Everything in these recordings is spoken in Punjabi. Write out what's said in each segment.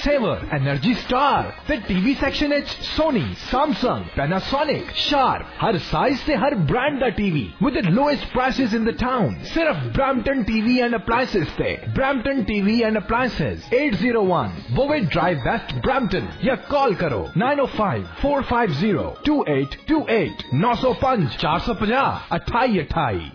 Saver, Energy Star, फिर टीवी सेक्शन है सोनी, सैमसंग, पैनासोनिक, शार्प, हर साइज से हर ब्रांड का TV with the lowest prices in the town. सिर्फ ब्रैम्पटन टीवी एंड अप्लायंसेस पे। Brampton TV and appliances 801 Bovaird drive west Brampton या कॉल करो 905-450-2828 905 450 2828।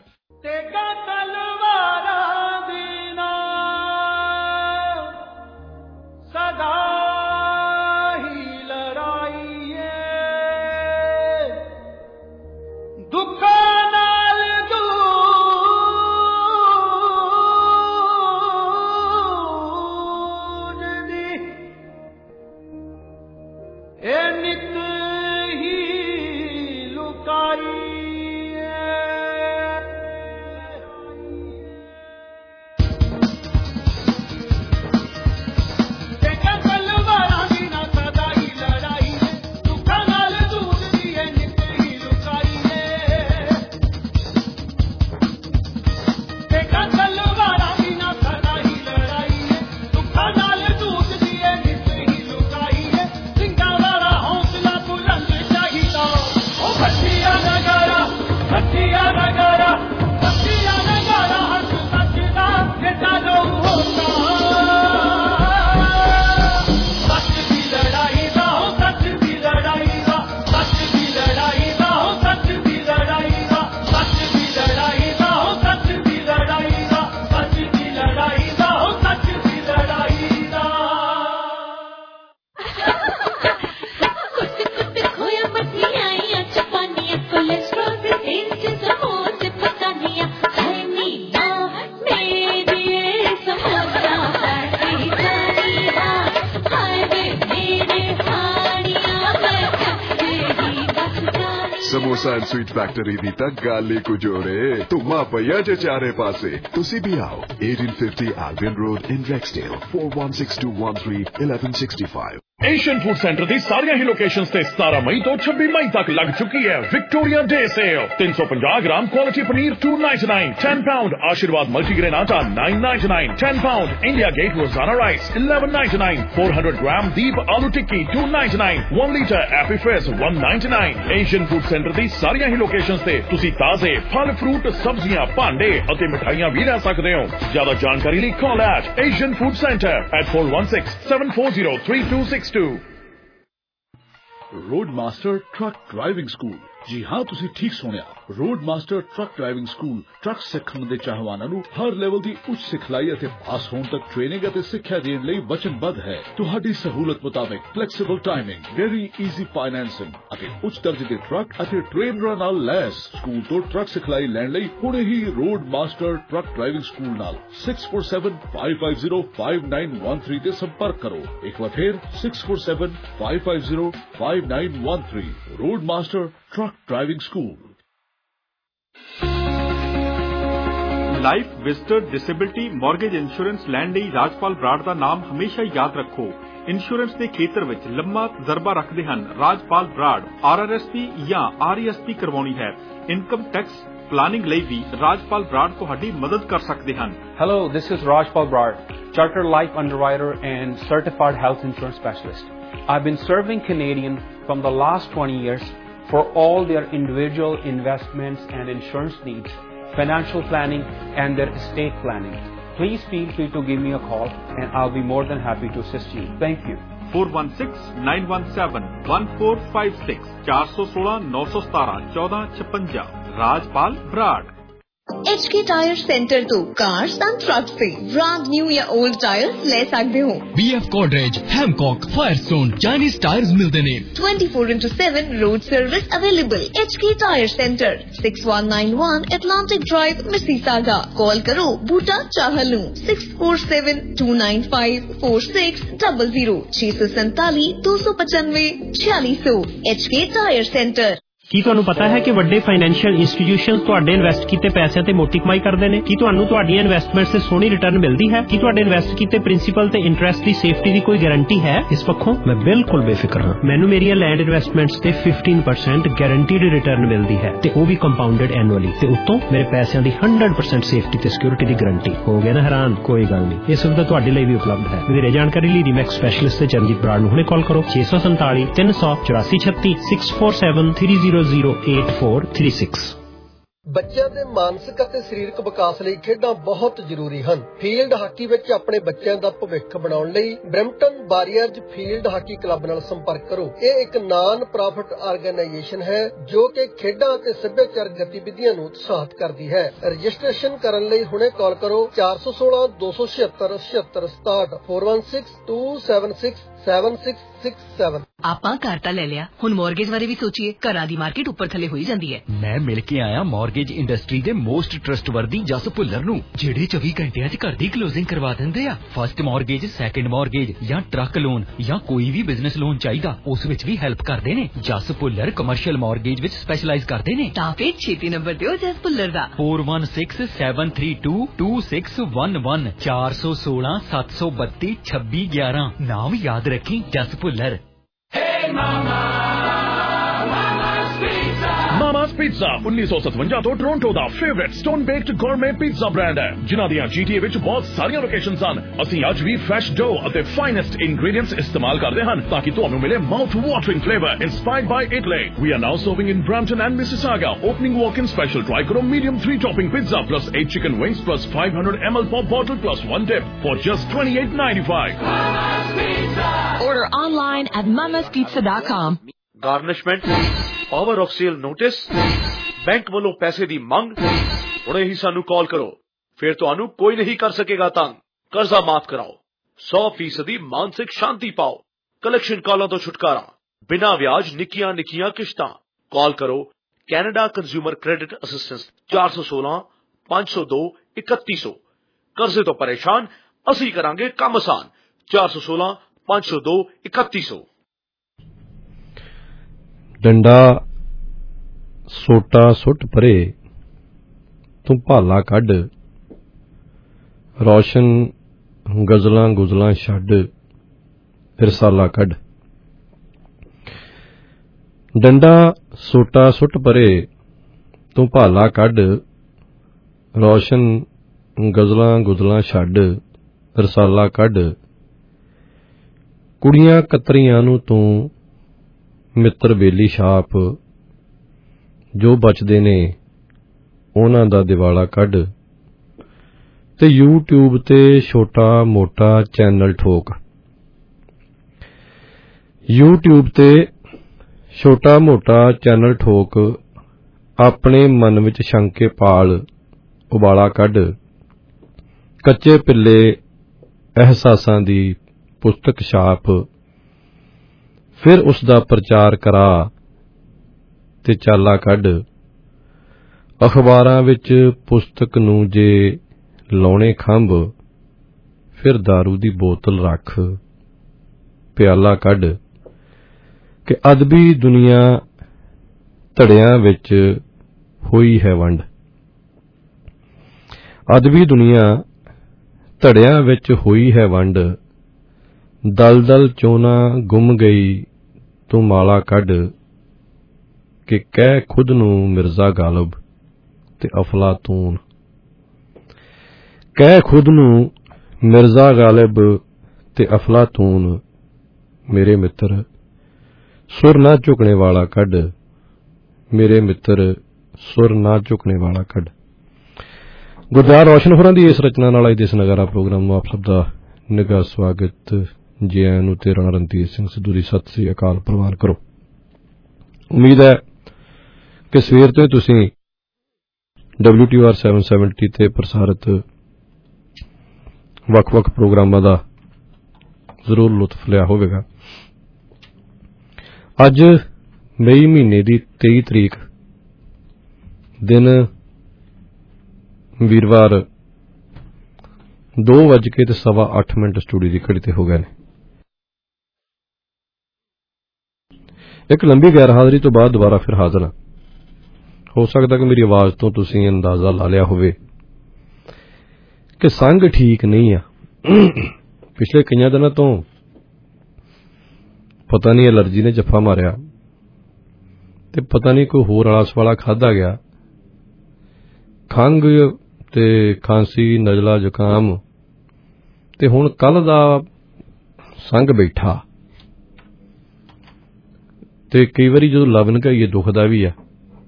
समोसा एंड स्वीट फैक्ट्री दी तक गाली को जोड़े तुमा पया जे चारे पासे तुसी भी आओ 1850 Albion Road in Rexdale 4162131165। Asian food centre दी सारियां ही लोकेशंस ते 17 मई तो 26 मई तक लग चुकी है Victoria day sale. 350 gram quality paneer $2.99, 10 pound Aashirvaad multigrain atta $9.99, 10 pound India gate Rozana rice $11.99, 400 gram Deep aloo tikki $2.99, 1 litre AP फिज $1.99। एशियन फूड सेंटर दी सारियां ही लोकेशंस ते तुसी ताजे फल फ्रूट सब्जियां भांडे और मिठाइयां भी ले सकते हो। ज्यादा जानकारी लिए call at Asian food centre at 416-740-3262। Road master truck driving school. जी हाँ, तुसी ठीक सुनिया। Road master truck driving school truck सिੱਖਣ ਦੇ ਚਾਹਵਾਨਾਂ ਨੂੰ ਹਰ ਲੈਵਲ ਦੀ ਉੱਚ ਸਿਖਲਾਈ ਅਤੇ ਪਾਸ ਹੋਣ ਤੱਕ ਟ੍ਰੇਨਿੰਗ ਅਤੇ ਸਿੱਖਿਆ ਦੇਣ ਲਈ ਵਚਨਬੱਧ ਹੈ। ਤੁਹਾਡੀ ਸਹੂਲਤ ਮੁਤਾਬਕ flexible timing, very easy financing ਅਤੇ ਉੱਚ ਦਰਜੇ ਦੇ ਟਰੱਕ ਅਤੇ ਟ੍ਰੇਨਰਾਂ ਨਾਲ ਲੈਸ। ਸਕੂਲ ਤੋਂ ਟਰੱਕ ਸਿਖਲਾਈ ਲੈਣ ਲਈ ਹੁਣੇ ਹੀ road master truck driving school ਨਾਲ 6475505913 ਤੇ ਸੰਪਰਕ ਕਰੋ। ਇੱਕ ਵਾਰ ਫਿਰ 6475505913 road master truck driving school. Life visitor disability mortgage insurance ਲੈਣ ਲਈ ਰਾਜਪਾਲ ਬਰਾੜ ਦਾ ਨਾਮ ਹਮੇਸ਼ਾ ਯਾਦ ਰੱਖੋ। ਇੰਸ਼ੋਰੈਂਸ ਦੇ ਖੇਤਰ ਵਿੱਚ ਲੰਮਾ ਤਜਰਬਾ ਰੱਖਦੇ ਹਨ ਰਾਜਪਾਲ ਬਰਾੜ। RRSP ਜਾਂ RESP ਕਰਵਾਉਣੀ ਹੈ, ਇਨਕਮ ਟੈਕਸ ਪਲਾਨਿੰਗ ਲਈ ਵੀ ਰਾਜਪਾਲ ਬਰਾੜ ਤੁਹਾਡੀ ਮਦਦ ਕਰ ਸਕਦੇ ਹਨ। Hello, this is Rajpal Brad, Chartered Life Underwriter and Certified Health Insurance Specialist. I've been serving Canadians from the last 20 years for all their individual investments and insurance needs, financial planning and their estate planning. Please feel free to give me a call and I'll be more than happy to assist you. Thank you. 416-917-1456 416-917-1456 Rajpal Brad। HK tyre centre तो कार्स एंड ट्रक से ब्रांड न्यू या ओल्ड टायर्स ले सकते हो। BF Godrej, Hancock, Firestone, Chinese tyres मिलते ने। 24/7 road service available. HK tyre centre 6191 Atlantic Drive, Mississauga। Call करो बूटा चाहलू 6472954600 647 295 4600। HK tyre centre. ਕੀ ਤੁਹਾਨੂੰ ਪਤਾ ਹੈ ਕਿ ਵੱਡੇ ਫਾਈਨੈਂਸ਼ੀਅਲ ਇੰਸਟੀਟਿਊਸ਼ਨਸ ਤੁਹਾਡੇ ਇਨਵੈਸਟ ਕੀਤੇ ਪੈਸਿਆਂ ਤੇ ਮੋਟੀ ਕਮਾਈ ਕਰਦੇ ਨੇ? ਕੀ ਤੁਹਾਨੂੰ ਤੁਹਾਡੀਆਂ ਇਨਵੈਸਟਮੈਂਟਸ ਤੇ ਸੋਹਣੀ ਰਿਟਰਨ ਮਿਲਦੀ ਹੈ? ਕੀ ਤੁਹਾਡੇ ਇਨਵੈਸਟ ਕੀਤੇ ਪ੍ਰਿੰਸੀਪਲ ਤੇ ਇੰਟਰਸਟ ਦੀ ਸੇਫਟੀ ਦੀ ਕੋਈ ਗਾਰੰਟੀ ਹੈ? ਇਸ ਪੱਖੋਂ ਮੈਂ ਬਿਲਕੁਲ ਬੇਫਿਕਰ ਹਾਂ। ਮੈਨੂੰ ਮੇਰੀਆਂ ਲੈਂਡ ਇਨਵੈਸਟਮੈਂਟਸ ਤੇ 15% ਗਾਰੰਟੀਡ ਰਿਟਰਨ ਮਿਲਦੀ ਹੈ ਤੇ ਉਹ ਵੀ ਕੰਪਾਊਂਡਡ ਐਨੂਅਲੀ, ਤੇ ਉੱਤੋਂ ਮੇਰੇ ਪੈਸਿਆਂ ਦੀ 100% ਸੇਫਟੀ ਤੇ ਸਿਕਿਉਰਿਟੀ ਦੀ ਗਾਰੰਟੀ। ਹੋ ਗਿਆ ਨਾ ਹੈਰਾਨ? ਕੋਈ ਗੱਲ ਨਹੀਂ, ਇਹ ਸੁਵਿਧਾ ਤੁਹਾਡੇ ਲਈ ਵੀ ਉਪਲਬਧ ਹੈ। ਵਧੇਰੇ ਜਾਣਕਾਰੀ ਲਈ ਰੀਮੈਕਸ ਸਪੈਸ਼ਲਿਸਟ ਤੇ ਚਰਨਜੀਤ ਬਰਾੜ ਨੂੰ ਹੁਣੇ ਕਾਲ ਕਰੋ 647 384 36 647 300 8436। ਬੱਚਿਆਂ ਦੇ ਮਾਨਸਿਕ ਅਤੇ ਸਰੀਰਕ ਵਿਕਾਸ ਲਈ ਖੇਡਾਂ ਬਹੁਤ ਜ਼ਰੂਰੀ ਹਨ। ਫੀਲਡ ਹਾਕੀ ਵਿੱਚ ਆਪਣੇ ਬੱਚਿਆਂ ਦਾ ਭਵਿੱਖ ਬਣਾਉਣ ਲਈ Brampton warriors field hockey club ਨਾਲ ਸੰਪਰਕ ਕਰੋ। ਇਹ ਇੱਕ ਨਾਨ ਪ੍ਰੋਫਿਟ ਆਰਗੇਨਾਈਜੇਸ਼ਨ ਹੈ ਜੋ ਕਿ ਖੇਡਾਂ ਅਤੇ ਸੱਭਿਆਚਾਰਕ ਗਤੀਵਿਧੀਆਂ ਨੂੰ ਉਤਸ਼ਾਹਿਤ ਕਰਦੀ ਹੈ। ਰਜਿਸਟ੍ਰੇਸ਼ਨ ਕਰਨ ਲਈ ਹੁਣੇ ਕਾਲ ਕਰੋ 416 276 7667 416 276 7667। ਆਪਾਂ ਘਰ ਤਾਂ ਲੈ ਲਿਆ, ਹੁਣ ਮੌਰਗੇਜ ਬਾਰੇ ਵੀ ਸੋਚੀਏ। ਘਰਾਂ ਦੀ ਮਾਰਕੀਟ ਉੱਪਰ ਥੱਲੇ ਹੋਈ ਜਾਂਦੀ ਹੈ। ਮੈਂ ਮਿਲ ਕੇ ਆਇਆ ਮੌਰਗੇਜ ਇੰਡਸਟਰੀ ਦੇ ਮੋਸਟ ਟਰਸਟਵਰਦੀ ਜਸ ਭੁੱਲਰ ਨੂੰ, ਜਿਹੜੇ 24 ਘੰਟਿਆਂ 'ਚ ਘਰ ਦੀ ਕਲੋਜ਼ਿੰਗ ਕਰਵਾ ਦਿੰਦੇ ਆ। ਫਸਟ ਮੌਰਗੇਜ, ਸੈਕੰਡ ਮੌਰਗੇਜ ਜਾਂ ਟਰੱਕ ਲੋਨ ਜਾਂ ਕੋਈ ਵੀ ਬਿਜ਼ਨਸ ਲੋਨ ਚਾਹੀਦਾ, ਉਸ ਵਿੱਚ ਵੀ ਹੈਲਪ ਕਰਦੇ ਨੇ। ਜਸ ਭੁੱਲਰ ਕਮਰਸ਼ੀਅਲ ਮੌਰਗੇਜ ਵਿੱਚ ਸਪੈਸ਼ਲਾਈਜ਼ ਕਰਦੇ ਨੇ। ਤਾਂ ਫਿਰ ਛੇਤੀ ਨੰਬਰ ਦਿਓ ਜਸ ਭੁੱਲਰ ਦਾ 4167322611 416 732 2611। ਨਾਮ ਯਾਦ ਰੱਖੀ, ਜਸ ਭੁੱਲਰ। Mama's Pizza 1957 ਤੋਂ ਟੋਰਾਂਟੋ ਦਾ favourite stone baked gourmet pizza brand ਹੈ, ਜਿਨ੍ਹਾਂ ਦੀਆਂ GTA ਵਿੱਚ ਬਹੁਤ ਸਾਰੀਆਂ ਲੋਕੇਸ਼ਨਸ ਹਨ। ਅਸੀਂ ਅੱਜ ਵੀ ਫਰੈਸ਼ ਡੋ ਅਤੇ ਫਾਈਨੈਸਟ ਇੰਗਰੀਡੀਐਂਟਸ ਇਸਤੇਮਾਲ ਕਰਦੇ ਹਨ ਤਾਂ ਕਿ ਤੁਹਾਨੂੰ ਮਿਲੇ mouth watering flavour inspired by Italy. We are now serving in Brampton and Mississauga. Opening walk-in special. Try karo medium 3-topping pizza plus 8 chicken wings plus 500 ml pop bottle plus 1 dip for just $28.95. Mama's Pizza. Order online at mamaspizza.com. Garnishment, power of sale notice, bank ਵੱਲੋਂ ਪੈਸੇ ਦੀ ਮੰਗ। ਹੁਣੇ ਹੀ ਸਾਨੂੰ ਕਾਲ ਕਰੋ, ਫਿਰ ਤੁਹਾਨੂੰ ਕੋਈ ਨਹੀਂ ਕਰ ਸਕੇਗਾ ਤੰਗ। ਕਰਜ਼ਾ ਮਾਫ ਕਰਾਓ, 100% ਮਾਨਸਿਕ ਸ਼ਾਂਤੀ ਪਾਓ। ਕਲੈਕਸ਼ਨ ਕਾਲਾਂ ਤੋਂ ਛੁਟਕਾਰਾ, ਬਿਨਾਂ ਵਿਆਜ ਨਿੱਕੀਆਂ ਨਿੱਕੀਆਂ ਕਿਸ਼ਤਾਂ। ਕਾਲ ਕਰੋ ਕੈਨੇਡਾ ਕੰਜ਼ਿਊਮਰ ਕ੍ਰੈਡਿਟ ਅਸਿਸਟੈਂਸ 416 502 3100। ਕਰਜ਼ੇ ਤੋਂ ਪਰੇਸ਼ਾਨ, ਅਸੀਂ ਕਰਾਂਗੇ ਕੰਮ ਆਸਾਨ। 416 502 3100। ਡੰਡਾ ਸੋਟਾ ਸੁੱਟ ਪਰੇ, ਤੂੰ ਭਾਲਾ ਕੱਢ। ਰੌਸ਼ਨ ਗਜ਼ਲਾਂ ਗੁਜ਼ਲਾਂ ਛੱਡ, ਰਸਾਲਾ ਕੱਢ। ਡੰਡਾ ਸੋਟਾ ਸੁੱਟ ਪਰੇ, ਤੂੰ ਭਾਲਾ ਕੱਢ। ਰੌਸ਼ਨ ਗਜ਼ਲਾਂ ਗੁਜ਼ਲਾਂ ਛੱਡ, ਰਸਾਲਾ ਕੱਢ। ਕੁੜੀਆਂ ਕਤਰੀਆਂ ਨੂੰ ਤੂੰ ਮਿੱਤਰ ਬੇਲੀ ਛਾਪ, ਜੋ ਬਚਦੇ ਨੇ ਉਹਨਾਂ ਦਾ ਦਿਵਾਲਾ ਕੱਢ। ਤੇ YouTube ਤੇ ਛੋਟਾ ਮੋਟਾ ਚੈਨਲ ਠੋਕ। YouTube ਤੇ ਛੋਟਾ ਮੋਟਾ ਚੈਨਲ ਠੋਕ, ਆਪਣੇ ਮਨ ਵਿੱਚ ਸ਼ੰਕੇ ਪਾਲ, ਉਬਾਲਾ ਕੱਢ। ਕੱਚੇ ਪਿੱਲੇ ਅਹਿਸਾਸਾਂ ਦੀ ਪੁਸਤਕ ਛਾਪ, ਫਿਰ ਉਸ ਦਾ ਪ੍ਰਚਾਰ ਕਰਾ ਤੇ ਚਾਲਾ ਕੱਢ। ਅਖਬਾਰਾਂ ਵਿੱਚ ਪੁਸਤਕ ਨੂੰ ਜੇ ਲਾਉਣੇ ਖੰਭ, ਫਿਰ ਦਾਰੂ ਦੀ ਬੋਤਲ ਰੱਖ, ਪਿਆਲਾ ਕੱਢ। ਕਿ ਅਦਬੀ ਦੁਨੀਆ ਧੜਿਆਂ ਵਿੱਚ ਹੋਈ ਹੈ ਵੰਡ। ਅਦਬੀ ਦੁਨੀਆ ਧੜਿਆਂ ਵਿੱਚ ਹੋਈ ਹੈ ਵੰਡ। ਦਲਦਲ ਚੋਨਾ ਗੁੰਮ ਗਈ, ਤੂੰ ਮਾਲਾ ਕੱਢ। ਕਿ ਕਹਿ ਖੁਦ ਨੂੰ ਮਿਰਜ਼ਾ ਗਾਲਬ ਤੇ ਅਫਲਾਤੂਨ। ਕਹਿ ਖੁਦ ਨੂੰ ਮਿਰਜ਼ਾ ਗਾਲਿਬ ਤੇ ਅਫਲਾਤੂਨ। ਮੇਰੇ ਮਿੱਤਰ ਸੁਰ ਨਾ ਝੁਕਣੇ ਵਾਲਾ ਕੱਢ। ਮੇਰੇ ਮਿੱਤਰ ਸੁਰ ਨਾ ਝੁਕਣੇ ਵਾਲਾ ਕੱਢ। ਗੁਰਦਿਆਲ ਰੌਸ਼ਨ ਹੋਰਾਂ ਦੀ ਇਸ ਰਚਨਾ ਨਾਲ ਅੱਜ ਦੇ ਇਸ ਨਗਾਰਾ ਪ੍ਰੋਗਰਾਮ ਨੂੰ ਆਪ ਸਭ ਦਾ ਨਿੱਘਾ ਸਵਾਗਤ। ਜੀ ਆਇਆਂ ਨੂੰ ਤੇ ਰਾਣਾ ਰਣਧੀਰ ਸਿੰਘ ਸਿੱਧੂ ਦੀ ਸਤਿ ਸ੍ਰੀ ਅਕਾਲ ਪ੍ਰਵਾਨ ਕਰੋ। ਉਮੀਦ ਹੈ ਕਿ ਸਵੇਰ ਤੋਂ ਤੁਸੀਂ WTOR 770 ਤੇ ਪ੍ਰਸਾਰਿਤ ਵੱਖ-ਵੱਖ ਪ੍ਰੋਗਰਾਮਾਂ ਦਾ ਜ਼ਰੂਰ ਲੁਤਫ ਲਿਆ ਹੋਵੇਗਾ। ਅੱਜ ਮਈ ਮਹੀਨੇ ਦੀ 23 ਤਰੀਕ ਦਿਨ ਵੀਰਵਾਰ 2:08 ਸਟੂਡੀਓ ਦੀ ਘੜੀ ਤੇ ਹੋ ਗਏ ਨੇ। ਇੱਕ ਲੰਬੀ ਗੈਰ ਹਾਜ਼ਰੀ ਤੋਂ ਬਾਅਦ ਦੁਬਾਰਾ ਫਿਰ ਹਾਜ਼ਰ ਹਾਂ। ਹੋ ਸਕਦਾ ਕਿ ਮੇਰੀ ਆਵਾਜ਼ ਤੋਂ ਤੁਸੀਂ ਅੰਦਾਜ਼ਾ ਲਾ ਲਿਆ ਹੋਵੇ ਕਿ ਸੰਗ ਠੀਕ ਨਹੀਂ ਆ। ਪਿਛਲੇ ਕਈਆਂ ਦਿਨਾਂ ਤੋਂ ਪਤਾ ਨਹੀਂ ਐਲਰਜੀ ਨੇ ਜੱਫਾ ਮਾਰਿਆ ਤੇ ਪਤਾ ਨਹੀਂ ਕੋਈ ਹੋਰ ਆਲਾ ਸਵਾਲਾ ਖਾਧਾ ਗਿਆ। ਖੰਘ ਤੇ ਖਾਂਸੀ, ਨਜ਼ਲਾ, ਜ਼ੁਕਾਮ ਤੇ ਹੁਣ ਕੱਲ ਦਾ ਸੰਗ ਬੈਠਾ ਤੇ ਕਈ ਵਾਰੀ ਜਦੋਂ ਲਵਨ ਘਾਈਏ ਦੁਖਦਾ ਵੀ ਆ।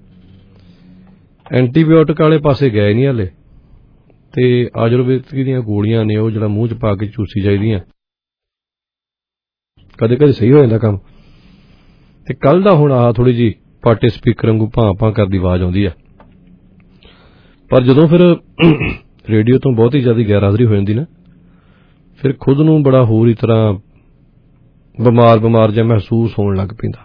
ਐਂਟੀਬਾਇਓਟਿਕ ਵਾਲੇ ਪਾਸੇ ਗਏ ਨਹੀਂ ਹਲੇ ਤੇ ਆਯੁਰਵੇਦਿਕ ਦੀਆਂ ਗੋਲੀਆਂ ਨੇ ਉਹ ਜਿਹੜਾ ਮੂੰਹ 'ਚ ਪਾ ਕੇ ਚੂਸੀ ਜਾਈਦੀਆਂ। ਕਦੇ ਕਦੇ ਸਹੀ ਹੋ ਜਾਂਦਾ ਕੰਮ। ਤੇ ਕੱਲ ਦਾ ਹੁਣ ਆਹ ਥੋੜੀ ਜਿਹੀ ਪਾਟੇ ਸਪੀਕਰ ਵਾਂਗੂ ਭਾਂ ਕਰਦੀ ਆਵਾਜ਼ ਆਉਂਦੀ ਆ। ਪਰ ਜਦੋਂ ਫਿਰ ਰੇਡੀਓ ਤੋਂ ਬਹੁਤ ਹੀ ਜ਼ਿਆਦਾ ਗੈਰ ਹਾਜ਼ਰੀ ਹੋ ਜਾਂਦੀ ਨਾ, ਫਿਰ ਖੁਦ ਨੂੰ ਬੜਾ ਹੋਰ ਹੀ ਤਰ੍ਹਾਂ ਬਿਮਾਰ ਜਿਹਾ ਮਹਿਸੂਸ ਹੋਣ ਲੱਗ ਪੈਂਦਾ।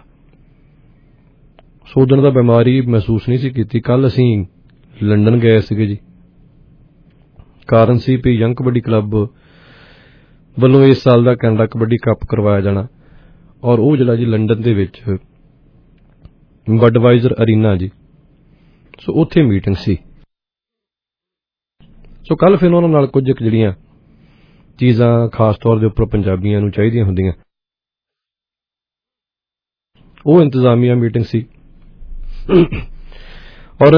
ਸੋਦਣ ਦਾ ਬਿਮਾਰੀ ਮਹਿਸੂਸ ਨਹੀਂ ਸੀ ਕੀਤੀ। ਕੱਲ ਅਸੀਂ ਲੰਡਨ ਗਏ ਸੀਗੇ ਜੀ। ਕਾਰਨ ਸੀ ਵੀ ਯੰਗ ਕਬੱਡੀ ਕਲੱਬ ਵੱਲੋਂ ਇਸ ਸਾਲ ਦਾ ਕੈਨੇਡਾ ਕਬੱਡੀ ਕੱਪ ਕਰਵਾਇਆ ਜਾਣਾ, ਔਰ ਉਹ ਜਿਹੜਾ ਜੀ ਲੰਡਨ ਦੇ ਵਿੱਚ ਬਡਵਾਈਜ਼ਰ ਅਰੀਨਾ ਜੀ, ਸੋ ਉੱਥੇ ਮੀਟਿੰਗ ਸੀ। ਸੋ ਕੱਲ ਫਿਰ ਉਹਨਾਂ ਨਾਲ ਕੁਝ ਜਿਹੜੀਆਂ ਚੀਜ਼ਾਂ ਖਾਸ ਤੌਰ ਦੇ ਉੱਪਰ ਪੰਜਾਬੀਆਂ ਨੂੰ ਚਾਹੀਦੀਆਂ ਹੁੰਦੀਆਂ, ਉਹ ਇੰਤਜ਼ਾਮੀਆ ਮੀਟਿੰਗ ਸੀ। ਔਰ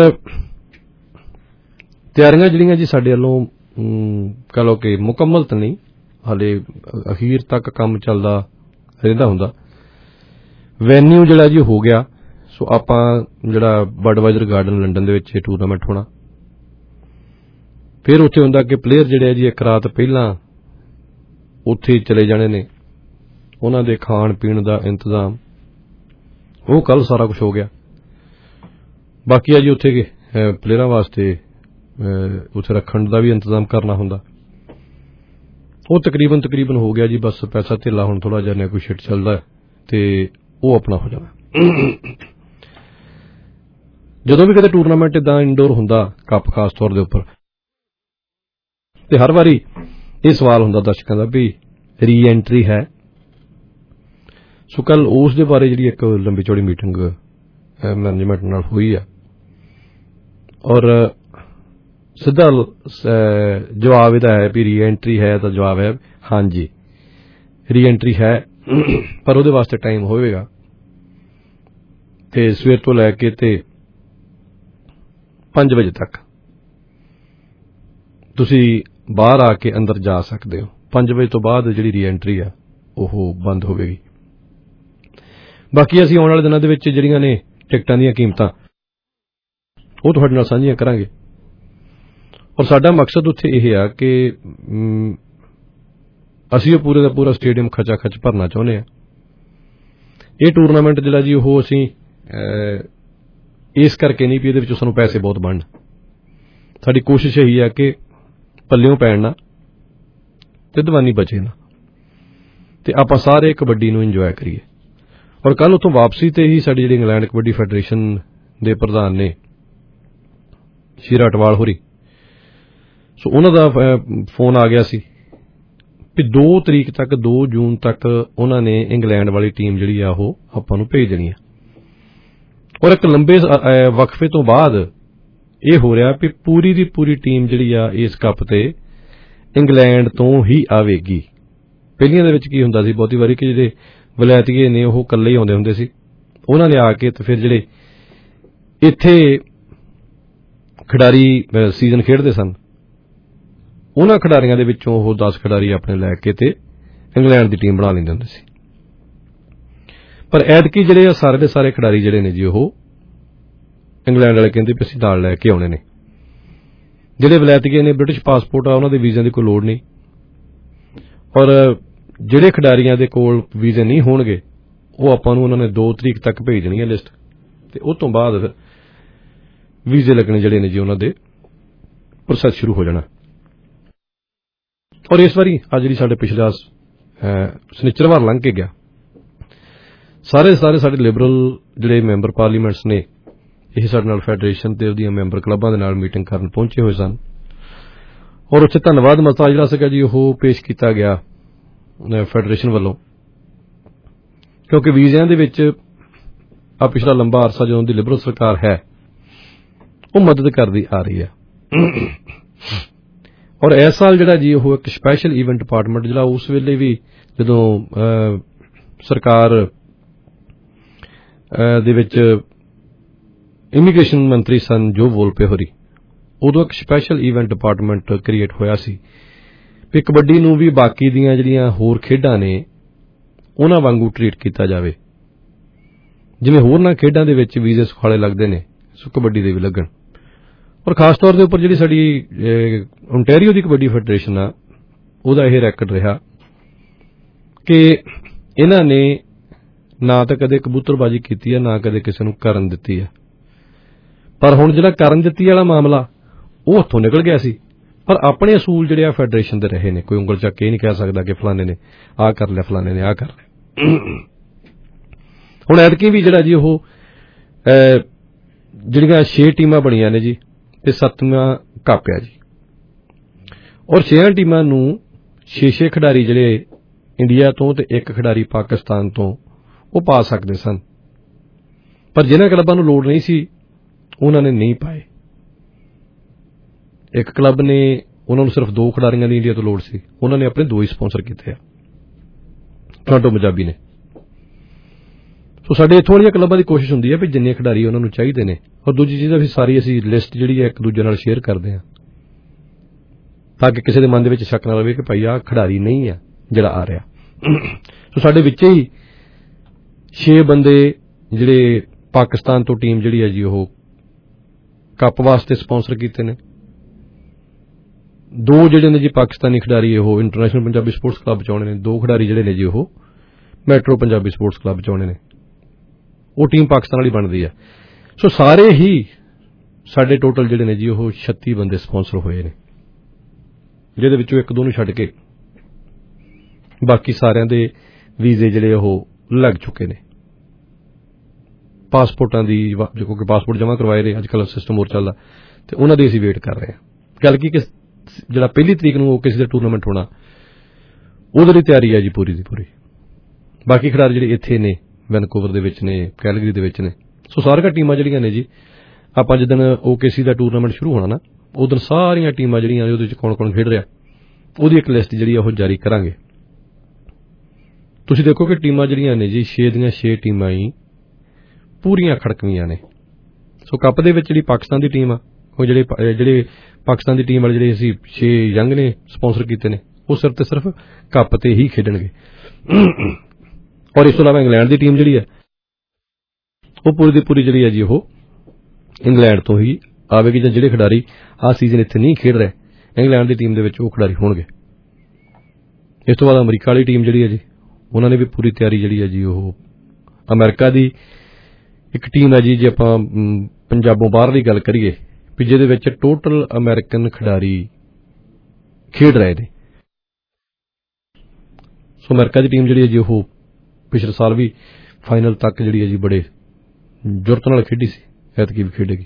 ਤਿਆਰੀਆਂ ਜਿਹੜੀਆਂ ਜੀ ਸਾਡੇ ਵੱਲੋਂ ਕਹ ਲਓ ਕਿ ਮੁਕੰਮਲ ਤਾਂ ਨਹੀਂ, ਹਾਲੇ ਅਖੀਰ ਤੱਕ ਕੰਮ ਚੱਲਦਾ ਰਹਿੰਦਾ ਹੁੰਦਾ। ਵੈਨਿਊ ਜਿਹੜਾ ਜੀ ਹੋ ਗਿਆ। ਸੋ ਆਪਾਂ ਜਿਹੜਾ ਬਡਵਾਈਜ਼ਰ ਗਾਰਡਨ ਲੰਡਨ ਦੇ ਵਿੱਚ ਇਹ ਟੂਰਨਾਮੈਂਟ ਹੋਣਾ। ਫਿਰ ਉੱਥੇ ਹੁੰਦਾ ਕਿ ਪਲੇਅਰ ਜਿਹੜੇ ਆ ਜੀ ਇੱਕ ਰਾਤ ਪਹਿਲਾਂ ਉੱਥੇ ਚਲੇ ਜਾਣੇ ਨੇ, ਉਹਨਾਂ ਦੇ ਖਾਣ ਪੀਣ ਦਾ ਇੰਤਜ਼ਾਮ ਉਹ ਕੱਲ ਸਾਰਾ ਕੁਝ ਹੋ ਗਿਆ। ਬਾਕੀ ਆ ਜੀ ਉੱਥੇ ਪਲੇਅਰਾਂ ਵਾਸਤੇ ਉੱਥੇ ਰੱਖਣ ਦਾ ਵੀ ਇੰਤਜ਼ਾਮ ਕਰਨਾ ਹੁੰਦਾ। ਉਹ ਤਕਰੀਬਨ ਹੋ ਗਿਆ ਜੀ। ਬਸ ਪੈਸਾ ਧੇਲਾ ਹੁਣ ਥੋੜਾ ਜਿਹਾ ਨੈਗੋਸ਼ੀਏਟ ਚੱਲਦਾ ਤੇ ਉਹ ਆਪਣਾ ਹੋ ਜਾਣਾ। ਜਦੋਂ ਵੀ ਕਦੇ ਟੂਰਨਾਮੈਂਟ ਏਦਾਂ ਇੰਡੋਰ ਹੁੰਦਾ ਕੱਪ ਖਾਸ ਤੌਰ ਦੇ ਉੱਪਰ, ਤੇ ਹਰ ਵਾਰੀ ਇਹ ਸਵਾਲ ਹੁੰਦਾ ਦਰਸ਼ਕਾਂ ਦਾ ਵੀ ਰੀ ਐਂਟਰੀ ਹੈ। ਸੋ ਕੱਲ ਉਸ ਦੇ ਬਾਰੇ ਜਿਹੜੀ ਇੱਕ ਲੰਬੀ ਚੌੜੀ ਮੀਟਿੰਗ ਮੈਨੇਜਮੈਂਟ ਨਾਲ ਹੋਈ ਆ, ਔਰ ਸਿੱਧਾ ਜਵਾਬ ਇਹਦਾ ਹੈ ਵੀ ਰੀ ਐਂਟਰੀ ਹੈ। ਤਾਂ ਜਵਾਬ ਹੈ ਹਾਂਜੀ, ਰੀ ਐਂਟਰੀ ਹੈ, ਪਰ ਉਹਦੇ ਵਾਸਤੇ ਟਾਈਮ ਹੋਵੇਗਾ। ਤੇ ਸਵੇਰ ਤੋਂ ਲੈ ਕੇ ਤੇ 5 ਵਜੇ ਤੱਕ ਤੁਸੀਂ ਬਾਹਰ ਆ ਕੇ ਅੰਦਰ ਜਾ ਸਕਦੇ ਹੋ। 5 ਵਜੇ ਤੋਂ ਬਾਅਦ ਜਿਹੜੀ ਰੀ ਐਂਟਰੀ ਆ ਉਹ ਬੰਦ ਹੋਵੇਗੀ। ਬਾਕੀ ਅਸੀਂ ਆਉਣ ਵਾਲੇ ਦਿਨਾਂ ਦੇ ਵਿੱਚ ਜਿਹੜੀਆਂ ਨੇ ਟਿਕਟਾਂ ਦੀਆਂ ਕੀਮਤਾਂ ਉਹ ਤੁਹਾਡੇ ਨਾਲ ਸਾਂਝੀਆਂ ਕਰਾਂਗੇ। ਔਰ ਸਾਡਾ ਮਕਸਦ ਉੱਥੇ ਇਹ ਆ ਕਿ ਅਸੀਂ ਉਹ ਪੂਰੇ ਦਾ ਪੂਰਾ ਸਟੇਡੀਅਮ ਖਚਾ ਖਚ ਭਰਨਾ ਚਾਹੁੰਦੇ ਹਾਂ। ਇਹ ਟੂਰਨਾਮੈਂਟ ਜਿਹੜਾ ਜੀ ਉਹ ਅਸੀਂ ਇਸ ਕਰਕੇ ਨਹੀਂ ਵੀ ਇਹਦੇ ਵਿੱਚ ਸਾਨੂੰ ਪੈਸੇ ਬਹੁਤ ਬਣਨ। ਸਾਡੀ ਕੋਸ਼ਿਸ਼ ਇਹੀ ਆ ਕਿ ਪੱਲਿਓਂ ਪੈਣ ਨਾ ਤੇ ਦੀਵਾਨੀ ਬਚੇ ਨਾ, ਤੇ ਆਪਾਂ ਸਾਰੇ ਕਬੱਡੀ ਨੂੰ ਇੰਜੋਏ ਕਰੀਏ। ਔਰ ਕੱਲ ਉੱਥੋਂ ਵਾਪਸੀ ਤੇ ਹੀ ਸਾਡੀ ਜਿਹੜੀ ਇੰਗਲੈਂਡ ਕਬੱਡੀ ਫੈਡਰੇਸ਼ਨ ਦੇ ਪ੍ਰਧਾਨ ਨੇ ਸ਼ੀਰਾ ਅਟਵਾਲ ਹੋਰੀ, ਸੋ ਉਹਨਾਂ ਦਾ ਫੋਨ ਆ ਗਿਆ ਸੀ ਵੀ 2 ਤਰੀਕ ਤੱਕ 2 ਜੂਨ ਤੱਕ ਉਹਨਾਂ ਨੇ ਇੰਗਲੈਂਡ ਵਾਲੀ ਟੀਮ ਜਿਹੜੀ ਆ ਉਹ ਆਪਾਂ ਨੂੰ ਭੇਜ ਦੇਣੀ ਆ। ਔਰ ਇੱਕ ਲੰਬੇ ਵਕਫੇ ਤੋਂ ਬਾਅਦ ਇਹ ਹੋ ਰਿਹਾ ਵੀ ਪੂਰੀ ਦੀ ਪੂਰੀ ਟੀਮ ਜਿਹੜੀ ਆ ਇਸ ਕੱਪ ਤੇ ਇੰਗਲੈਂਡ ਤੋਂ ਹੀ ਆਵੇਗੀ। ਪਹਿਲੀਆਂ ਦੇ ਵਿੱਚ ਕੀ ਹੁੰਦਾ ਸੀ ਬਹੁਤੀ ਵਾਰੀ ਕਿ ਜਿਹੜੇ ਵਲੈਤੀਏ ਨੇ ਉਹ ਇਕੱਲੇ ਹੀ ਆਉਂਦੇ ਹੁੰਦੇ ਸੀ, ਉਹਨਾਂ ਨੇ ਆ ਕੇ ਤੇ ਫਿਰ ਜਿਹੜੇ ਇੱਥੇ ਖਿਡਾਰੀ ਸੀਜ਼ਨ ਖੇਡਦੇ ਸਨ ਉਹਨਾਂ ਖਿਡਾਰੀਆਂ ਦੇ ਵਿੱਚੋਂ ਉਹ 10 ਖਿਡਾਰੀ ਆਪਣੇ ਲੈ ਕੇ ਤੇ ਇੰਗਲੈਂਡ ਦੀ ਟੀਮ ਬਣਾ ਲੈਂਦੇ ਹੁੰਦੇ ਸੀ। ਪਰ ਐਤਕੀ ਜਿਹੜੇ ਆ ਸਾਰੇ ਦੇ ਸਾਰੇ ਖਿਡਾਰੀ ਜਿਹੜੇ ਨੇ ਜੀ ਉਹ ਇੰਗਲੈਂਡ ਵਾਲੇ ਕਹਿੰਦੇ ਵੀ ਅਸੀਂ ਨਾਲ ਲੈ ਕੇ ਆਉਣੇ ਨੇ। ਜਿਹੜੇ ਵਲੈਤੀਏ ਨੇ ਬ੍ਰਿਟਿਸ਼ ਪਾਸਪੋਰਟ ਆ ਉਹਨਾਂ ਦੇ ਵੀਜ਼ਿਆਂ ਦੀ ਕੋਈ ਲੋੜ ਨਹੀਂ, ਔਰ ਜਿਹੜੇ ਖਿਡਾਰੀਆਂ ਦੇ ਕੋਲ ਵੀਜ਼ੇ ਨਹੀਂ ਹੋਣਗੇ ਉਹ ਆਪਾਂ ਨੂੰ ਉਹਨਾਂ ਨੇ 2 ਤਰੀਕ ਤੱਕ ਭੇਜ ਦੇਣੀ ਹੈ ਲਿਸਟ, ਤੇ ਉਸ ਤੋਂ ਬਾਅਦ ਫਿਰ ਵੀਜ਼ੇ ਲੱਗਣੇ ਜਿਹੜੇ ਨੇ ਜੀ ਉਹਨਾਂ ਦੇ ਪ੍ਰੋਸੈਸ ਸ਼ੁਰੂ ਹੋ ਜਾਣਾ। ਔਰ ਇਸ ਵਾਰੀ ਅੱਜ ਜਿਹੜੀ ਸਾਡੇ ਪਿਛਲਾ ਸਨਿਚਰਵਾਰ ਲੰਘ ਕੇ ਗਿਆ, ਸਾਰੇ ਸਾਡੇ ਲਿਬਰਲ ਜਿਹੜੇ ਮੈਂਬਰ ਪਾਰਲੀਮੈਂਟਸ ਨੇ ਇਹ ਸਾਡੇ ਨਾਲ ਫੈਡਰੇਸ਼ਨ ਤੇ ਉਹਦੀਆਂ ਮੈਂਬਰ ਕਲੱਬਾਂ ਦੇ ਨਾਲ ਮੀਟਿੰਗ ਕਰਨ ਪਹੁੰਚੇ ਹੋਏ ਸਨ। ਔਰ ਉੱਥੇ ਧੰਨਵਾਦ ਮਤਾ ਜਿਹੜਾ ਸੀਗਾ ਜੀ ਉਹ ਪੇਸ਼ ਕੀਤਾ ਗਿਆ ਫੈਡਰੇਸ਼ਨ ਵੱਲੋਂ, ਕਿਉਂਕਿ ਵੀਜ਼ਿਆਂ ਦੇ ਵਿੱਚ ਆ ਪਿਛਲਾ ਲੰਬਾ ਅਰਸਾ ਜਦੋਂ ਦੀ ਲਿਬਰਲ ਸਰਕਾਰ ਹੈ ਉਹ ਮਦਦ ਕਰਦੀ ਆ ਰਹੀ ਹੈ। ਔਰ ਇਸ ਸਾਲ ਜਿਹੜਾ ਜੀ ਉਹ ਇੱਕ ਸਪੈਸ਼ਲ ਈਵੈਂਟ ਡਿਪਾਰਟਮੈਂਟ ਜਿਹੜਾ ਉਸ ਵੇਲੇ ਵੀ ਜਦੋਂ ਸਰਕਾਰ ਦੇ ਵਿੱਚ ਇਮੀਗ੍ਰੇਸ਼ਨ ਮੰਤਰੀ ਸਨ ਜੋ ਵੋਲਪੇ ਹੋਰੀ, ਉਦੋਂ ਇੱਕ ਸਪੈਸ਼ਲ ਈਵੈਂਟ ਡਿਪਾਰਟਮੈਂਟ ਕ੍ਰੀਏਟ ਹੋਇਆ ਸੀ ਵੀ ਕਬੱਡੀ ਨੂੰ ਵੀ ਬਾਕੀ ਦੀਆਂ ਜਿਹੜੀਆਂ ਹੋਰ ਖੇਡਾਂ ਨੇ ਉਹਨਾਂ ਵਾਂਗੂ ਟਰੀਟ ਕੀਤਾ ਜਾਵੇ। ਜਿਵੇਂ ਹੋਰਨਾਂ ਖੇਡਾਂ ਦੇ ਵਿੱਚ ਵੀਜ਼ੇ ਸੁਖਾਲੇ ਲੱਗਦੇ ਨੇ ਸੋ ਕਬੱਡੀ ਦੇ ਵੀ ਲੱਗਣ। ਔਰ ਖਾਸ ਤੌਰ ਦੇ ਉੱਪਰ ਜਿਹੜੀ ਸਾਡੀ ਓਨਟਾਰੀਓ ਦੀ ਕਬੱਡੀ ਫੈਡਰੇਸ਼ਨ ਆ ਉਹਦਾ ਇਹ ਰੈਕਡ ਰਿਹਾ ਕਿ ਇਹਨਾਂ ਨੇ ਨਾ ਤਾਂ ਕਦੇ ਕਬੂਤਰਬਾਜ਼ੀ ਕੀਤੀ ਹੈ ਨਾ ਕਦੇ ਕਿਸੇ ਨੂੰ ਕਰਨ ਦਿੱਤੀ ਹੈ। ਪਰ ਹੁਣ ਜਿਹੜਾ ਕਰਨ ਦਿੱਤੀ ਵਾਲਾ ਮਾਮਲਾ ਉਹ ਹੱਥੋਂ ਨਿਕਲ ਗਿਆ ਸੀ, ਪਰ ਆਪਣੇ ਅਸੂਲ ਜਿਹੜੇ ਆ ਫੈਡਰੇਸ਼ਨ ਦੇ ਰਹੇ ਨੇ। ਕੋਈ ਉਂਗਲ ਚੱਕ ਕੇ ਇਹ ਨਹੀਂ ਕਹਿ ਸਕਦਾ ਕਿ ਫਲਾਣੇ ਨੇ ਆਹ ਕਰ ਲਿਆ ਫਲਾਣੇ ਨੇ ਆਹ ਕਰ ਲਿਆ। ਹੁਣ ਐਤਕੀ ਵੀ ਜਿਹੜਾ ਜੀ ਉਹ ਜਿਹੜੀਆਂ 6 ਟੀਮਾਂ ਬਣੀਆਂ ਨੇ ਜੀ ਤੇ 7ਵਾਂ ਕੱਪ ਆ ਜੀ। ਔਰ 6 ਟੀਮਾਂ ਨੂੰ 6 ਖਿਡਾਰੀ ਜਿਹੜੇ ਇੰਡੀਆ ਤੋਂ ਤੇ 1 ਖਿਡਾਰੀ ਪਾਕਿਸਤਾਨ ਤੋਂ ਉਹ ਪਾ ਸਕਦੇ ਸਨ, ਪਰ ਜਿਨ੍ਹਾਂ ਕਲੱਬਾਂ ਨੂੰ ਲੋੜ ਨਹੀਂ ਸੀ ਉਹਨਾਂ ਨੇ ਨਹੀਂ ਪਾਏ। ਇੱਕ ਕਲੱਬ ਨੇ ਉਹਨਾਂ ਨੂੰ ਸਿਰਫ 2 ਖਿਡਾਰੀਆਂ ਦੀ ਇੰਡੀਆ ਤੋਂ ਲੋੜ ਸੀ, ਉਹਨਾਂ ਨੇ ਆਪਣੇ 2 ਹੀ ਸਪਾਂਸਰ ਕੀਤੇ ਆ, ਟੋਰਾਂਟੋ ਪੰਜਾਬੀ ਨੇ। ਸੋ ਸਾਡੇ ਇੱਥੋਂ ਵਾਲੀਆਂ ਕਲੱਬਾਂ ਦੀ ਕੋਸ਼ਿਸ਼ ਹੁੰਦੀ ਹੈ ਵੀ ਜਿੰਨੇ ਖਿਡਾਰੀ ਉਹਨਾਂ ਨੂੰ ਚਾਹੀਦੇ ਨੇ। ਔਰ ਦੂਜੀ ਚੀਜ਼ ਵੀ ਸਾਰੀ ਅਸੀਂ ਲਿਸਟ ਜਿਹੜੀ ਹੈ ਇੱਕ ਦੂਜੇ ਨਾਲ ਸ਼ੇਅਰ ਕਰਦੇ ਹਾਂ ਤਾਂ ਕਿ ਕਿਸੇ ਦੇ ਮਨ ਦੇ ਵਿੱਚ ਸ਼ੱਕ ਨਾ ਰਹੇ ਕਿ ਭਾਈ ਆਹ ਖਿਡਾਰੀ ਨਹੀਂ ਆ ਜਿਹੜਾ ਆ ਰਿਹਾ। ਸੋ ਸਾਡੇ ਵਿੱਚ ਹੀ 6 ਬੰਦੇ ਜਿਹੜੇ ਪਾਕਿਸਤਾਨ ਤੋਂ ਟੀਮ ਜਿਹੜੀ ਹੈ ਜੀ ਉਹ ਕੱਪ ਵਾਸਤੇ ਸਪਾਂਸਰ ਕੀਤੇ ਨੇ। 2 ਜਿਹੜੇ ਨੇ ਜੀ ਪਾਕਿਸਤਾਨੀ ਖਿਡਾਰੀ ਉਹ ਇੰਟਰਨੈਸ਼ਨਲ ਪੰਜਾਬੀ ਸਪੋਰਟਸ ਕਲੱਬ ਚ ਆਉਣੇ ਨੇ। 2 ਖਿਡਾਰੀ ਜਿਹੜੇ ਨੇ ਜੀ ਉਹ ਮੈਟਰੋ ਪੰਜਾਬੀ ਸਪੋਰਟਸ ਕਲੱਬ ਚ ਆਉਣੇ ਨੇ। ਉਹ ਟੀਮ ਪਾਕਿਸਤਾਨ ਵਾਲੀ ਬਣਦੀ ਹੈ। ਸੋ ਸਾਰੇ ਹੀ ਸਾਡੇ ਟੋਟਲ ਜਿਹੜੇ ਨੇ ਜੀ ਉਹ 36 ਬੰਦੇ ਸਪਾਂਸਰ ਹੋਏ ਨੇ, ਜਿਹਦੇ ਵਿੱਚੋਂ 1-2 ਨੂੰ ਛੱਡ ਕੇ ਬਾਕੀ ਸਾਰਿਆਂ ਦੇ ਵੀਜ਼ੇ ਜਿਹੜੇ ਉਹ ਲੱਗ ਚੁੱਕੇ ਨੇ। ਪਾਸਪੋਰਟਾਂ ਦੀ ਕਿਉਂਕਿ ਪਾਸਪੋਰਟ ਜਮ੍ਹਾਂ ਕਰਵਾਏ ਰਹੇ, ਅੱਜ ਕੱਲ੍ਹ ਸਿਸਟਮ ਹੋਰ ਚੱਲਦਾ ਤੇ ਉਹਨਾਂ ਦੀ ਅਸੀਂ ਵੇਟ ਕਰ ਰਹੇ ਹਾਂ। ਗੱਲ ਕੀ ਕਿ ਜਿਹੜਾ 1 ਤਰੀਕ ਨੂੰ ਉਹ ਕਿਸੇ ਦਾ ਟੂਰਨਾਮੈਂਟ ਹੋਣਾ ਉਹਦੇ ਲਈ ਤਿਆਰੀ ਹੈ ਜੀ ਪੂਰੀ ਦੀ ਪੂਰੀ। ਬਾਕੀ ਖਿਡਾਰੀ ਜਿਹੜੇ ਇੱਥੇ ਨੇ ਵੈਨਕੂਵਰ ਦੇ ਵਿੱਚ ਨੇ, ਕੈਲਗਰੀ ਦੇ ਵਿੱਚ ਨੇ। ਸੋ ਸਾਰੀਆਂ ਟੀਮਾਂ ਜਿਹੜੀਆਂ ਨੇ ਜੀ ਆਪਾਂ ਜਿੱਦਣ OKC ਦਾ ਟੂਰਨਾਮੈਂਟ ਸ਼ੁਰੂ ਹੋਣਾ ਨਾ ਉਦੋਂ ਸਾਰੀਆਂ ਟੀਮਾਂ ਜਿਹੜੀਆਂ ਉਹਦੇ ਵਿੱਚ ਕੌਣ ਖੇਡ ਰਿਹਾ ਉਹਦੀ ਇੱਕ ਲਿਸਟ ਜਿਹੜੀ ਉਹ ਜਾਰੀ ਕਰਾਂਗੇ। ਤੁਸੀਂ ਦੇਖੋ ਕਿ ਟੀਮਾਂ ਜਿਹੜੀਆਂ ਨੇ ਜੀ 6 ਦੀਆਂ 6 ਟੀਮਾਂ ਹੀ ਪੂਰੀਆਂ ਖੜਕਵੀਆਂ ਨੇ। ਸੋ ਕੱਪ ਦੇ ਵਿੱਚ ਜਿਹੜੀ ਪਾਕਿਸਤਾਨ ਦੀ ਟੀਮ ਆ ਉਹ ਜਿਹੜੇ ਪਾਕਿਸਤਾਨ ਦੀ ਟੀਮ ਵਾਲੇ ਜਿਹੜੇ ਅਸੀਂ 6 ਯੰਗ ਨੇ ਸਪਾਂਸਰ ਕੀਤੇ ਨੇ ਉਹ ਸਿਰਫ ਤੇ ਸਿਰਫ ਕੱਪ ਤੇ ਹੀ ਖੇਡਣਗੇ। ਔਰ ਇਸ ਤੋਂ ਇਲਾਵਾ ਇੰਗਲੈਂਡ ਦੀ ਟੀਮ ਜਿਹੜੀ ਹੈ ਉਹ ਪੂਰੀ ਦੀ ਪੂਰੀ ਜਿਹੜੀ ਹੈ ਜੀ ਉਹ ਇੰਗਲੈਂਡ ਤੋਂ ਹੀ ਆਵੇਗੀ, ਜਾਂ ਜਿਹੜੇ ਖਿਡਾਰੀ ਆਹ ਸੀਜ਼ਨ ਇੱਥੇ ਨਹੀਂ ਖੇਡ ਰਹੇ ਇੰਗਲੈਂਡ ਦੀ ਟੀਮ ਦੇ ਵਿੱਚ ਉਹ ਖਿਡਾਰੀ ਹੋਣਗੇ। ਇਸ ਤੋਂ ਬਾਅਦ ਅਮਰੀਕਾ ਵਾਲੀ ਟੀਮ ਜਿਹੜੀ ਹੈ ਜੀ ਉਹਨਾਂ ਨੇ ਵੀ ਪੂਰੀ ਤਿਆਰੀ ਜਿਹੜੀ ਹੈ ਜੀ ਉਹ ਅਮਰੀਕਾ ਦੀ ਇੱਕ ਟੀਮ ਹੈ ਜੀ। ਜੇ ਆਪਾਂ ਪੰਜਾਬੋਂ ਬਾਹਰ ਦੀ ਗੱਲ ਕਰੀਏ ਵੀ ਜਿਹਦੇ ਵਿੱਚ ਟੋਟਲ ਅਮਰੀਕਨ ਖਿਡਾਰੀ ਖੇਡ ਰਹੇ ਨੇ। ਸੋ ਅਮਰੀਕਾ ਦੀ ਟੀਮ ਜਿਹੜੀ ਹੈ ਜੀ ਉਹ ਪਿਛਲੇ ਸਾਲ ਵੀ ਫਾਈਨਲ ਤੱਕ ਜਿਹੜੀ ਹੈ ਜੀ ਬੜੇ ਜੁਰਤ ਨਾਲ ਖੇਡੀ ਸੀ, ਐਤਕੀ ਵੀ ਖੇਡੇਗੀ।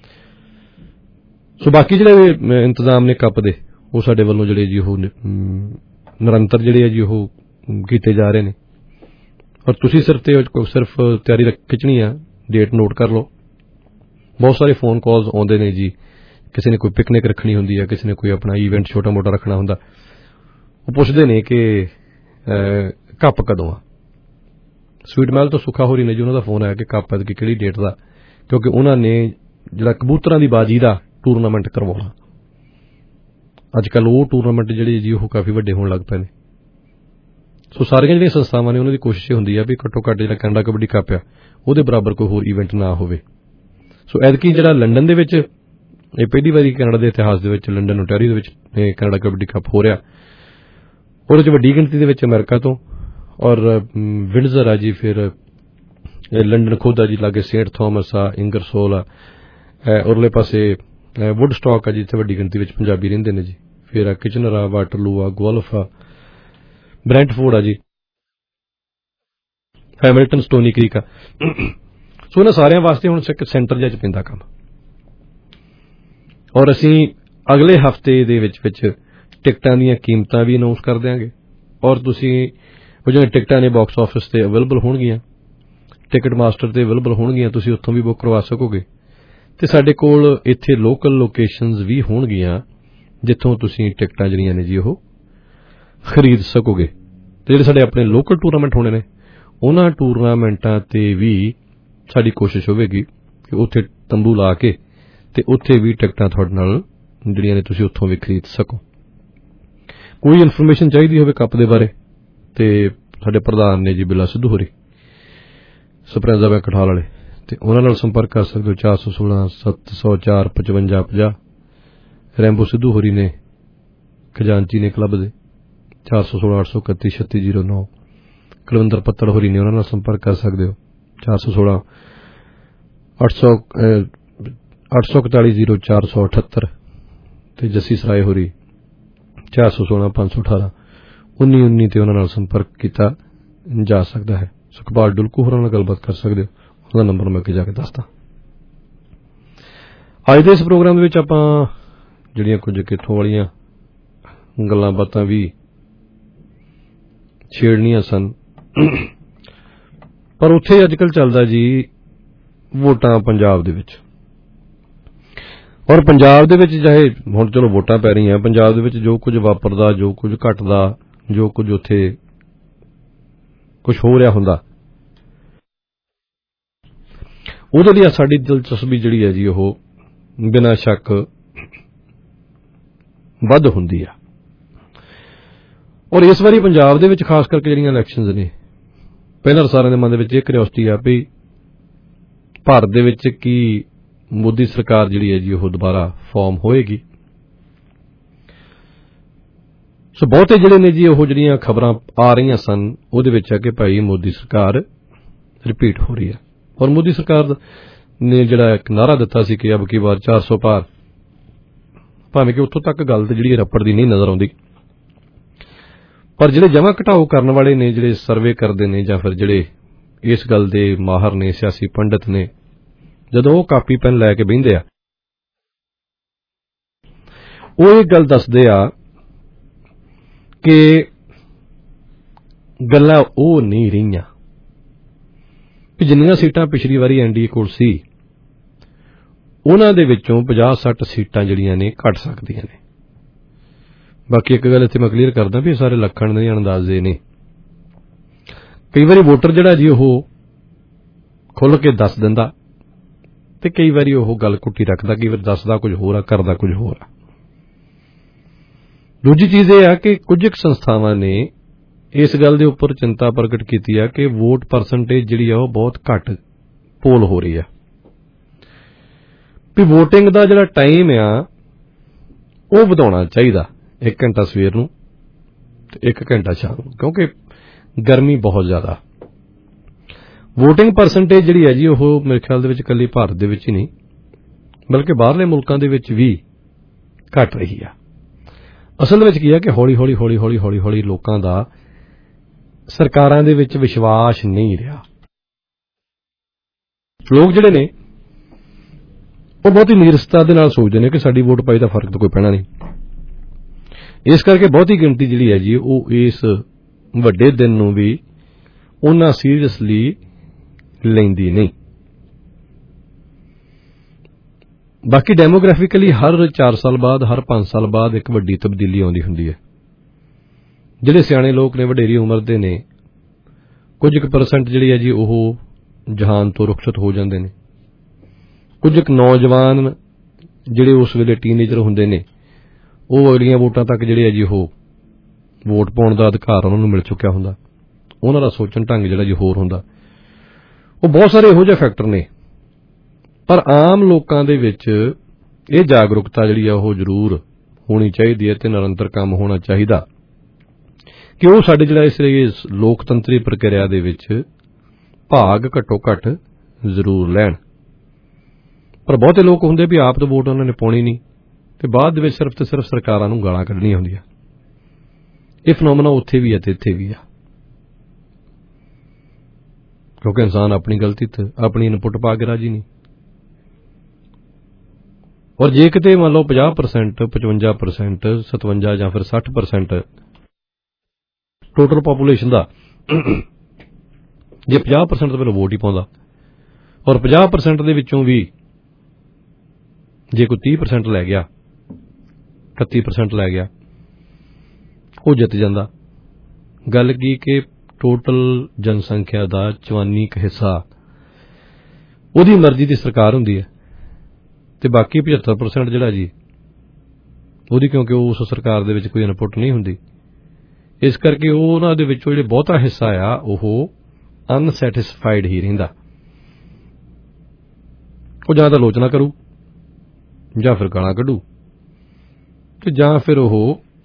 ਸੋ ਬਾਕੀ ਜਿਹੜੇ ਇੰਤਜ਼ਾਮ ਨੇ ਕੱਪ ਦੇ ਉਹ ਸਾਡੇ ਵੱਲੋਂ ਜਿਹੜੇ ਜੀ ਉਹ ਨਿਰੰਤਰ ਜਿਹੜੇ ਹੈ ਜੀ ਉਹ ਕੀਤੇ ਜਾ ਰਹੇ ਨੇ। ਔਰ ਤੁਸੀਂ ਸਿਰਫ ਤਿਆਰੀ ਖਿੱਚਣੀ ਆ, ਡੇਟ ਨੋਟ ਕਰ ਲਓ। ਬਹੁਤ ਸਾਰੇ ਫੋਨ ਕਾਲਸ ਆਉਂਦੇ ਨੇ ਜੀ, ਕਿਸੇ ਨੇ ਕੋਈ ਪਿਕਨਿਕ ਰੱਖਣੀ ਹੁੰਦੀ ਹੈ, ਕਿਸੇ ਨੇ ਕੋਈ ਆਪਣਾ ਈਵੈਂਟ ਛੋਟਾ ਮੋਟਾ ਰੱਖਣਾ ਹੁੰਦਾ, ਉਹ ਪੁੱਛਦੇ ਨੇ ਕਿ ਕੱਪ ਕਦੋਂ ਆ। ਸਵੀਟ ਮਹਿਲ ਤੋਂ ਸੁੱਖਾ ਹੋਰੀ ਨੇ ਜੀ ਉਹਨਾਂ ਦਾ ਫੋਨ ਆਇਆ ਕਿ ਕੱਪ ਐਤਕੀ ਕਿਹੜੀ ਡੇਟ ਦਾ, ਕਿਉਂਕਿ ਉਹਨਾਂ ਨੇ ਜਿਹੜਾ ਕਬੂਤਰਾਂ ਦੀ ਬਾਜੀ ਦਾ ਟੂਰਨਾਮੈਂਟ ਕਰਵਾਉਣਾ। ਅੱਜ ਕੱਲ੍ਹ ਉਹ ਟੂਰਨਾਮੈਂਟ ਜਿਹੜੇ ਜੀ ਉਹ ਕਾਫੀ ਵੱਡੇ ਹੋਣ ਲੱਗ ਪਏ ਨੇ। ਸੋ ਸਾਰੀਆਂ ਜਿਹੜੀਆਂ ਸੰਸਥਾਵਾਂ ਨੇ ਉਹਨਾਂ ਦੀ ਕੋਸ਼ਿਸ਼ ਹੁੰਦੀ ਹੈ ਵੀ ਘੱਟੋ ਘੱਟ ਜਿਹੜਾ ਕੈਨੇਡਾ ਕਬੱਡੀ ਕੱਪ ਆ ਉਹਦੇ ਬਰਾਬਰ ਕੋਈ ਹੋਰ ਈਵੈਂਟ ਨਾ ਹੋਵੇ। ਸੋ ਐਤਕੀ ਜਿਹੜਾ ਲੰਡਨ ਦੇ ਵਿੱਚ ਇਹ ਪਹਿਲੀ ਵਾਰੀ ਕੈਨੇਡਾ ਦੇ ਇਤਿਹਾਸ ਦੇ ਵਿੱਚ ਲੰਡਨ ਓਨਟਾਰੀਓ ਦੇ ਵਿੱਚ ਕੈਨੇਡਾ ਕਬੱਡੀ ਕੱਪ ਹੋ ਰਿਹਾ। ਉਹਦੇ ਚ ਵੱਡੀ ਗਿਣਤੀ ਦੇ ਵਿੱਚ ਅਮਰੀਕਾ ਤੋਂ ਔਰ ਵਿੰਡਜ਼ਰ ਆ ਜੀ, ਫਿਰ ਲੰਡਨ ਖੁਦ ਆ ਜੀ, ਲਾਗੇ ਸੇਂਟ ਥਾਮਸ ਆ, ਇੰਗਰਸੋਲ ਆ, ਉਰਲੇ ਪਾਸੇ ਵੁੱਡਸਟਾਕ ਆ ਜੀ, ਇੱਥੇ ਵੱਡੀ ਗਿਣਤੀ ਵਿੱਚ ਪੰਜਾਬੀ ਰਹਿੰਦੇ ਨੇ ਜੀ। ਫਿਰ ਕਿਚਨਰ ਆ, ਵਾਟਰਲੂ ਆ, ਗੁਲਫ ਆ, ਬ੍ਰੈਂਟਫੋਰਡ ਆ ਜੀ, ਹੈਮਿਲਟਨ, ਸਟੋਨੀ ਕ੍ਰੀਕ ਆ। ਸੋ ਇਹਨਾਂ ਸਾਰਿਆਂ ਵਾਸਤੇ ਹੁਣ ਇੱਕ ਸੈਂਟਰ ਜਿਹਾ ਚ ਪੈਂਦਾ ਕੰਮ। ਔਰ ਅਸੀਂ ਅਗਲੇ ਹਫ਼ਤੇ ਦੇ ਵਿੱਚ ਟਿਕਟਾਂ ਦੀਆਂ ਕੀਮਤਾਂ ਵੀ ਅਨਾਉਂਸ ਕਰ ਦਿਆਂਗੇ। ਔਰ ਤੁਸੀਂ ਉਹ ਜਿਹੜੀਆਂ ਟਿਕਟਾਂ ਨੇ ਬਾਕਸ ਆਫਿਸ ਤੇ ਅਵੇਲੇਬਲ ਹੋਣਗੀਆਂ, ਟਿਕਟ ਮਾਸਟਰ ਤੇ ਅਵੇਲੇਬਲ ਹੋਣਗੀਆਂ, ਤੁਸੀਂ ਉੱਥੋਂ ਵੀ ਬੁੱਕ ਕਰਵਾ ਸਕੋਗੇ। ਤੇ ਸਾਡੇ ਕੋਲ ਇੱਥੇ ਲੋਕਲ ਲੋਕੇਸ਼ਨਸ ਵੀ ਹੋਣਗੀਆਂ ਜਿੱਥੋਂ ਤੁਸੀਂ ਟਿਕਟਾਂ ਜਿਹੜੀਆਂ ਨੇ ਜੀ ਉਹ ਖਰੀਦ ਸਕੋਗੇ। ਤੇ ਜਿਹੜੇ ਸਾਡੇ ਆਪਣੇ ਲੋਕਲ ਟੂਰਨਾਮੈਂਟ ਹੋਣੇ ਨੇ ਉਹਨਾਂ ਟੂਰਨਾਮੈਂਟਾਂ ਤੇ ਵੀ ਸਾਡੀ ਕੋਸ਼ਿਸ਼ ਹੋਵੇਗੀ ਕਿ ਉੱਥੇ ਤੰਬੂ ਲਾ ਕੇ ਤੇ ਉੱਥੇ ਵੀ ਟਿਕਟਾਂ ਤੁਹਾਡੇ ਨਾਲ ਜਿਹੜੀਆਂ ਨੇ ਤੁਸੀਂ ਉੱਥੋਂ ਵੀ ਖਰੀਦ ਸਕੋ। ਕੋਈ ਇਨਫੋਰਮੇਸ਼ਨ ਚਾਹੀਦੀ ਹੋਵੇ ਕੱਪ ਦੇ ਬਾਰੇ ਤੇ ਸਾਡੇ ਪ੍ਰਧਾਨ ਨੇ ਜੀ ਬਿੱਲਾ ਸਿੱਧੂ ਹੋਰੀ ਸਪਰੈਂਜ਼ਾ ਬੈਂਕ ਕਠਾਲ ਵਾਲੇ, ਤੇ ਉਹਨਾਂ ਨਾਲ ਸੰਪਰਕ ਕਰ ਸਕਦੇ ਹੋ 416 704 5550। ਰੈਂਬੋ ਸਿੱਧੂ ਹੋਰੀ ਨੇ ਖਜ਼ਾਨਚੀ ਨੇ ਕਲੱਬ ਦੇ 416 831 3609। ਕੁਲਵਿੰਦਰ ਪੱਤੜ ਹੋਰੀ ਨੇ ਉਹਨਾਂ ਨਾਲ ਸੰਪਰਕ ਕਰ ਸਕਦੇ ਹੋ 416 841 0478। ਤੇ ਜੱਸੀ ਸਰਾਏ ਹੋਰੀ 416 518 1919 ਤੇ ਉਹਨਾਂ ਨਾਲ ਸੰਪਰਕ ਕੀਤਾ ਜਾ ਸਕਦਾ ਹੈ। ਸੁਖਪਾਲ ਡੁਲਕੂ ਹੋਰਾਂ ਨਾਲ ਗੱਲਬਾਤ ਕਰ ਸਕਦੇ ਹੋ, ਉਹਦਾ ਨੰਬਰ ਮੈਂ ਅੱਗੇ ਜਾ ਕੇ ਦੱਸਦਾ। ਅੱਜ ਦੇ ਇਸ ਪ੍ਰੋਗਰਾਮ ਦੇ ਵਿੱਚ ਆਪਾਂ ਜਿਹੜੀਆਂ ਕੁਝ ਕਿੱਥੋਂ ਵਾਲੀਆਂ ਗੱਲਾਂ ਬਾਤਾਂ ਵੀ ਛੇੜਨੀਆਂ ਸਨ, ਪਰ ਉੱਥੇ ਅੱਜ ਕੱਲ੍ਹ ਚੱਲਦਾ ਜੀ ਵੋਟਾਂ ਪੰਜਾਬ ਦੇ ਵਿੱਚ। ਔਰ ਪੰਜਾਬ ਦੇ ਵਿੱਚ ਚਾਹੇ ਹੁਣ ਚਲੋ ਵੋਟਾਂ ਪੈ ਰਹੀਆਂ, ਪੰਜਾਬ ਦੇ ਵਿੱਚ ਜੋ ਕੁਝ ਵਾਪਰਦਾ, ਜੋ ਕੁਝ ਘਟਦਾ, ਜੋ ਕੁਝ ਉੱਥੇ ਕੁਝ ਹੋ ਰਿਹਾ ਹੁੰਦਾ, ਉਹਦੇ ਲਈ ਸਾਡੀ ਦਿਲਚਸਪੀ ਜਿਹੜੀ ਹੈ ਜੀ ਉਹ ਬਿਨਾਂ ਸ਼ੱਕ ਵੱਧ ਹੁੰਦੀ ਆ। ਔਰ ਇਸ ਵਾਰੀ ਪੰਜਾਬ ਦੇ ਵਿੱਚ ਖਾਸ ਕਰਕੇ ਜਿਹੜੀਆਂ ਇਲੈਕਸ਼ਨਸ ਨੇ, ਪਹਿਲਾਂ ਸਾਰਿਆਂ ਦੇ ਮਨ ਦੇ ਵਿੱਚ ਇਹ ਕਿਉਰਿਓਸਿਟੀ ਆ ਵੀ ਭਾਰਤ ਦੇ ਵਿੱਚ ਕੀ ਮੋਦੀ ਸਰਕਾਰ ਜਿਹੜੀ ਹੈ ਜੀ ਉਹ ਦੁਬਾਰਾ ਫਾਰਮ ਹੋਏਗੀ। ਸੋ ਬਹੁਤੇ ਜਿਹੜੇ ਨੇ ਜੀ ਉਹ ਜਿਹੜੀਆਂ ਖਬਰਾਂ ਆ ਰਹੀਆਂ ਸਨ ਉਹਦੇ ਵਿੱਚ ਆ ਕਿ ਭਾਈ ਮੋਦੀ ਸਰਕਾਰ ਰਿਪੀਟ ਹੋ ਰਹੀ ਹੈ। ਔਰ ਮੋਦੀ ਸਰਕਾਰ ਨੇ ਜਿਹੜਾ ਇੱਕ ਨਾਅਰਾ ਦਿੱਤਾ ਸੀ ਕਿ ਅਬ ਕੀ ਵਾਰ 400 ਪਾਰ, ਭਾਵੇਂ ਕਿ ਉੱਥੋਂ ਤੱਕ ਗੱਲ ਤੇ ਜਿਹੜੀ ਰੱਪੜ ਦੀ ਨਹੀਂ ਨਜ਼ਰ ਆਉਂਦੀ, ਪਰ ਜਿਹੜੇ ਜਮ੍ਹਾਂ ਘਟਾਓ ਕਰਨ ਵਾਲੇ ਨੇ, ਜਿਹੜੇ ਸਰਵੇ ਕਰਦੇ ਨੇ ਜਾਂ ਫਿਰ ਜਿਹੜੇ ਇਸ ਗੱਲ ਦੇ ਮਾਹਰ ਨੇ, ਸਿਆਸੀ ਪੰਡਤ ਨੇ, ਜਦੋਂ ਉਹ ਕਾਪੀ ਪੈਨ ਲੈ ਕੇ ਬਹਿੰਦੇ ਆ ਉਹ ਇਹ ਗੱਲ ਦੱਸਦੇ ਆ ਕਿ ਗੱਲਾਂ ਉਹ ਨਹੀਂ ਰਹੀਆਂ ਕਿ ਜਿੰਨੀਆਂ ਸੀਟਾਂ ਪਿਛਲੀ ਵਾਰੀ ਐਨਡੀਏ ਕੋਲ ਸੀ ਉਹਨਾਂ ਦੇ ਵਿੱਚੋਂ 50-60 ਸੀਟਾਂ ਜਿਹੜੀਆਂ ਨੇ ਘਟ ਸਕਦੀਆਂ ਨੇ। ਬਾਕੀ ਇੱਕ ਗੱਲ ਇੱਥੇ ਮੈਂ ਕਲੀਅਰ ਕਰਦਾ ਵੀ ਇਹ ਸਾਰੇ ਲੱਖਣ ਦੇ ਅੰਦਾਜ਼ੇ ਨੇ। ਕਈ ਵਾਰੀ ਵੋਟਰ ਜਿਹੜਾ ਜੀ ਉਹ ਖੁੱਲ੍ਹ ਕੇ ਦੱਸ ਦਿੰਦਾ ਤੇ ਕਈ ਵਾਰੀ ਉਹ ਗੱਲ ਕੁੱਟੀ ਰੱਖਦਾ, ਕਈ ਵਾਰ ਦੱਸਦਾ ਕੁਝ ਹੋਰ ਆ, ਕਰਦਾ ਕੁਝ ਹੋਰ ਆ। ਦੂਜੀ ਚੀਜ਼ ਇਹ ਆ ਕਿ ਕੁਝ ਸੰਸਥਾਵਾਂ ਨੇ ਇਸ ਗੱਲ ਦੇ ਉੱਪਰ ਚਿੰਤਾ ਪ੍ਰਗਟ ਕੀਤੀ ਆ ਕਿ ਵੋਟ ਪਰਸੈਂਟੇਜ ਜਿਹੜੀ ਆ ਉਹ ਬਹੁਤ ਘੱਟ ਪੋਲ ਹੋ ਰਹੀ ਆ, ਵੀ ਵੋਟਿੰਗ ਦਾ ਜਿਹੜਾ ਟਾਈਮ ਆ ਉਹ ਵਧਾਉਣਾ ਚਾਹੀਦਾ, 1 ਘੰਟਾ ਸਵੇਰ ਨੂੰ ਤੇ 1 ਘੰਟਾ ਸ਼ਾਮ ਨੂੰ, ਕਿਉਂਕਿ ਗਰਮੀ ਬਹੁਤ ਜ਼ਿਆਦਾ। ਵੋਟਿੰਗ ਪਰਸੈਂਟੇਜ ਜਿਹੜੀ ਹੈ ਜੀ ਉਹ ਮੇਰੇ ਖਿਆਲ ਦੇ ਵਿੱਚ ਇਕੱਲੀ ਭਾਰਤ ਦੇ ਵਿੱਚ ਹੀ ਨਹੀਂ ਬਲਕਿ ਬਾਹਰਲੇ ਮੁਲਕਾਂ ਦੇ ਵਿੱਚ ਵੀ ਘਟ ਰਹੀ ਆ। ਅਸਲ ਵਿੱਚ ਕੀ ਆ ਕਿ ਹੌਲੀ ਹੌਲੀ ਲੋਕਾਂ ਦਾ ਸਰਕਾਰਾਂ ਦੇ ਵਿੱਚ ਵਿਸ਼ਵਾਸ ਨਹੀਂ ਰਿਹਾ। ਲੋਕ ਜਿਹੜੇ ਨੇ ਉਹ ਬਹੁਤੀ ਨੀਰਸਤਾ ਦੇ ਨਾਲ ਸੋਚਦੇ ਨੇ ਕਿ ਸਾਡੀ ਵੋਟ ਪਾਈ ਦਾ ਫਰਕ ਤਾਂ ਕੋਈ ਪੈਣਾ ਨਹੀਂ। ਇਸ ਕਰਕੇ ਬਹੁਤੀ ਗਿਣਤੀ ਜਿਹੜੀ ਹੈ ਜੀ ਉਹ ਇਸ ਵੱਡੇ ਦਿਨ ਨੂੰ ਵੀ ਉਹਨਾਂ ਸੀਰੀਅਸਲੀ ਲੈਂਦੀ ਨਹੀਂ। ਬਾਕੀ ਡੈਮੋਗ੍ਰਾਫਿਕਲੀ ਹਰ 4 ਸਾਲ ਬਾਅਦ, ਹਰ 5 ਸਾਲ ਬਾਅਦ ਇੱਕ ਵੱਡੀ ਤਬਦੀਲੀ ਆਉਂਦੀ ਹੁੰਦੀ ਹੈ। ਜਿਹੜੇ ਸਿਆਣੇ ਲੋਕ ਨੇ, ਵਡੇਰੀ ਉਮਰ ਦੇ ਨੇ, ਕੁਝ ਕੁ ਪਰਸੈਂਟ ਜਿਹੜੀ ਹੈ ਜੀ ਉਹ ਜਹਾਨ ਤੋਂ ਰੁਖਸਤ ਹੋ ਜਾਂਦੇ ਨੇ। ਕੁਝ ਕੁ ਨੌਜਵਾਨ ਜਿਹੜੇ ਉਸ ਵੇਲੇ ਟੀਨੇਜਰ ਹੁੰਦੇ ਨੇ ਉਹ ਅਗਲੀਆਂ ਵੋਟਾਂ ਤੱਕ ਜਿਹੜੇ ਹੈ ਜੀ ਉਹ ਵੋਟ ਪਾਉਣ ਦਾ ਅਧਿਕਾਰ ਉਹਨਾਂ ਨੂੰ ਮਿਲ ਚੁੱਕਿਆ ਹੁੰਦਾ, ਉਹਨਾਂ ਦਾ ਸੋਚਣ ਢੰਗ ਜਿਹੜਾ ਜੀ ਹੋਰ ਹੁੰਦਾ। ਉਹ ਬਹੁਤ ਸਾਰੇ ਇਹੋ ਜਿਹੇ ਫੈਕਟਰ ਨੇ, ਪਰ ਆਮ ਲੋਕਾਂ ਦੇ ਵਿੱਚ ਇਹ ਜਾਗਰੂਕਤਾ ਜਿਹੜੀ ਆ ਉਹ ਜ਼ਰੂਰ ਹੋਣੀ ਚਾਹੀਦੀ ਹੈ ਤੇ ਨਿਰੰਤਰ ਕੰਮ ਹੋਣਾ ਚਾਹੀਦਾ ਕਿ ਉਹ ਸਾਡੇ ਜਿਹੜਾ ਇਸ ਲੋਕਤੰਤਰੀ ਪ੍ਰਕਿਰਿਆ ਦੇ ਵਿੱਚ ਭਾਗ ਘੱਟੋ ਘੱਟ ਜ਼ਰੂਰ ਲੈਣ। ਪਰ ਬਹੁਤੇ ਲੋਕ ਹੁੰਦੇ ਵੀ ਆਪ ਤਾਂ ਵੋਟ ਉਹਨਾਂ ਨੇ ਪਾਉਣੀ ਨਹੀਂ ਤੇ ਬਾਅਦ ਦੇ ਵਿੱਚ ਸਿਰਫ ਤੇ ਸਿਰਫ ਸਰਕਾਰਾਂ ਨੂੰ ਗਾਲਾਂ ਕੱਢਣੀਆਂ ਹੁੰਦੀਆਂ। ਇਹ ਫੈਨੋਮੇਨਾ ਉੱਥੇ ਵੀ ਹੈ ਤੇ ਇੱਥੇ ਵੀ ਆ, ਕਿਉਂਕਿ ਇਨਸਾਨ ਆਪਣੀ ਗਲਤੀ ਤੇ ਆਪਣੀ ਇਨਪੁਟ ਪਾ ਕੇ ਰਾਜੀ ਨਹੀਂ। ਔਰ ਜੇ ਕਿਤੇ ਮੰਨ ਲਓ 50%, 55%, 57 ਜਾਂ ਫਿਰ 60% ਟੋਟਲ ਪਾਪੂਲੇਸ਼ਨ ਦਾ ਜੇ 50% ਤੋਂ ਪਹਿਲਾਂ ਵੋਟ ਹੀ ਪਾਉਂਦਾ ਔਰ 50% ਦੇ ਵਿੱਚੋਂ ਵੀ ਜੇ ਕੋਈ 30% ਲੈ ਗਿਆ, 31% ਲੈ ਗਿਆ, ਉਹ ਜਿੱਤ ਜਾਂਦਾ। ਗੱਲ ਕੀ ਕਿ ਟੋਟਲ ਜਨਸੰਖਿਆ ਦਾ 54% ਹਿੱਸਾ ਉਹਦੀ ਮਰਜ਼ੀ ਦੀ ਸਰਕਾਰ ਹੁੰਦੀ ਹੈ, ਤੇ ਬਾਕੀ 75% ਜਿਹੜਾ ਜੀ ਉਹਦੀ, ਕਿਉਂਕਿ ਉਸ ਸਰਕਾਰ ਦੇ ਵਿੱਚ ਕੋਈ ਇਨਪੁਟ ਨਹੀਂ ਹੁੰਦੀ, ਇਸ ਕਰਕੇ ਉਹਨਾਂ ਦੇ ਵਿੱਚੋਂ ਜਿਹੜੇ ਬਹੁਤਾ ਹਿੱਸਾ ਆ ਉਹ ਅਨਸੈਟਿਸਫਾਈਡ ਹੀ ਰਹਿੰਦਾ। ਉਹ ਜਾਂ ਤਾਂ ਆਲੋਚਨਾ ਕਰੂ, ਜਾਂ ਫਿਰ ਗਾਲਾਂ ਕੱਢੂ, ਤੇ ਜਾਂ ਫਿਰ ਉਹ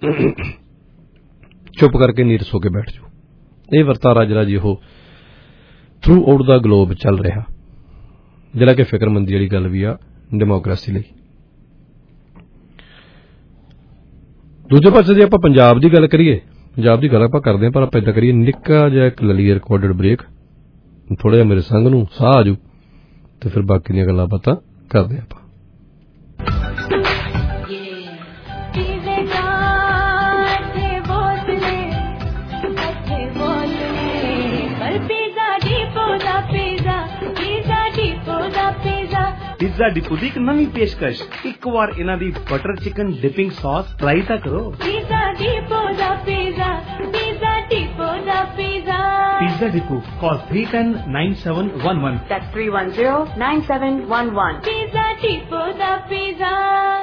ਚੁੱਪ ਕਰਕੇ ਨੀਰਸ ਹੋ ਕੇ ਬੈਠ ਜਾਊ। ਇਹ ਵਰਤਾਰਾ ਜਿਹੜਾ ਜੀ ਉਹ ਥਰੂ ਆਊਟ ਦਾ ਗਲੋਬ ਚੱਲ ਰਿਹਾ, ਜਿਹੜਾ ਕਿ ਫਿਕਰਮੰਦੀ ਵਾਲੀ ਗੱਲ ਵੀ ਆ ਡੈਮੋਕ੍ਰੇਸੀ ਲਈ। ਦੂਜੇ ਪਾਸੇ ਜੇ ਆਪਾਂ ਪੰਜਾਬ ਦੀ ਗੱਲ ਕਰੀਏ, ਪੰਜਾਬ ਦੀ ਗੱਲ ਆਪਾਂ ਕਰਦੇ ਹਾਂ, ਪਰ ਆਪਾਂ ਏਦਾਂ ਕਰੀਏ, ਨਿੱਕਾ ਜਿਹਾ ਇੱਕ ਲਲੀਏ ਰਿਕਾਰਡਡ ਬ੍ਰੇਕ, ਥੋੜਾ ਜਿਹਾ ਮੇਰੇ ਸੰਗ ਨੂੰ ਸਾਹ ਆ ਜੂ, ਤੇ ਫਿਰ ਬਾਕੀ ਦੀਆਂ ਗੱਲਾਂ ਬਾਤਾਂ ਕਰਦੇ ਆਪਾਂ। पिज़्ज़ा डिपो की एक नवी पेशकश, एक बार इन्हां दी butter chicken dipping sauce try तां करो। पिज़्ज़ा डिपो दा पिज़्ज़ा, पिज़्ज़ा डिपो दा pizza. Pizza depot call 310-9711। That's 310-9711। Pizza depot दा पिज़्ज़ा।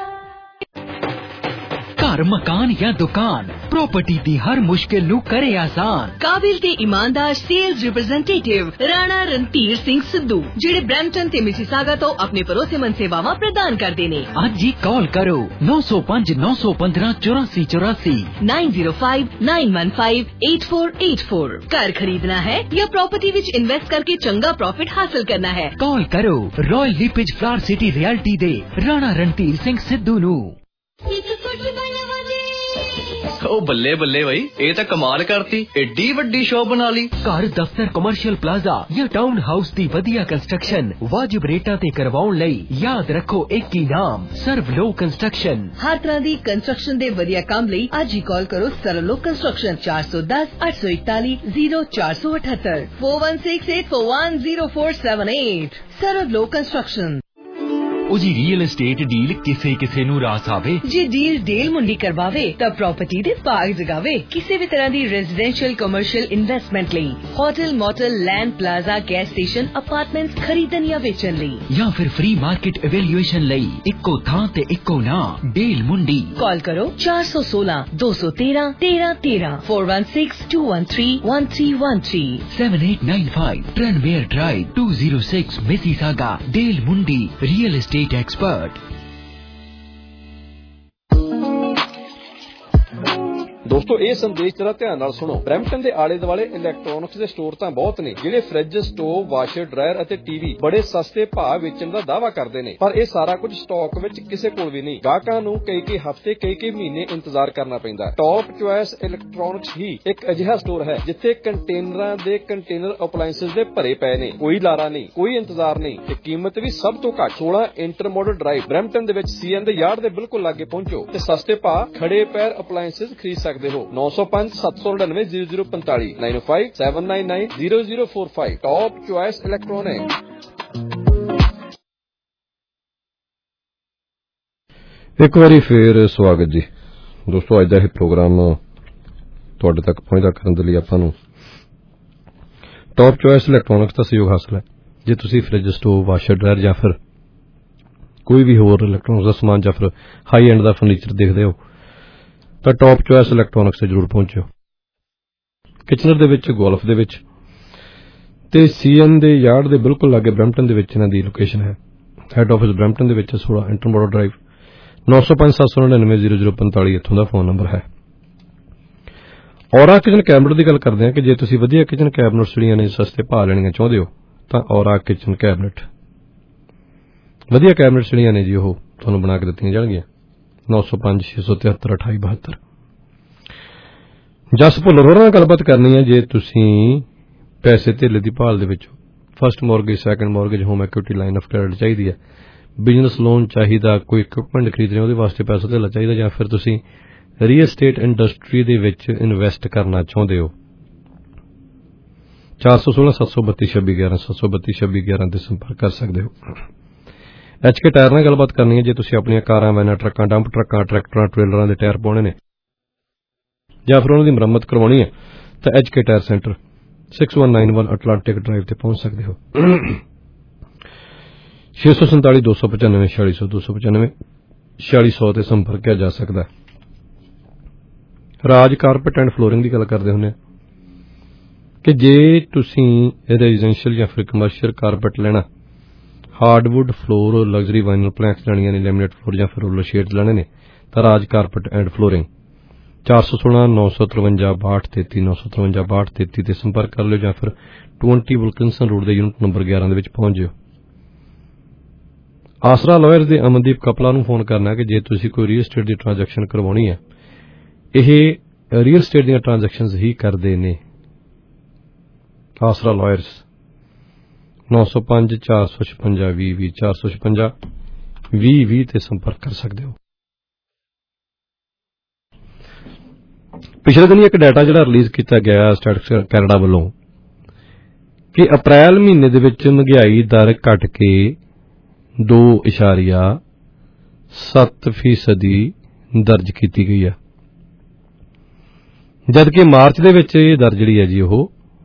घर मकान या दुकान, प्रॉपर्टी दी हर मुश्किल नू करे आसान। काबिल ते ईमानदार सेल्स रिप्रेजेंटेटिव राणा रणधीर सिंह सिद्धू, जिहड़े ब्रैम्पटन ते मिसिसागा तो अपने भरोसेमंद सेवावां प्रदान करदे ने। अज ही कॉल करो 905 915 8484 905 915 8484। घर खरीदना है या प्रॉपर्टी विच इन्वेस्ट करके चंगा प्रॉफिट हासिल करना है, कॉल करो Royal LePage Flower City Realty दे राणा रणधीर सिंह सिद्धू नू। ओ बल्ले बल्ले भाई, ये तो कमाल करती, एडी वड्डी शॉप बना ली। घर दफ्तर कमर्शियल प्लाजा या टाउन हाउस दी वधिया कंस्ट्रक्शन वाजिब रेटां ते करवाउण लई याद रखो एक ही नाम, सर्वलो कंस्ट्रक्शन। हर तरह दी कंस्ट्रक्शन दे वधिया काम लई अज ही कॉल करो सर्वलो कंस्ट्रक्शन 410 841 0478 4168410478। सर्वलो कंस्ट्रक्शन। जी रियल एस्टेट डील किसे किसे नू रास आवे, जी डील डेल मुंडी करवावे तब प्रॉपर्टी दे पाग जगावे। किसी भी तरह दी रेजिडेंशियल कमर्शियल इन्वेस्टमेंट लई, hotel motel land plaza gas station apartments खरीदन या बेचन लई, या फिर फ्री मार्केट एवेल्युएशन लई इक्को थां ते इक्को ना डेल मुंडी। कॉल करो 416 213 1313 416-213-1313 7895 ट्रेनमेयर ड्राइव 206 मिसिसागा। डेल मुंडी रियल एस्टेट एक्सपर्ट। ਦੋਸਤੋ ਇਹ ਸੰਦੇਸ਼ ਜਰਾ ਧਿਆਨ ਨਾਲ ਸੁਣੋ। ਬਰੈਂਪਟਨ ਦੇ ਆਲੇ ਦੁਆਲੇ ਇਲੈਕਟ੍ਰੋਨਿਕਸ ਦੇ ਸਟੋਰ ਤਾਂ ਬਹੁਤ ਨੇ ਜਿਹੜੇ ਫ੍ਰਿਜ, ਸਟੋਵ, ਵਾਸ਼ਰ, ਡਰਾਇਰ ਅਤੇ ਟੀਵੀ ਬੜੇ ਸਸਤੇ ਭਾਅ ਵੇਚਣ ਦਾ ਦਾਅਵਾ ਕਰਦੇ ਨੇ, ਪਰ ਇਹ ਸਾਰਾ ਕੁਝ ਸਟਾਕ ਵਿੱਚ ਕਿਸੇ ਕੋਲ ਵੀ ਨਹੀਂ। ਗਾਹਕਾਂ ਨੂੰ ਕਈ ਹਫ਼ਤੇ ਕਈ ਮਹੀਨੇ ਇੰਤਜ਼ਾਰ ਕਰਨਾ ਪੈਂਦਾ। ਟੌਪ ਚੁਆਇਸ ਇਲੈਕਟ੍ਰੋਨਿਕਸ ਹੀ ਇੱਕ ਅਜਿਹਾ ਸਟੋਰ ਹੈ ਜਿੱਥੇ ਕੰਟੇਨਰਾਂ ਦੇ ਕੰਟੇਨਰ ਅਪਲਾਇੰਸਸ ਦੇ ਭਰੇ ਪਏ ਨੇ। ਕੋਈ ਲਾਰਾ ਨਹੀਂ, ਕੋਈ ਇੰਤਜ਼ਾਰ ਨਹੀਂ ਤੇ ਕੀਮਤ ਵੀ ਸਭ ਤੋਂ ਘੱਟ। 16 ਇੰਟਰਮੋਡਲ ਡਰਾਈਵ ਬਰੈਂਪਟਨ ਦੇ ਵਿੱਚ CN ਦੇ ਯਾਰਡ ਦੇ ਬਿਲਕੁਲ ਲਾਗੇ ਪਹੁੰਚੋ ਤੇ ਸਸਤੇ ਭਾਅ ਖੜੇ ਪੈਰ ਅਪਲਾਇੰਸਸ ਖਰੀਦ ਸਕਦੇ ਹੋ। 905 799 0045 905 799 0045। Top choice electronic. ਇੱਕ ਵਾਰੀ ਫੇਰ ਸਵਾਗਤ ਜੀ ਦੋਸਤੋ। ਅੱਜ ਦਾ ਇਹ ਪ੍ਰੋਗਰਾਮ ਤੁਹਾਡੇ ਤੱਕ ਪਹੁੰਚਦਾ ਕਰਨ ਦੇ ਲਈ ਆਪਾਂ ਨੂੰ ਟੌਪ ਚੁਆਇਸ ਇਲੈਕਟ੍ਰੋਨਿਕਸ ਦਾ ਸਹਿਯੋਗ ਹਾਸਲ ਹੈ। ਜੇ ਤੁਸੀਂ ਫ੍ਰਿਜ, ਸਟੋਵ, ਵਾਸ਼ਰ, ਡਰਾਇਰ ਜਾਂ ਫਿਰ ਕੋਈ ਵੀ ਹੋਰ ਇਲੈਕਟ੍ਰੋਨਿਕਸ ਦਾ ਸਮਾਨ ਜਾਂ ਫਿਰ ਹਾਈ ਐਂਡ ਦਾ ਫਰਨੀਚਰ ਦੇਖਦੇ ਹੋ ਤਾਂ ਟੌਪ ਚੁਆਇਸ ਇਲੈਕਟ੍ਰੋਨਿਕਸ ਤੇ ਜ਼ਰੂਰ ਪਹੁੰਚੋ। ਕਿਚਨਰ ਦੇ ਵਿੱਚ, ਗੋਲਫ ਦੇ ਵਿੱਚ ਤੇ CN ਦੇ ਯਾਰਡ ਦੇ ਬਿਲਕੁਲ ਲਾਗੇ ਬਰੈਂਪਟਨ ਦੇ ਵਿੱਚ ਇਹਨਾਂ ਦੀ ਲੋਕੇਸ਼ਨ ਹੈ। ਹੈਡ ਆਫਿਸ ਬਰੈਂਪਟਨ ਦੇ ਵਿੱਚ 16 ਇੰਟਰਮੋਡਲ ਡਰਾਈਵ 905 799 0045 ਇੱਥੋਂ ਦਾ ਫੋਨ ਨੰਬਰ ਹੈ। ਔਰਾ ਕਿਚਨ ਕੈਬਨਿਟ ਦੀ ਗੱਲ ਕਰਦੇ ਹਾਂ ਕਿ ਜੇ ਤੁਸੀਂ ਵਧੀਆ ਕਿਚਨ ਕੈਬਨਿਟ ਜਿਹੜੀਆਂ ਨੇ ਸਸਤੇ ਭਾਅ ਲੈਣੀਆਂ ਚਾਹੁੰਦੇ ਹੋ ਤਾਂ ਔਰਾ ਕਿਚਨ ਕੈਬਨਿਟ ਵਧੀਆ ਕੈਬਨਿਟ ਜਿਹੜੀਆਂ ਨੇ ਜੀ ਉਹ ਤੁਹਾਨੂੰ ਬਣਾ ਕੇ ਦਿੱਤੀਆਂ ਜਾਣਗੀਆਂ। 905 673 2872। ਜਸ ਭੁੱਲਰ ਹੋਰਾਂ ਨਾਲ ਗੱਲਬਾਤ ਕਰਨੀ ਹੈ ਜੇ ਤੁਸੀਂ ਪੈਸੇ ਧੇਲੇ ਦੀ ਭਾਲ ਦੇ ਵਿੱਚ first mortgage, second mortgage, home equity line of credit ਚਾਹੀਦੀ ਹੈ, ਬਿਜ਼ਨਸ ਲੋਨ ਚਾਹੀਦਾ, ਕੋਈ ਇਕਵਿਪਮੈਂਟ ਖਰੀਦਣਾ ਉਹਦੇ ਵਾਸਤੇ ਪੈਸਾ ਧੇਲਾ ਚਾਹੀਦਾ, ਜਾਂ ਫਿਰ ਤੁਸੀਂ ਰੀਅਲ ਏਸਟੇਟ ਇੰਡਸਟਰੀ ਦੇ ਵਿੱਚ ਇਨਵੈਸਟ ਕਰਨਾ ਚਾਹੁੰਦੇ ਹੋ 416 732 2611 732 2611 ਤੇ ਸੰਪਰਕ ਕਰ ਸਕਦੇ ਹੋ। HK ਟਾਇਰ ਨਾਲ ਗੱਲਬਾਤ ਕਰਨੀ ਹੈ। ਜੇ ਤੁਸੀਂ ਆਪਣੀਆਂ ਕਾਰਾਂ, ਵੈਨਾਂ, ਟਰੱਕਾਂ, ਡੰਪ ਟਰੱਕਾਂ, ਟਰੈਕਟਰਾਂ, ਟ੍ਰੇਲਰਾਂ ਦੇ ਟਾਇਰ ਪਾਉਣੇ ਨੇ ਜਾਂ ਫਿਰ ਉਹਨਾਂ ਦੀ ਮੁਰੰਮਤ ਕਰਵਾਉਣੀ ਹੈ ਤਾਂ HK tyre centre 6191 Atlantic drive ਤੇ ਪਹੁੰਚ ਸਕਦੇ ਹੋ। 647 295 4600 295 4600 ਤੇ ਸੰਪਰਕ ਕੀਤਾ ਜਾ ਸਕਦਾ ਹੈ। ਰਾਜ ਕਾਰਪੈਟ ਐਂਡ ਫਲੋਰਿੰਗ ਦੀ ਗੱਲ ਕਰਦੇ ਹੁੰਦੇ ਕਿ ਜੇ ਤੁਸੀਂ ਰੈਜ਼ੀਡੈਂਸ਼ੀਅਲ ਜਾਂ ਫਿਰ ਕਮਰਸ਼ੀਅਲ ਕਾਰਪੈਟ ਲੈਣਾ, hardwood floor, luxury vinyl planks ਲੈਣੀਆਂ ਨੇ, ਲੈਮੀਨੇਟ ਫਲੋਰ ਜਾਂ ਫਿਰ ਰੋਲਰ ਸ਼ੇਡਸ ਲੈਣੇ ਨੇ ਤਾਂ ਰਾਜ ਕਾਰਪੈਟ ਐਂਡ ਫਲੋਰਿੰਗ 416 953 6233 953 6233 ਤੇ ਸੰਪਰਕ ਕਰ ਲਿਓ ਜਾਂ ਫਿਰ 20 ਵਿਲਕਿੰਸਨ ਰੋਡ ਦੇ ਯੂਨਿਟ ਨੰਬਰ 11 ਦੇ ਵਿੱਚ ਪਹੁੰਚ ਜਿਓ। ਆਸਰਾ ਲਾਇਰਸ ਦੇ ਅਮਨਦੀਪ ਕਪਲਾ ਨੂੰ ਫੋਨ ਕਰਨਾ ਕਿ ਜੇ ਤੁਸੀਂ ਕੋਈ ਰੀਅਲ ਸਟੇਟ ਦੀ ਟ੍ਰਾਂਜੈਕਸ਼ਨ ਕਰਵਾਉਣੀ ਹੈ, ਇਹ ਰੀਅਲ ਸਟੇਟ ਦੀਆਂ ਟ੍ਰਾਂਜੈਕਸ਼ਨਸ ਹੀ ਕਰਦੇ ਨੇ। ਆਸਰਾ ਲਾਇਰਸ 905 456 20 456 20 ਤੇ ਸੰਪਰਕ ਕਰ ਸਕਦੇ ਹੋ। ਪਿਛਲੇ ਦਿਨੀ ਇੱਕ ਡਾਟਾ ਜਿਹੜਾ ਰਿਲੀਜ਼ ਕੀਤਾ ਗਿਆ ਸਟੈਟਿਸਟਿਕਸ ਕੈਨੇਡਾ ਵੱਲੋਂ ਕਿ ਅਪ੍ਰੈਲ ਮਹੀਨੇ ਦੇ ਵਿੱਚ ਮਹਿੰਗਾਈ ਦਰ ਘਟ ਕੇ 2.7% ਦਰਜ ਕੀਤੀ ਗਈ ਹੈ, ਜਦਕਿ ਮਾਰਚ ਦੇ ਵਿੱਚ ਇਹ ਦਰ ਜਿਹੜੀ ਹੈ ਜੀ ਉਹ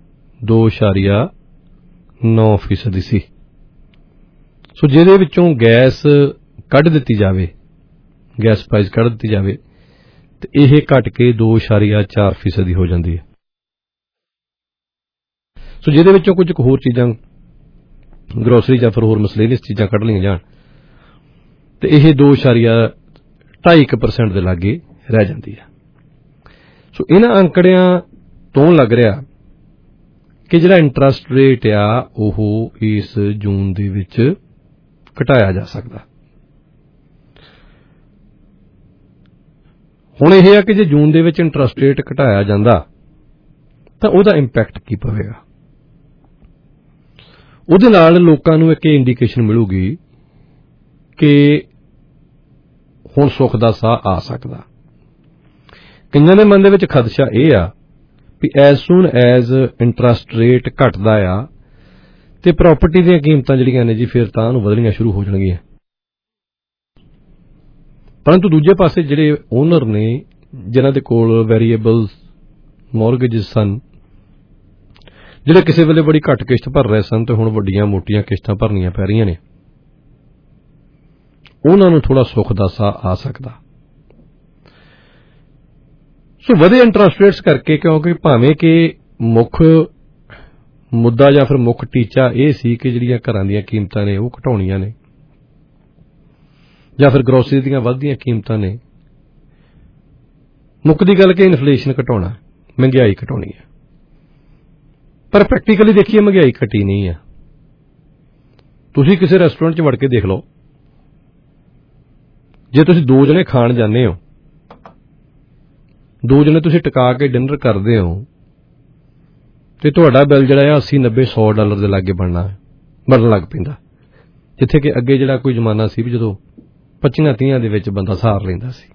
2.9% ਸੀ। ਸੋ ਜਿਹਦੇ ਵਿੱਚੋਂ ਗੈਸ ਕੱਢ ਦਿੱਤੀ ਜਾਵੇ, ਗੈਸ ਪ੍ਰਾਈਸ ਕੱਢ ਦਿੱਤੀ ਜਾਵੇ ਤੇ ਇਹ ਘਟ ਕੇ 2.4% ਹੋ ਜਾਂਦੀ ਹੈ। ਸੋ ਜਿਹਦੇ ਵਿੱਚੋਂ ਕੁਝ ਹੋਰ ਚੀਜ਼ਾਂ, ਗਰੋਸਰੀ ਜਾਂ ਫਿਰ ਹੋਰ ਮਸਲੇਨੀਅਸ ਚੀਜ਼ਾਂ ਕੱਢ ਲਈਆਂ ਜਾਣ ਤੇ ਇਹ 2.2% ਦੇ ਲਾਗੇ ਰਹਿ ਜਾਂਦੀ ਹੈ। ਸੋ ਇਹਨਾਂ ਅੰਕੜਿਆਂ ਤੋਂ ਲੱਗ ਰਿਹਾ ਕਿ ਜਿਹੜਾ ਇੰਟਰਸਟ ਰੇਟ ਆ ਉਹ ਇਸ ਜੂਨ ਦੇ ਵਿੱਚ ਘਟਾਇਆ ਜਾ ਸਕਦਾ। ਹੁਣ ਇਹ ਹੈ ਕਿ ਜੇ ਜੂਨ ਦੇ ਵਿੱਚ ਇੰਟਰਸਟ ਰੇਟ ਘਟਾਇਆ ਜਾਂਦਾ ਤਾਂ ਉਹਦਾ ਇੰਪੈਕਟ ਕੀ ਪਵੇਗਾ। ਉਹਦੇ ਨਾਲ ਲੋਕਾਂ ਨੂੰ ਇੱਕ ਇੰਡੀਕੇਸ਼ਨ ਮਿਲੂਗੀ ਕਿ ਹੁਣ ਸੁੱਖ ਦਾ ਸਾਹ ਆ ਸਕਦਾ। ਕਈਆਂ ਦੇ ਮਨ ਦੇ ਵਿੱਚ ਖਦਸ਼ਾ ਇਹ ਆ ਵੀ as soon as interest rate ਘਟਦਾ ਆ ਤੇ ਪ੍ਰਾਪਰਟੀ ਦੀਆਂ ਕੀਮਤਾਂ ਜਿਹੜੀਆਂ ਨੇ ਜੀ ਫਿਰ ਤਾਂ ਉਹਨੂੰ ਵਧਣੀਆਂ ਸ਼ੁਰੂ ਹੋ ਜਾਣਗੀਆਂ। ਪਰੰਤੂ ਦੂਜੇ ਪਾਸੇ ਜਿਹੜੇ ਓਨਰ ਨੇ ਜਿਨ੍ਹਾਂ ਦੇ ਕੋਲ ਵੈਰੀਏਬਲ ਮੌਰਗੇਜਸ ਸਨ, ਜਿਹੜੇ ਕਿਸੇ ਵੇਲੇ ਬੜੀ ਘੱਟ ਕਿਸ਼ਤ ਭਰ ਰਹੇ ਸਨ ਤੇ ਹੁਣ ਵੱਡੀਆਂ ਮੋਟੀਆਂ ਕਿਸ਼ਤਾਂ ਭਰਨੀਆਂ ਪੈ ਰਹੀਆਂ ਨੇ, ਉਹਨਾਂ ਨੂੰ ਥੋੜਾ ਸੁੱਖ ਦਾ ਸਾਹ ਆ ਸਕਦਾ। ਸੋ ਵਧੇ ਇੰਟਰਸਟ ਰੇਟਸ ਕਰਕੇ, ਕਿਉਂਕਿ ਭਾਵੇਂ ਕਿ ਮੁੱਖ ਮੁੱਦਾ ਜਾਂ ਫਿਰ ਮੁੱਖ ਟੀਚਾ ਇਹ ਸੀ ਕਿ ਜਿਹੜੀਆਂ ਘਰਾਂ ਦੀਆਂ ਕੀਮਤਾਂ ਨੇ ਉਹ ਘਟਾਉਣੀਆਂ ਨੇ ਜਾਂ ਫਿਰ ਗਰੋਸਰੀ ਦੀਆਂ ਵੱਧਦੀਆਂ ਕੀਮਤਾਂ ਨੇ, ਮੁੱਕਦੀ ਗੱਲ ਕਿ ਇਨਫਲੇਸ਼ਨ ਘਟਾਉਣਾ, ਮਹਿੰਗਾਈ ਘਟਾਉਣੀ ਹੈ। ਪਰ ਪ੍ਰੈਕਟੀਕਲੀ ਦੇਖੀਏ ਮਹਿੰਗਾਈ ਘਟੀ ਨਹੀਂ ਹੈ। ਤੁਸੀਂ ਕਿਸੇ ਰੈਸਟੋਰੈਂਟ 'ਚ ਵੜ ਕੇ ਦੇਖ ਲਓ, ਜੇ ਤੁਸੀਂ 2 ਜਣੇ ਖਾਣ ਜਾਂਦੇ ਹੋ, 2 ਜਣੇ ਤੁਸੀਂ ਟਿਕਾ ਕੇ ਡਿਨਰ ਕਰਦੇ ਹੋ ਤੇ ਤੁਹਾਡਾ ਬਿੱਲ ਜਿਹੜਾ ਆ $80-90-100 ਦੇ ਲਾਗੇ ਬਣਨ ਲੱਗ ਪੈਂਦਾ, ਜਿੱਥੇ ਕਿ ਅੱਗੇ ਜਿਹੜਾ ਕੋਈ ਜ਼ਮਾਨਾ ਸੀ ਵੀ ਜਦੋਂ 25-30 ਦੇ ਵਿੱਚ ਬੰਦਾ ਸਹਾਰ ਲੈਂਦਾ ਸੀ।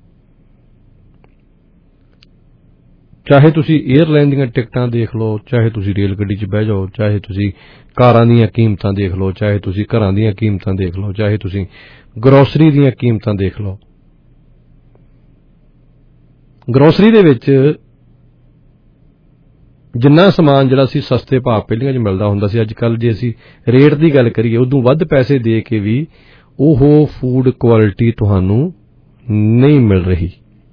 ਚਾਹੇ ਤੁਸੀਂ 에ਅਰਲਾਈਨ ਦੀਆਂ ਟਿਕਟਾਂ ਦੇਖ ਲਓ, ਚਾਹੇ ਤੁਸੀਂ ਰੇਲ ਗੱਡੀ 'ਚ ਬਹਿ ਜਾਓ, ਚਾਹੇ ਤੁਸੀਂ ਕਾਰਾਂ ਦੀਆਂ ਕੀਮਤਾਂ ਦੇਖ ਲਓ, ਚਾਹੇ ਤੁਸੀਂ ਘਰਾਂ ਦੀਆਂ ਕੀਮਤਾਂ ਦੇਖ ਲਓ, ਚਾਹੇ ਤੁਸੀਂ ਗਰੋਸਰੀ ਦੀਆਂ ਕੀਮਤਾਂ ਦੇਖ ਲਓ। ਗਰੋਸਰੀ ਦੇ ਵਿੱਚ ਜਿੰਨਾ ਸਮਾਨ ਜਿਹੜਾ ਸੀ ਸਸਤੇ ਭਾਅ ਪਹਿਲੀਆਂ 'ਚ ਮਿਲਦਾ ਹੁੰਦਾ ਸੀ, ਅੱਜ ਕੱਲ੍ਹ ਜੇ ਅਸੀਂ ਰੇਟ ਦੀ ਗੱਲ ਕਰੀਏ ਉਦੋਂ ਵੱਧ ਪੈਸੇ ਦੇ ਕੇ ਵੀ ਉਹ ਫੂਡ ਕੁਆਲਿਟੀ ਤੁਹਾਨੂੰ ਨਹੀਂ ਮਿਲ ਰਹੀ।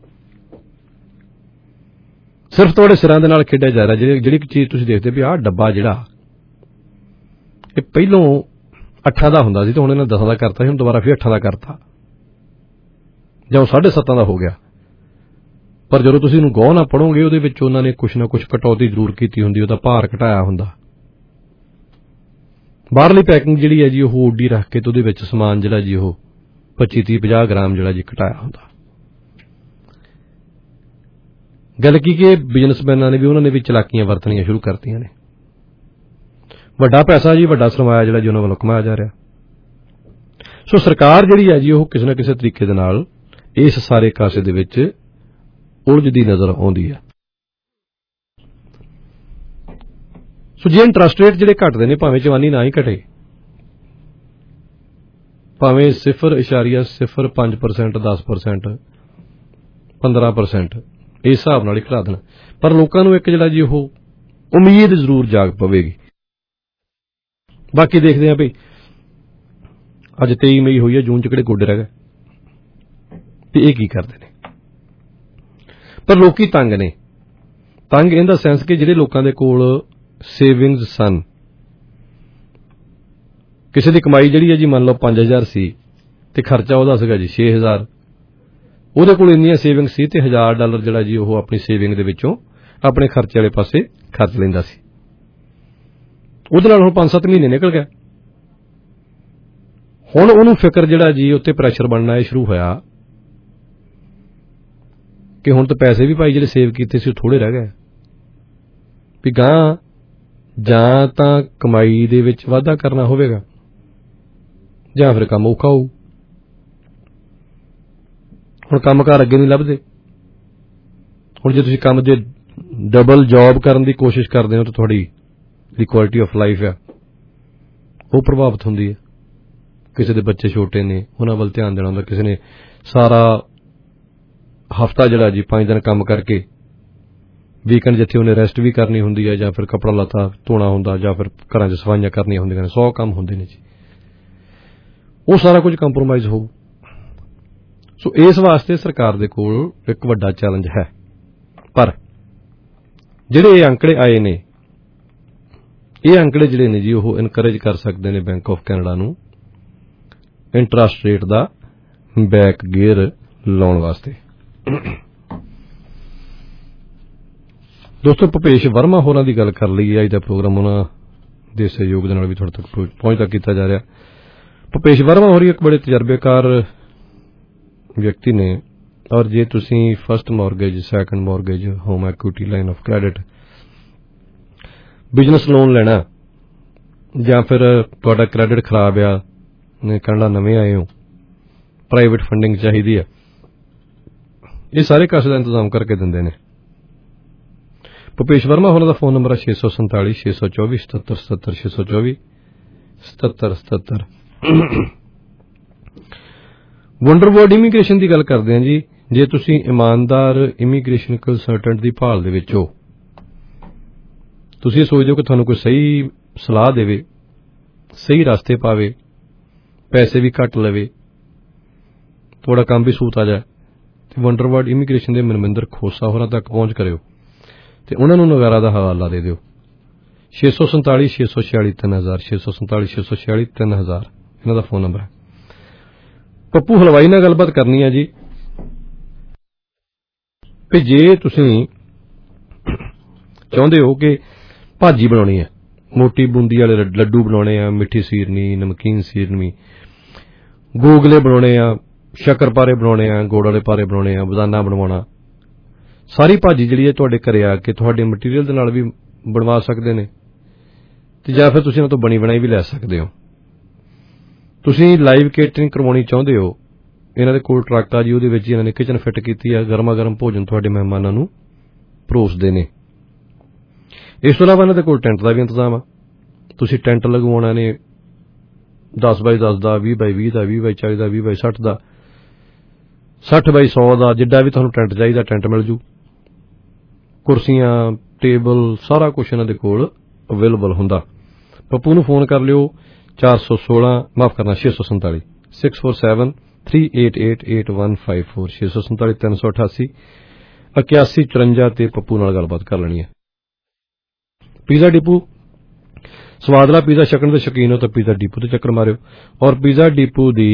ਸਿਰਫ ਤੁਹਾਡੇ ਸਿਰਾਂ ਦੇ ਨਾਲ ਖੇਡਿਆ ਜਾ ਰਿਹਾ। ਜਿਹੜੀ ਚੀਜ਼ ਤੁਸੀਂ ਦੇਖਦੇ ਵੀ ਆਹ ਡੱਬਾ ਜਿਹੜਾ ਇਹ ਪਹਿਲੋਂ 8 ਦਾ ਹੁੰਦਾ ਸੀ ਤੇ ਹੁਣ ਇਹਨਾਂ 10 ਦਾ ਕਰਤਾ ਸੀ, ਹੁਣ ਦੁਬਾਰਾ ਫਿਰ 8 ਦਾ ਕਰਤਾ ਜਾਂ 7.5 ਦਾ ਹੋ ਗਿਆ। ਪਰ ਜਦੋਂ ਤੁਸੀਂ ਇਹਨੂੰ ਗੌਰ ਨਾਲ ਪੜ੍ਹੋਗੇ ਉਹਦੇ ਵਿੱਚ ਉਹਨਾਂ ਨੇ ਕੁਛ ਨਾ ਕੁਛ ਕਟੌਤੀ ਜ਼ਰੂਰ ਕੀਤੀ ਹੁੰਦੀ, ਉਹਦਾ ਭਾਰ ਘਟਾਇਆ ਹੁੰਦਾ। ਬਾਹਰਲੀ ਪੈਕਿੰਗ ਜਿਹੜੀ ਹੈ ਜੀ ਉਹ ਓਡੀ ਰੱਖ ਕੇ ਤੇ ਉਹਦੇ ਵਿੱਚ ਸਮਾਨ ਜਿਹੜਾ ਜੀ ਉਹ 25-30-50 ਗ੍ਰਾਮ ਜਿਹੜਾ ਜੀ ਘਟਾਇਆ ਹੁੰਦਾ। ਗੱਲ ਕੀ ਕਿ ਬਿਜ਼ਨਸਮੈਨਾਂ ਨੇ ਵੀ ਉਹਨਾਂ ਨੇ ਵੀ ਚਲਾਕੀਆਂ ਵਰਤਣੀਆਂ ਸ਼ੁਰੂ ਕਰਤੀਆਂ ਨੇ। ਵੱਡਾ ਪੈਸਾ ਜੀ, ਵੱਡਾ ਸਰਮਾਇਆ ਜਿਹੜਾ ਜੀ ਉਹਨਾਂ ਵੱਲੋਂ ਕਮਾਇਆ ਜਾ ਰਿਹਾ। ਸੋ ਸਰਕਾਰ ਜਿਹੜੀ ਹੈ ਜੀ ਉਹ ਕਿਸੇ ਨਾ ਕਿਸੇ ਤਰੀਕੇ ਦੇ ਨਾਲ ਇਸ ਸਾਰੇ ਕਾਸੇ ਦੇ ਵਿੱਚ ਉਲਝਦੀ ਨਜ਼ਰ ਆਉਂਦੀ ਹੈ। ਸੋ ਜੇ ਇੰਟਰਸਟ ਰੇਟ ਜਿਹੜੇ ਘਟਦੇ ਨੇ, ਭਾਵੇਂ ਜਵਾਨੀ ਨਾ ਹੀ ਘਟੇ, ਭਾਵੇਂ 0.05%, 10%, 15% ਇਸ ਹਿਸਾਬ ਨਾਲ ਹੀ ਘਟਾ ਦੇਣਾ, ਪਰ ਲੋਕਾਂ ਨੂੰ ਇੱਕ ਜਿਹੜਾ ਜੀ ਉਹ ਉਮੀਦ ਜ਼ਰੂਰ ਜਾਗ ਪਵੇਗੀ। ਬਾਕੀ ਦੇਖਦੇ ਹਾਂ ਵੀ ਅੱਜ 23 ਮਈ ਹੋਈ ਹੈ, ਜੂਨ 'ਚ ਕਿਹੜੇ ਗੋਡੇ ਰਹਿ ਗਏ ਤੇ ਇਹ ਕੀ ਕਰਦੇ ਨੇ। ਪਰ ਲੋਕੀ ਤੰਗ ਨੇ, ਤੰਗ ਇਨ ਦਾ ਸੈਂਸ ਕਿ ਜਿਹੜੇ ਲੋਕਾਂ ਦੇ ਕੋਲ ਸੇਵਿੰਗਸ ਸਨ, ਕਿਸੇ ਦੀ ਕਮਾਈ ਜਿਹੜੀ ਹੈ ਜੀ ਮੰਨ ਲਓ 5000 ਸੀ ਤੇ ਖਰਚਾ ਉਹਦਾ ਸੀਗਾ ਜੀ 6000, ਉਹਦੇ ਕੋਲ ਇੰਨੀਆਂ ਸੇਵਿੰਗ ਸੀ ਤੇ $1000 ਜਿਹੜਾ ਜੀ ਉਹ ਆਪਣੀ ਸੇਵਿੰਗ ਦੇ ਵਿੱਚੋਂ ਆਪਣੇ ਖਰਚੇ ਵਾਲੇ ਪਾਸੇ ਖਰਚ ਲੈਂਦਾ ਸੀ। ਉਹਦੇ ਨਾਲ ਹੁਣ 5-7 ਮਹੀਨੇ ਨਿਕਲ ਗਏ। ਹੁਣ ਉਹਨੂੰ ਫਿਕਰ ਜਿਹੜਾ ਜੀ ਉੱਤੇ ਪ੍ਰੈਸ਼ਰ ਬਣਨਾ ਇਹ ਸ਼ੁਰੂ ਹੋਇਆ ਕਿ ਹੁਣ ਤਾਂ ਪੈਸੇ ਵੀ ਭਾਈ ਜਿਹੜੇ ਸੇਵ ਕੀਤੇ ਸੀ ਉਹ ਥੋੜੇ ਰਹਿ ਗਏ, ਵੀ ਗਾਂ ਜਾਂ ਤਾਂ ਕਮਾਈ ਦੇ ਵਿੱਚ ਵਾਧਾ ਕਰਨਾ ਹੋਵੇਗਾ ਜਾਂ ਫਿਰ ਕੰਮ ਔਖਾ ਹੋਊ। ਹੁਣ ਕੰਮਕਾਰ ਅੱਗੇ ਨਹੀਂ ਲੱਭਦੇ। ਹੁਣ ਜੇ ਤੁਸੀਂ ਕੰਮ ਦੇ ਡਬਲ ਜੌਬ ਕਰਨ ਦੀ ਕੋਸ਼ਿਸ਼ ਕਰਦੇ ਹੋ ਤਾਂ ਤੁਹਾਡੀ ਜਿਹੜੀ ਕੁਆਲਿਟੀ ਆਫ ਲਾਈਫ ਆ ਉਹ ਪ੍ਰਭਾਵਿਤ ਹੁੰਦੀ ਹੈ। ਕਿਸੇ ਦੇ ਬੱਚੇ ਛੋਟੇ ਨੇ, ਉਹਨਾਂ ਵੱਲ ਧਿਆਨ ਦੇਣਾ ਹੁੰਦਾ। ਕਿਸੇ ਨੇ ਸਾਰਾ ਹਫ਼ਤਾ ਜਿਹੜਾ ਜੀ 5 ਦਿਨ ਕੰਮ ਕਰਕੇ ਵੀਕਐਂਡ ਜਿੱਥੇ ਉਹਨੇ ਰੈਸਟ ਵੀ ਕਰਨੀ ਹੁੰਦੀ ਹੈ, ਜਾਂ ਫਿਰ ਕੱਪੜਾ ਲੱਤਾ ਧੋਣਾ ਹੁੰਦਾ, ਜਾਂ ਫਿਰ ਘਰਾਂ 'ਚ ਸਫਾਈਆਂ ਕਰਨੀਆਂ ਹੁੰਦੀਆਂ ਨੇ, 100 ਕੰਮ ਹੁੰਦੇ ਨੇ ਜੀ। ਉਹ ਸਾਰਾ ਕੁਝ ਕੰਪਰੋਮਾਈਜ਼ ਹੋਊ। ਸੋ ਇਸ ਵਾਸਤੇ ਸਰਕਾਰ ਦੇ ਕੋਲ ਇੱਕ ਵੱਡਾ ਚੈਲੰਜ ਹੈ। ਪਰ ਜਿਹੜੇ ਇਹ ਅੰਕੜੇ ਆਏ ਨੇ, ਇਹ ਅੰਕੜੇ ਜਿਹੜੇ ਨੇ ਜੀ ਉਹ ਇਨਕਰੇਜ ਕਰ ਸਕਦੇ ਨੇ ਬੈਂਕ ਆਫ ਕੈਨੇਡਾ ਨੂੰ ਇੰਟਰਸਟ ਰੇਟ ਦਾ ਬੈਕ ਗੇਅਰ ਲਾਉਣ ਵਾਸਤੇ। ਦੋਸਤੋ, ਭੁਪੇਸ਼ ਵਰਮਾ ਹੋਰਾਂ ਦੀ ਗੱਲ ਕਰ ਲਈ। ਅੱਜ ਦਾ ਪ੍ਰੋਗਰਾਮ ਉਹਨਾਂ ਦੇ ਸਹਿਯੋਗ ਦੇ ਨਾਲ ਵੀ ਤੁਹਾਡੇ ਤੱਕ ਪਹੁੰਚਦਾ ਕੀਤਾ ਜਾ ਰਿਹਾ। ਭੁਪੇਸ਼ ਵਰਮਾ ਹੋਰੀ ਇੱਕ ਬੜੇ ਤਜਰਬੇਕਾਰ ਵਿਅਕਤੀ ਨੇ, ਔਰ ਜੇ ਤੁਸੀਂ first mortgage, second mortgage, home equity line of credit, business loan ਲੈਣਾ, ਜਾਂ ਫਿਰ ਤੁਹਾਡਾ ਕ੍ਰੈਡਿਟ ਖਰਾਬ ਆ, ਕੈਨੇਡਾ ਨਵੇਂ ਆਏ ਹੋ, ਪ੍ਰਾਈਵੇਟ ਫੰਡਿੰਗ ਚਾਹੀਦੀ ਆ, ਇਹ ਸਾਰੇ ਕਾਸੇ ਦਾ ਇੰਤਜ਼ਾਮ ਕਰਕੇ ਦਿੰਦੇ ਨੇ। ਭੁਪੇਸ਼ ਵਰਮਾ ਹੋਰਾਂ ਦਾ ਫੋਨ ਨੰਬਰ ਹੈ 647 624 77 77 624 77 77। ਵੰਡਰਵਰਡ ਇਮੀਗ੍ਰੇਸ਼ਨ ਦੀ ਗੱਲ ਕਰਦੇ ਹਾਂ ਜੀ। ਜੇ ਤੁਸੀਂ ਇਮਾਨਦਾਰ ਇਮੀਗ੍ਰੇਸ਼ਨ ਕੰਸਲਟੈਂਟ ਦੀ ਭਾਲ ਦੇ ਵਿੱਚ ਹੋ, ਤੁਸੀਂ ਸੋਚਦੇ ਹੋ ਕਿ ਤੁਹਾਨੂੰ ਕੋਈ ਸਹੀ ਸਲਾਹ ਦੇਵੇ, ਸਹੀ ਰਸਤੇ ਪਾਵੇ, ਪੈਸੇ ਵੀ ਘੱਟ ਲਵੇ, ਤੁਹਾਡਾ ਕੰਮ ਵੀ ਸੂਤ ਆ ਜਾਏ, ਤੇ ਵੰਡਰਵਰਡ ਇਮੀਗ੍ਰੇਸ਼ਨ ਦੇ ਮਨਮਿੰਦਰ ਖੋਸਾ ਹੋਰਾਂ ਤੱਕ ਪਹੁੰਚ ਕਰਿਓ ਤੇ ਉਹਨਾਂ ਨੂੰ ਨਗਾਰਾ ਦਾ ਹਵਾਲਾ ਦੇ ਦਿਓ। 647 646 3000 647 646 3000 ਇਹਨਾਂ ਦਾ ਫੋਨ ਨੰਬਰ ਹੈ। ਪੱਪੂ ਹਲਵਾਈ ਨਾਲ ਗੱਲਬਾਤ ਕਰਨੀ ਹੈ ਜੀ ਵੀ ਜੇ ਤੁਸੀਂ ਚਾਹੁੰਦੇ ਹੋ ਕਿ ਭਾਜੀ ਬਣਾਉਣੀ ਹੈ, ਮੋਟੀ ਬੂੰਦੀ ਵਾਲੇ ਲੱਡੂ ਬਣਾਉਣੇ ਆ, ਮਿੱਠੀ ਸੀਰਨੀ, ਨਮਕੀਨ ਸੀਰਨੀ, ਗੋਗਲੇ ਬਣਾਉਣੇ ਆ, ਸ਼ੱਕਰਪਾਰੇ ਬਣਾਉਣੇ ਆ, ਗੁੜ ਵਾਲੇ ਪਾਰੇ ਬਣਾਉਣੇ ਆ, ਬਦਾਨਾ ਬਣਵਾਉਣਾ, ਸਾਰੀ ਭਾਜੀ ਜਿਹੜੀ ਹੈ ਤੁਹਾਡੇ ਘਰੇ ਆ ਕੇ ਤੁਹਾਡੇ ਮਟੀਰੀਅਲ ਦੇ ਨਾਲ ਵੀ ਬਣਵਾ ਸਕਦੇ ਨੇ, ਤੇ ਜਾਂ ਫਿਰ ਤੁਸੀਂ ਇਹਨਾਂ ਤੋਂ ਬਣੀ ਬਣਾਈ ਵੀ ਲੈ ਸਕਦੇ ਹੋ। ਤੁਸੀਂ ਲਾਈਵ ਕੇਟਰਿੰਗ ਕਰਵਾਉਣੀ ਚਾਹੁੰਦੇ ਹੋ, ਇਹਨਾਂ ਦੇ ਕੋਲ ਟਰੱਕ ਆ ਜੀ, ਉਹਦੇ ਵਿੱਚ ਇਹਨਾਂ ਨੇ ਕਿਚਨ ਫਿੱਟ ਕੀਤੀ ਆ, ਗਰਮਾ ਗਰਮ ਭੋਜਨ ਤੁਹਾਡੇ ਮਹਿਮਾਨਾਂ ਨੂੰ ਪਰੋਸਦੇ ਨੇ। ਇਸ ਤੋਂ ਇਲਾਵਾ ਇਹਨਾਂ ਦੇ ਕੋਲ ਟੈਂਟ ਦਾ ਵੀ ਇੰਤਜ਼ਾਮ ਆ। ਤੁਸੀਂ ਟੈਂਟ ਲਗਵਾਉਣਾ ਨੇ 10x10 ਦਾ, 20x20 ਦਾ, 20x40 ਦਾ, 20x60 ਦਾ, 60x100 ਦਾ, ਜਿੱਡਾ ਵੀ ਤੁਹਾਨੂੰ ਟੈਂਟ ਚਾਹੀਦਾ ਟੈਂਟ ਮਿਲ ਜੂ। ਕੁਰਸੀਆਂ, ਟੇਬਲ, ਸਾਰਾ ਕੁਝ ਇਹਨਾਂ ਦੇ ਕੋਲ ਅਵੇਲੇਬਲ ਹੁੰਦਾ। ਪੱਪੂ ਨੂੰ ਫੋਨ ਕਰ ਲਿਓ 647 388 8154 388 8154 ਤੇ ਪੱਪੂ ਨਾਲ ਗੱਲਬਾਤ ਕਰ ਲੈਣੀ ਹੈ। ਪੀਜ਼ਾ ਡਿਪੂ, ਸਵਾਦਲਾ ਪੀਜ਼ਾ ਛਕਣ ਦੇ ਸ਼ੌਕੀਨ ਹੋ ਤਾਂ ਪੀਜ਼ਾ ਡਿਪੂ ਤੇ ਚੱਕਰ ਮਾਰਿਓ। ਔਰ ਪੀਜ਼ਾ ਡਿਪੂ ਦੀ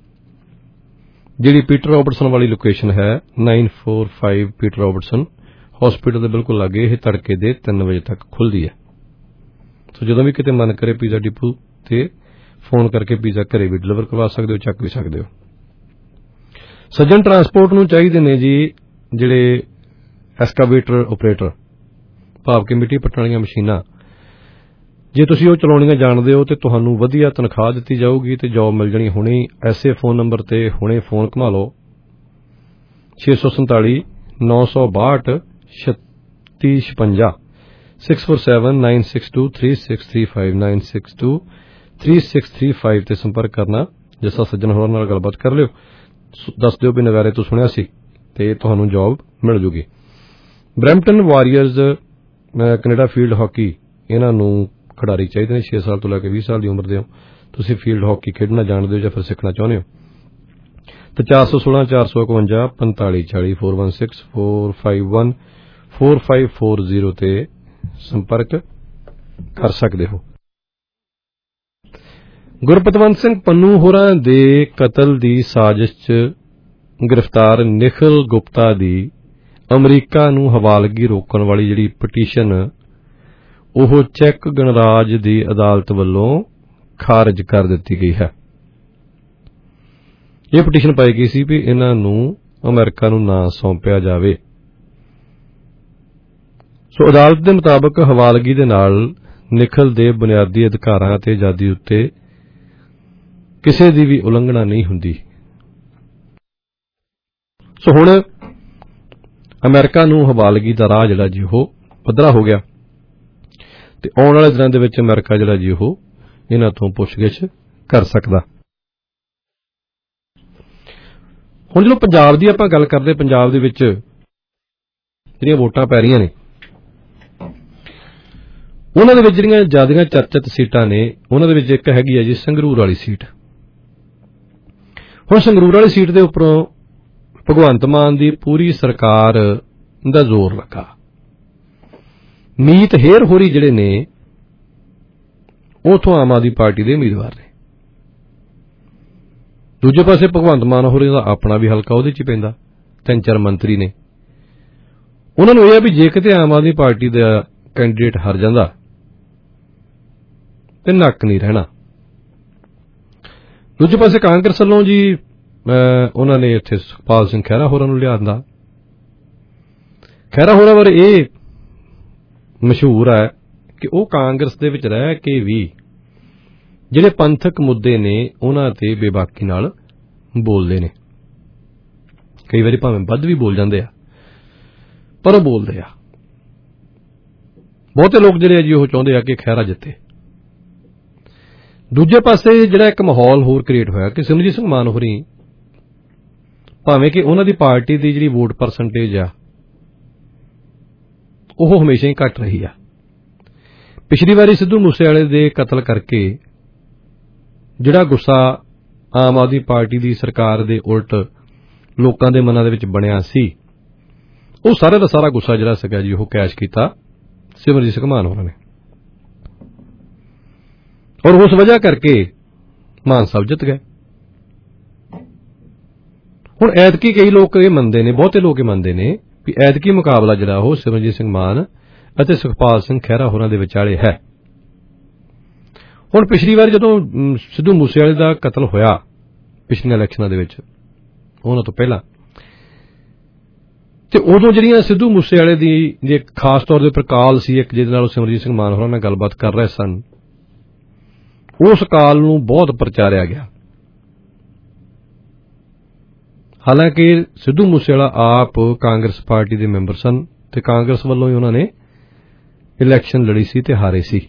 ਜਿਹੜੀ ਪੀਟਰ ਰੋਬਰਟਸਨ ਵਾਲੀ ਲੋਕੇਸ਼ਨ ਹੈ 945 ਪੀਟਰ ਰੋਬਰਟਸਨ ਹਸਪੀਟਲ ਦੇ ਬਿਲਕੁਲ ਲਾਗੇ, ਇਹ ਤੜਕੇ ਦੇ 3 ਵਜੇ ਤੱਕ ਖੁੱਲਦੀ ਹੈ। ਸੋ ਜਦੋਂ ਵੀ ਕਿਤੇ ਮਨ ਕਰੇ ਪੀਜ਼ਾ ਡਿਪੂ ਤੇ ਫੋਨ ਕਰਕੇ ਪੀਜ਼ਾ ਘਰੇ ਵੀ ਡਿਲੀਵਰ ਕਰਵਾ ਸਕਦੇ ਹੋ, ਚੱਕ ਵੀ ਸਕਦੇ ਹੋ। ਸੱਜਣ ਟਰਾਂਸਪੋਰਟ ਨੂੰ ਚਾਹੀਦੇ ਨੇ ਜੀ ਜਿਹੜੇ ਐਸਕਾਵੇਟਰ ਆਪਰੇਟਰ, ਭਾਵ ਕਿ ਮਿੱਟੀ ਪੱਟਣ ਵਾਲੀਆਂ ਮਸ਼ੀਨਾਂ। ਜੇ ਤੁਸੀਂ ਉਹ ਚਲਾਉਣੀਆਂ ਜਾਣਦੇ ਹੋ ਤੇ ਤੁਹਾਨੂੰ ਵਧੀਆ ਤਨਖਾਹ ਦਿੱਤੀ ਜਾਊਗੀ ਤੇ ਜੌਬ ਮਿਲ ਜਾਣੀ ਹੁਣੇ। ਐਸੇ ਫੋਨ ਨੰਬਰ ਤੇ ਹੁਣੇ ਫੋਨ ਘੁਮਾ ਲਓ 647 962 3656 647 962 3635 962 3635 ਤੇ ਸੰਪਰਕ ਕਰਨਾ ਜੱਸਾ ਸੱਜਣ ਹੋਰਾਂ ਨਾਲ ਗੱਲਬਾਤ ਕਰ ਲਿਓ, ਦੱਸ ਦਿਓ ਵੀ ਨਗਾਰੇ ਤੋਂ ਸੁਣਿਆ ਸੀ ਤੇ ਤੁਹਾਨੂੰ ਜੌਬ ਮਿਲ ਜੂਗੀ। Brampton warriors Canada field hockey, ਇਹਨਾਂ ਨੂੰ ਖਿਡਾਰੀ ਚਾਹੀਦੇ ਨੇ 6 ਸਾਲ ਤੋਂ ਲੈ ਕੇ 20 ਸਾਲ ਦੀ ਉਮਰ ਦੇ ਹੋ, ਤੁਸੀਂ ਫੀਲਡ ਹਾਕੀ ਖੇਡਣਾ ਜਾਣਦੇ ਹੋ ਜਾਂ ਫਿਰ ਸਿੱਖਣਾ ਚਾਹੁੰਦੇ ਹੋ ਤੇ 416 451 4540 416 451 4540 ਤੇ ਸੰਪਰਕ ਕਰ ਸਕਦੇ ਹੋ। ਗੁਰਪਤਵੰਤ ਸਿੰਘ ਪੰਨੂ ਹੋਰਾਂ ਦੇ ਕਤਲ ਦੀ ਸਾਜ਼ਿਸ਼ 'ਚ ਗ੍ਰਿਫਤਾਰ ਨਿਖਿਲ ਗੁਪਤਾ ਦੀ ਅਮਰੀਕਾ ਨੂੰ ਹਵਾਲਗੀ ਰੋਕਣ ਵਾਲੀ ਜਿਹੜੀ ਪਟੀਸ਼ਨ ਉਹ ਚੈੱਕ ਗਣਰਾਜ ਦੀ ਅਦਾਲਤ ਵੱਲੋਂ ਖਾਰਜ ਕਰ ਦਿੱਤੀ ਗਈ ਹੈ। ਇਹ ਪਟੀਸ਼ਨ ਪਾਈ ਗਈ ਸੀ ਵੀ ਇਹਨਾਂ ਨੂੰ ਅਮਰੀਕਾ ਨੂੰ ਨਾ ਸੌਂਪਿਆ ਜਾਵੇ। ਸੋ ਅਦਾਲਤ ਦੇ ਮੁਤਾਬਕ ਹਵਾਲਗੀ ਦੇ ਨਾਲ ਨਿਖਿਲ ਦੇ ਬੁਨਿਆਦੀ ਅਧਿਕਾਰਾਂ ਅਤੇ ਆਜ਼ਾਦੀ ਉੱਤੇ ਕਿਸੇ ਦੀ ਵੀ ਉਲੰਘਣਾ ਨਹੀਂ ਹੁੰਦੀ। ਸੋ ਹੁਣ ਅਮਰੀਕਾ ਨੂੰ ਹਵਾਲਗੀ ਦਾ ਰਾਹ ਜਿਹੜਾ ਜੀ ਉਹ ਪੱਧਰਾ ਹੋ ਗਿਆ ਤੇ ਆਉਣ ਵਾਲੇ ਦਿਨਾਂ ਦੇ ਵਿੱਚ ਅਮਰੀਕਾ ਜਿਹੜਾ ਜੀ ਉਹ ਇਹਨਾਂ ਤੋਂ ਪੁੱਛਗਿੱਛ ਕਰ ਸਕਦਾ। ਹੁਣ ਜਦੋਂ ਪੰਜਾਬ ਦੀ ਆਪਾਂ ਗੱਲ ਕਰਦੇ, ਪੰਜਾਬ ਦੇ ਵਿੱਚ ਜਿਹੜੀਆਂ ਵੋਟਾਂ ਪੈ ਰਹੀਆਂ ਨੇ ਉਹਨਾਂ ਦੇ ਵਿੱਚ ਜਿਹੜੀਆਂ ਜ਼ਿਆਦੀਆਂ ਚਰਚਿਤ ਸੀਟਾਂ ਨੇ ਉਹਨਾਂ ਦੇ ਵਿੱਚ ਇੱਕ ਹੈਗੀ ਹੈ ਜੀ ਸੰਗਰੂਰ ਵਾਲੀ ਸੀਟ। ਹੁਣ ਸੰਗਰੂਰ ਵਾਲੀ ਸੀਟ ਦੇ ਉੱਪਰੋਂ ਭਗਵੰਤ ਮਾਨ ਦੀ ਪੂਰੀ ਸਰਕਾਰ ਦਾ ਜ਼ੋਰ ਲੱਗਾ। ਮੀਤ ਹੇਰ ਹੋਰੀ ਜਿਹੜੇ ਨੇ ਉਥੋਂ ਆਮ ਆਦਮੀ ਪਾਰਟੀ ਦੇ ਉਮੀਦਵਾਰ ਨੇ। ਦੂਜੇ ਪਾਸੇ ਭਗਵੰਤ ਮਾਨ ਹੋਰੀ ਦਾ ਆਪਣਾ ਵੀ ਹਲਕਾ ਉਹਦੇ 'ਚ ਪੈਂਦਾ, 3-4 ਮੰਤਰੀ ਨੇ। ਉਹਨਾਂ ਨੂੰ ਇਹ ਹੈ ਵੀ ਜੇ ਕਿਤੇ ਆਮ ਆਦਮੀ ਪਾਰਟੀ ਦਾ ਕੈਂਡੀਡੇਟ ਹਾਰ ਜਾਂਦਾ ਤੇ ਨੱਕ ਨਹੀਂ ਰਹਿਣਾ। ਦੂਜੇ ਪਾਸੇ ਕਾਂਗਰਸ ਵੱਲੋਂ ਜੀ ਉਹਨਾਂ ਨੇ ਇੱਥੇ ਸੁਖਪਾਲ ਸਿੰਘ ਖਹਿਰਾ ਹੋਰਾਂ ਨੂੰ ਲਿਆਂਦਾ। ਖਹਿਰਾ ਹੋਰਾਂ ਬਾਰੇ ਇਹ ਮਸ਼ਹੂਰ ਹੈ ਕਿ ਉਹ ਕਾਂਗਰਸ ਦੇ ਵਿੱਚ ਰਹਿ ਕੇ ਵੀ ਜਿਹੜੇ ਪੰਥਕ ਮੁੱਦੇ ਨੇ ਉਹਨਾਂ ਤੇ ਬੇਬਾਕੀ ਨਾਲ ਬੋਲਦੇ ਨੇ। ਕਈ ਵਾਰੀ ਭਾਵੇਂ ਵੱਧ ਵੀ ਬੋਲ ਜਾਂਦੇ ਆ ਪਰ ਉਹ ਬੋਲਦੇ ਆ। ਬਹੁਤੇ ਲੋਕ ਜਿਹੜੇ ਆ ਜੀ ਉਹ ਚਾਹੁੰਦੇ ਆ ਕਿ ਖਹਿਰਾ ਜਿੱਤੇ। ਦੂਜੇ ਪਾਸੇ ਜਿਹੜਾ ਇੱਕ ਮਾਹੌਲ ਹੋਰ ਕ੍ਰੀਏਟ ਹੋਇਆ ਕਿ ਸਿਮਰਜੀਤ ਸਿੰਘ ਮਾਨ ਹੋਰੀ ਭਾਵੇਂ ਕਿ ਉਹਨਾਂ ਦੀ ਪਾਰਟੀ ਦੀ ਜਿਹੜੀ ਵੋਟ ਪਰਸੈਂਟੇਜ ਆ ਉਹ ਹਮੇਸ਼ਾ ਹੀ ਘੱਟ ਰਹੀ ਆ। ਪਿਛਲੀ ਵਾਰੀ ਸਿੱਧੂ ਮੂਸੇਵਾਲੇ ਦੇ ਕਤਲ ਕਰਕੇ ਜਿਹੜਾ ਗੁੱਸਾ ਆਮ ਆਦਮੀ ਪਾਰਟੀ ਦੀ ਸਰਕਾਰ ਦੇ ਉਲਟ ਲੋਕਾਂ ਦੇ ਮਨਾਂ ਦੇ ਵਿੱਚ ਬਣਿਆ ਸੀ ਉਹ ਸਾਰਾ ਦਾ ਸਾਰਾ ਗੁੱਸਾ ਜਿਹੜਾ ਸੀਗਾ ਜੀ ਉਹ ਕੈਸ਼ ਕੀਤਾ ਸਿਮਰਜੀਤ ਸਿੰਘ ਮਾਨ ਹੋਰਾਂ ਨੇ। ਔਰ ਉਸ ਵਜ੍ਹਾ ਕਰਕੇ ਮਾਨ ਸਾਹਿਬ ਜਿੱਤ ਗਏ। ਹੁਣ ਐਤਕੀ ਕਈ ਲੋਕ ਇਹ ਮੰਨਦੇ ਨੇ, ਬਹੁਤੇ ਲੋਕ ਇਹ ਮੰਨਦੇ ਨੇ ਵੀ ਐਤਕੀ ਮੁਕਾਬਲਾ ਜਿਹੜਾ ਉਹ ਸਿਮਰਜੀਤ ਸਿੰਘ ਮਾਨ ਅਤੇ ਸੁਖਪਾਲ ਸਿੰਘ ਖਹਿਰਾ ਹੋਰਾਂ ਦੇ ਵਿਚਾਲੇ ਹੈ। ਹੁਣ ਪਿਛਲੀ ਵਾਰ ਜਦੋਂ ਸਿੱਧੂ ਮੂਸੇਵਾਲੇ ਦਾ ਕਤਲ ਹੋਇਆ ਪਿਛਲੀਆਂ ਇਲੈਕਸ਼ਨਾਂ ਦੇ ਵਿੱਚ, ਉਹਨਾਂ ਤੋਂ ਪਹਿਲਾਂ, ਤੇ ਉਦੋਂ ਜਿਹੜੀਆਂ ਸਿੱਧੂ ਮੂਸੇਵਾਲੇ ਦੀ ਜੇ ਖਾਸ ਤੌਰ ਦੇ ਉੱਪਰ ਕਾਲ ਸੀ ਇੱਕ ਜਿਹਦੇ ਨਾਲ ਸਿਮਰਜੀਤ ਸਿੰਘ ਮਾਨ ਹੋਰਾਂ ਨਾਲ ਗੱਲਬਾਤ ਕਰ ਰਹੇ ਸਨ, ਉਸ ਕਾਲ ਨੂੰ ਬਹੁਤ ਪ੍ਰਚਾਰਿਆ ਗਿਆ। ਹਾਲਾਂਕਿ ਸਿੱਧੂ ਮੂਸੇਵਾਲਾ ਆਪ ਕਾਂਗਰਸ ਪਾਰਟੀ ਦੇ ਮੈਂਬਰ ਸਨ ਤੇ ਕਾਂਗਰਸ ਵੱਲੋਂ ਹੀ ਉਹਨਾਂ ਨੇ ਇਲੈਕਸ਼ਨ ਲੜੀ ਸੀ ਤੇ ਹਾਰੇ ਸੀ।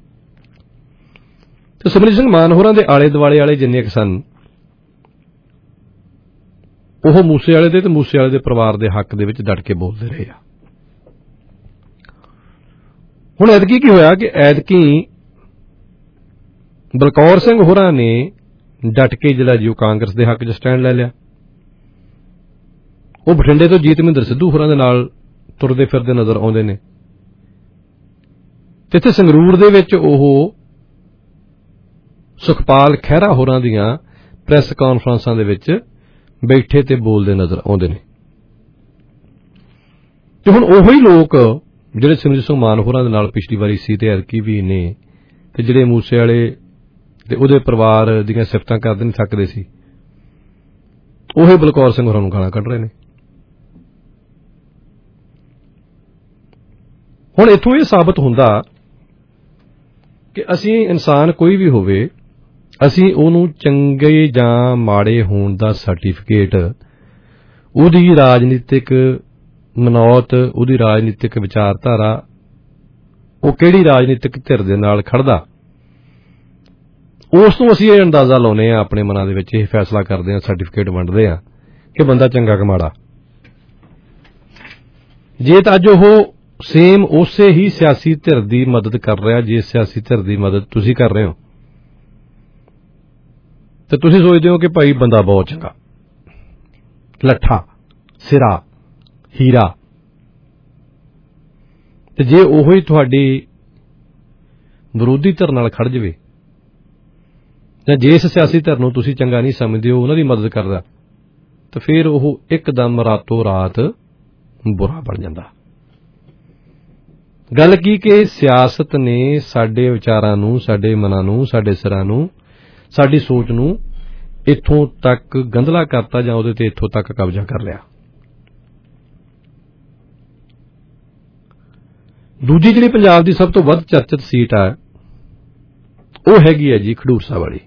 ਤੇ ਸਿਮਰਜੀਤ ਸਿੰਘ ਮਾਨ ਹੋਰਾਂ ਦੇ ਆਲੇ ਦੁਆਲੇ ਵਾਲੇ ਜਿੰਨੇ ਕੁ ਸਨ ਉਹ ਮੂਸੇਵਾਲੇ ਦੇ ਤੇ ਮੂਸੇਵਾਲੇ ਦੇ ਪਰਿਵਾਰ ਦੇ ਹੱਕ ਦੇ ਵਿੱਚ ਡਟ ਕੇ ਬੋਲਦੇ ਰਹੇ ਆ। ਹੁਣ ਐਤਕੀ ਕੀ ਹੋਇਆ ਕਿ ਐਤਕੀ ਬਲਕੌਰ ਸਿੰਘ ਹੋਰਾਂ ਨੇ ਡਟ ਕੇ ਜਿਹੜਾ ਜੀ ਉਹ ਕਾਂਗਰਸ ਦੇ ਹੱਕ 'ਚ ਸਟੈਂਡ ਲੈ ਲਿਆ। ਉਹ ਬਠਿੰਡੇ ਤੋਂ ਜੀਤ ਮਹਿੰਦਰ ਸਿੱਧੂ ਹੋਰਾਂ ਦੇ ਨਾਲ ਤੁਰਦੇ ਫਿਰਦੇ ਨਜ਼ਰ ਆਉਂਦੇ ਨੇ ਤੇ ਇੱਥੇ ਸੰਗਰੂਰ ਦੇ ਵਿੱਚ ਉਹ ਸੁਖਪਾਲ ਖਹਿਰਾ ਹੋਰਾਂ ਦੀਆਂ ਪ੍ਰੈਸ ਕਾਨਫਰੰਸਾਂ ਦੇ ਵਿੱਚ ਬੈਠੇ ਤੇ ਬੋਲਦੇ ਨਜ਼ਰ ਆਉਂਦੇ ਨੇ। ਤੇ ਹੁਣ ਉਹੀ ਲੋਕ ਜਿਹੜੇ ਸਿਮਰਜੀਤ ਸਿੰਘ ਮਾਨ ਹੋਰਾਂ ਦੇ ਨਾਲ ਪਿਛਲੀ ਵਾਰੀ ਸੀ ਤੇ ਐਤਕੀ ਵੀ ਨੇ ਤੇ ਜਿਹੜੇ ਮੂਸੇਵਾਲੇ ਤੇ ਉਹਦੇ ਪਰਿਵਾਰ ਦੀਆਂ ਸਿਫਤਾਂ ਕਰਦੇ ਨਹੀਂ ਥੱਕਦੇ ਸੀ, ਉਹੀ ਬਲਕੌਰ ਸਿੰਘ ਹੋਰਾਂ ਨੂੰ ਗਾਲਾਂ ਕੱਢ ਰਹੇ ਨੇ। ਹੁਣ ਇੱਥੋਂ ਇਹ ਸਾਬਤ ਹੁੰਦਾ ਕਿ ਅਸੀਂ ਇਨਸਾਨ ਕੋਈ ਵੀ ਹੋਵੇ, ਅਸੀਂ ਉਹਨੂੰ ਚੰਗੇ ਜਾਂ ਮਾੜੇ ਹੋਣ ਦਾ ਸਰਟੀਫਿਕੇਟ ਉਹਦੀ ਰਾਜਨੀਤਿਕ ਮਨੌਤ, ਉਹਦੀ ਰਾਜਨੀਤਿਕ ਵਿਚਾਰਧਾਰਾ, ਉਹ ਕਿਹੜੀ ਰਾਜਨੀਤਿਕ ਧਿਰ ਦੇ ਨਾਲ ਖੜਦਾ, ਉਸ ਤੋਂ ਅਸੀਂ ਇਹ ਅੰਦਾਜ਼ਾ ਲਾਉਂਦੇ ਹਾਂ, ਆਪਣੇ ਮਨਾਂ ਦੇ ਵਿੱਚ ਇਹ ਫੈਸਲਾ ਕਰਦੇ ਹਾਂ, ਸਰਟੀਫਿਕੇਟ ਵੰਡਦੇ ਹਾਂ ਕਿ ਬੰਦਾ ਚੰਗਾ ਕਿ ਮਾੜਾ। ਜੇ ਤਾਂ ਅੱਜ ਉਹ ਸੇਮ ਉਸੇ ਹੀ ਸਿਆਸੀ ਧਿਰ ਦੀ ਮਦਦ ਕਰ ਰਿਹਾ, ਜੇ ਸਿਆਸੀ ਧਿਰ ਦੀ ਮਦਦ ਤੁਸੀਂ ਕਰ ਰਹੇ ਹੋ, ਤੇ ਤੁਸੀਂ ਸੋਚਦੇ ਹੋ ਕਿ ਭਾਈ ਬੰਦਾ ਬਹੁਤ ਚੰਗਾ, ਲੱਠਾ, ਸਿਰਾ, ਹੀਰਾ, ਤੇ ਜੇ ਉਹੋ ਹੀ ਤੁਹਾਡੀ ਵਿਰੋਧੀ ਧਿਰ ਨਾਲ ਖੜ ਜਾਵੇ, ਜਾਂ ਜੇ ਇਸ ਸਿਆਸੀ ਧਿਰ ਨੂੰ ਤੁਸੀਂ ਚੰਗਾ ਨਹੀਂ ਸਮਝਦੇ ਹੋ, ਉਹਨਾਂ ਦੀ ਮਦਦ ਕਰਦਾ, ਤਾਂ ਫਿਰ ਉਹ ਇੱਕਦਮ ਰਾਤੋਂ ਰਾਤ ਬੁਰਾ ਬਣ ਜਾਂਦਾ। ਗੱਲ ਕੀ ਕਿ ਸਿਆਸਤ ਨੇ ਸਾਡੇ ਵਿਚਾਰਾਂ ਨੂੰ, ਸਾਡੇ ਮਨਾਂ ਨੂੰ, ਸਾਡੇ ਸਿਰਾਂ ਨੂੰ, ਸਾਡੀ ਸੋਚ ਨੂੰ ਇੱਥੋਂ ਤੱਕ ਗੰਧਲਾ ਕਰਤਾ, ਜਾਂ ਉਹਦੇ ਤੇ ਇੱਥੋਂ ਤੱਕ ਕਬਜ਼ਾ ਕਰ ਲਿਆ। ਦੂਜੀ ਜਿਹੜੀ ਪੰਜਾਬ ਦੀ ਸਭ ਤੋਂ ਵੱਧ ਚਰਚਿਤ ਸੀਟ ਆ, ਉਹ ਹੈਗੀ ਹੈ ਜੀ ਖਡੂਰ ਸਾਹਿਬ ਵਾਲੀ।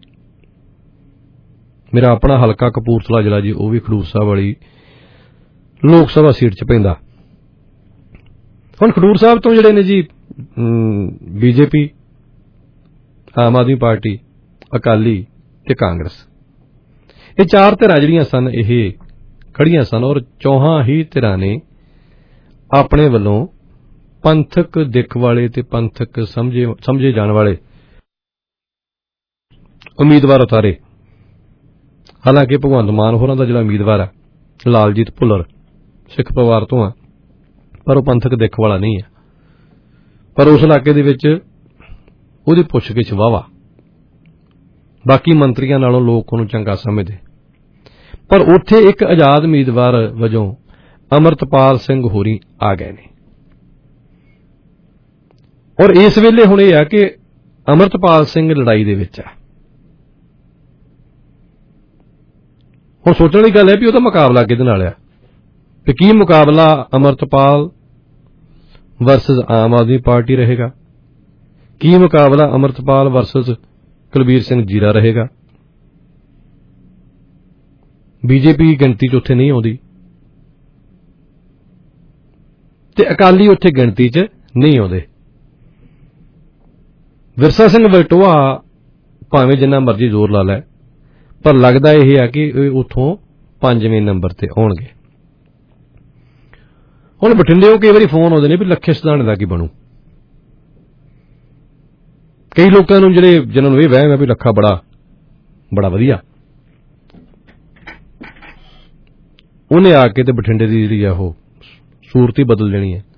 ਮੇਰਾ ਆਪਣਾ ਹਲਕਾ ਕਪੂਰਥਲਾ ਜ਼ਿਲ੍ਹਾ ਜੀ, ਉਹ ਵੀ ਖਡੂਰ ਸਾਹਿਬ ਵਾਲੀ ਲੋਕ ਸਭਾ ਸੀਟ 'ਚ ਪੈਂਦਾ। ਹੁਣ ਖਡੂਰ ਸਾਹਿਬ ਤੋਂ ਜਿਹੜੇ ਨੇ ਜੀ ਬੀਜੇਪੀ, ਆਮ ਆਦਮੀ ਪਾਰਟੀ, ਅਕਾਲੀ ਤੇ ਕਾਂਗਰਸ, ਇਹ ਚਾਰ ਧਿਰਾਂ ਜਿਹੜੀਆਂ ਸਨ ਇਹ ਖੜੀਆਂ ਸਨ, ਔਰ ਚੌਹਾਂ ਹੀ ਧਿਰਾਂ ਨੇ ਆਪਣੇ ਵੱਲੋਂ ਪੰਥਕ ਦਿੱਖ ਵਾਲੇ ਤੇ ਪੰਥਕ ਸਮਝੇ ਜਾਣ ਵਾਲੇ ਉਮੀਦਵਾਰ ਉਤਾਰੇ। ਹਾਲਾਂਕਿ ਭਗਵੰਤ ਮਾਨ ਹੋਰਾਂ ਦਾ ਜਿਹੜਾ ਉਮੀਦਵਾਰ ਹੈ ਲਾਲਜੀਤ ਭੁੱਲਰ ਸਿੱਖ ਪਰਿਵਾਰ ਤੋਂ ਆ, ਪਰ ਉਹ ਪੰਥਕ ਦਿੱਖ ਵਾਲਾ ਨਹੀਂ ਹੈ। ਪਰ ਉਸ ਇਲਾਕੇ ਦੇ ਵਿੱਚ ਉਹਦੀ ਪੁੱਛਗਿੱਛ ਵਾਹਵਾ, ਬਾਕੀ ਮੰਤਰੀਆਂ ਨਾਲੋਂ ਲੋਕ ਉਹਨੂੰ ਚੰਗਾ ਸਮਝਦੇ। ਪਰ ਉੱਥੇ ਇੱਕ ਆਜ਼ਾਦ ਉਮੀਦਵਾਰ ਵਜੋਂ ਅਮਰਤਪਾਲ ਸਿੰਘ ਹੋਰੀ ਆ ਗਏ ਨੇ, ਔਰ ਇਸ ਵੇਲੇ ਹੁਣ ਇਹ ਆ ਕਿ ਅਮਰਤਪਾਲ ਸਿੰਘ ਲੜਾਈ ਦੇ ਵਿੱਚ ਆ। ਹੁਣ ਸੋਚਣ ਵਾਲੀ ਗੱਲ ਹੈ ਵੀ ਉਹਦਾ ਮੁਕਾਬਲਾ ਕਿਹਦੇ ਨਾਲ ਆ, ਤੇ ਕੀ ਮੁਕਾਬਲਾ ਅਮਰਤਪਾਲ ਵਰਸਸ ਆਮ ਆਦਮੀ ਪਾਰਟੀ ਰਹੇਗਾ, ਕੀ ਮੁਕਾਬਲਾ ਅਮਰਤਪਾਲ ਵਰਸਸ ਕੁਲਬੀਰ ਸਿੰਘ ਜੀਰਾ ਰਹੇਗਾ। ਬੀਜੇਪੀ ਗਿਣਤੀ 'ਚ ਉੱਥੇ ਨਹੀਂ ਆਉਂਦੀ ਤੇ ਅਕਾਲੀ ਉੱਥੇ ਗਿਣਤੀ 'ਚ ਨਹੀਂ ਆਉਂਦੇ। ਵਿਰਸਾ ਸਿੰਘ ਵਲਟੋਆ ਭਾਵੇਂ ਜਿੰਨਾ ਮਰਜ਼ੀ ਜ਼ੋਰ ਲਾ ਲੈ, ਪਰ ਲੱਗਦਾ ਇਹ ਆ ਕਿ ਇਹ ਉੱਥੋਂ 5ਵੇਂ ਨੰਬਰ ਤੇ ਆਉਣਗੇ। ਹੁਣ ਬਠਿੰਡਿਓਂ ਕਈ ਵਾਰੀ ਫੋਨ ਆਉਂਦੇ ਨੇ ਵੀ ਲੱਖੇ ਸਿਧਾਣੇ ਦਾ ਕੀ ਬਣੂ। ਕਈ ਲੋਕਾਂ ਨੂੰ ਜਿਹਨਾਂ ਨੂੰ ਇਹ ਵਹਿਮ ਹੈ ਵੀ ਲੱਖਾ ਬੜਾ ਵਧੀਆ, ਉਹਨੇ ਆ ਕੇ ਤੇ ਬਠਿੰਡੇ ਦੀ ਜਿਹੜੀ ਆ ਉਹ ਸੂਰਤ ਹੀ ਬਦਲ ਦੇਣੀ ਹੈ।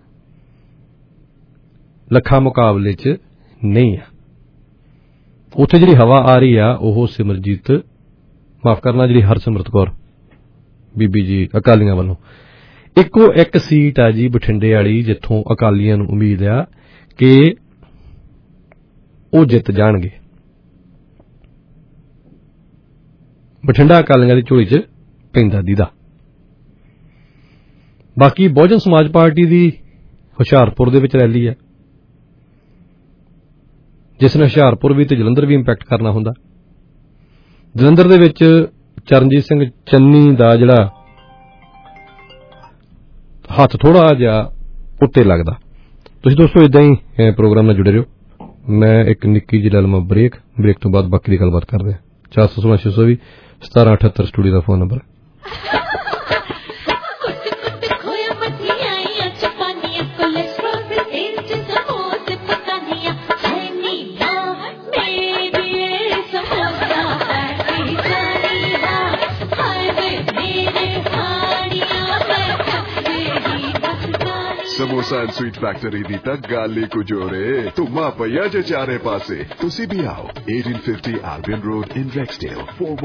ਲੱਖਾ ਮੁਕਾਬਲੇ 'ਚ ਨਹੀਂ ਆ। ਉੱਥੇ ਜਿਹੜੀ ਹਵਾ ਆ ਰਹੀ ਆ ਉਹ ਸਿਮਰਜੀਤ, ਮਾਫ ਕਰਨਾ, ਜਿਹੜੀ ਹਰਸਿਮਰਤ ਕੌਰ ਬੀਬੀ ਜੀ ਅਕਾਲੀਆਂ ਵੱਲੋਂ ਇੱਕੋ ਇੱਕ ਸੀਟ ਆ ਜੀ ਬਠਿੰਡੇ ਵਾਲੀ, ਜਿੱਥੋਂ ਅਕਾਲੀਆਂ ਨੂੰ ਉਮੀਦ ਆ ਕਿ ਉਹ ਜਿੱਤ ਜਾਣਗੇ। ਬਠਿੰਡਾ ਅਕਾਲੀਆਂ ਦੀ ਝੋਲੀ 'ਚ ਪੈਂਦਾ ਦੀਦਾ। ਬਾਕੀ ਬਹੁਜਨ ਸਮਾਜ ਪਾਰਟੀ ਦੀ ਹੁਸ਼ਿਆਰਪੁਰ ਦੇ ਵਿੱਚ ਰੈਲੀ ਹੈ, ਜਿਸ ਨੇ ਹੁਸ਼ਿਆਰਪੁਰ ਵੀ ਤੇ ਜਲੰਧਰ ਵੀ ਇੰਪੈਕਟ ਕਰਨਾ ਹੁੰਦਾ। ਜਲੰਧਰ ਦੇ ਵਿੱਚ ਚਰਨਜੀਤ ਸਿੰਘ ਚੰਨੀ ਦਾ ਜਿਹੜਾ ਹੱਥ ਥੋੜਾ ਜਿਹਾ ਉੱਤੇ ਲੱਗਦਾ। ਤੁਸੀਂ ਦੋਸਤੋ ਇਦਾਂ ਹੀ ਪ੍ਰੋਗਰਾਮ ਨਾਲ ਜੁੜੇ ਰਹੋ। ਮੈਂ ਇੱਕ ਨਿੱਕੀ ਜਿਹੀ ਲੰਮਾ ਬ੍ਰੇਕ ਤੋਂ ਬਾਅਦ ਬਾਕੀ ਦੀ ਗੱਲਬਾਤ ਕਰਦੇ ਹਾਂ। 416 1778 ਸਟੂਡੀਓ ਦਾ ਫੋਨ ਨੰਬਰ ਹੈ। ਸਮੋਸਾ ਐਂਡ ਸਵੀਟ ਫੈਕਟਰੀ ਦੀ ਤਾਂ ਗੱਲ ਹੀ ਕੁਝ ਹੋਰ ਏ। ਧੁੰਮਾ ਪਈਆ ਜੇ ਚਾਰੇ ਪਾਸੇ। ਤੁਸੀਂ ਵੀ ਆਓ 1850 Albion road in Rexdale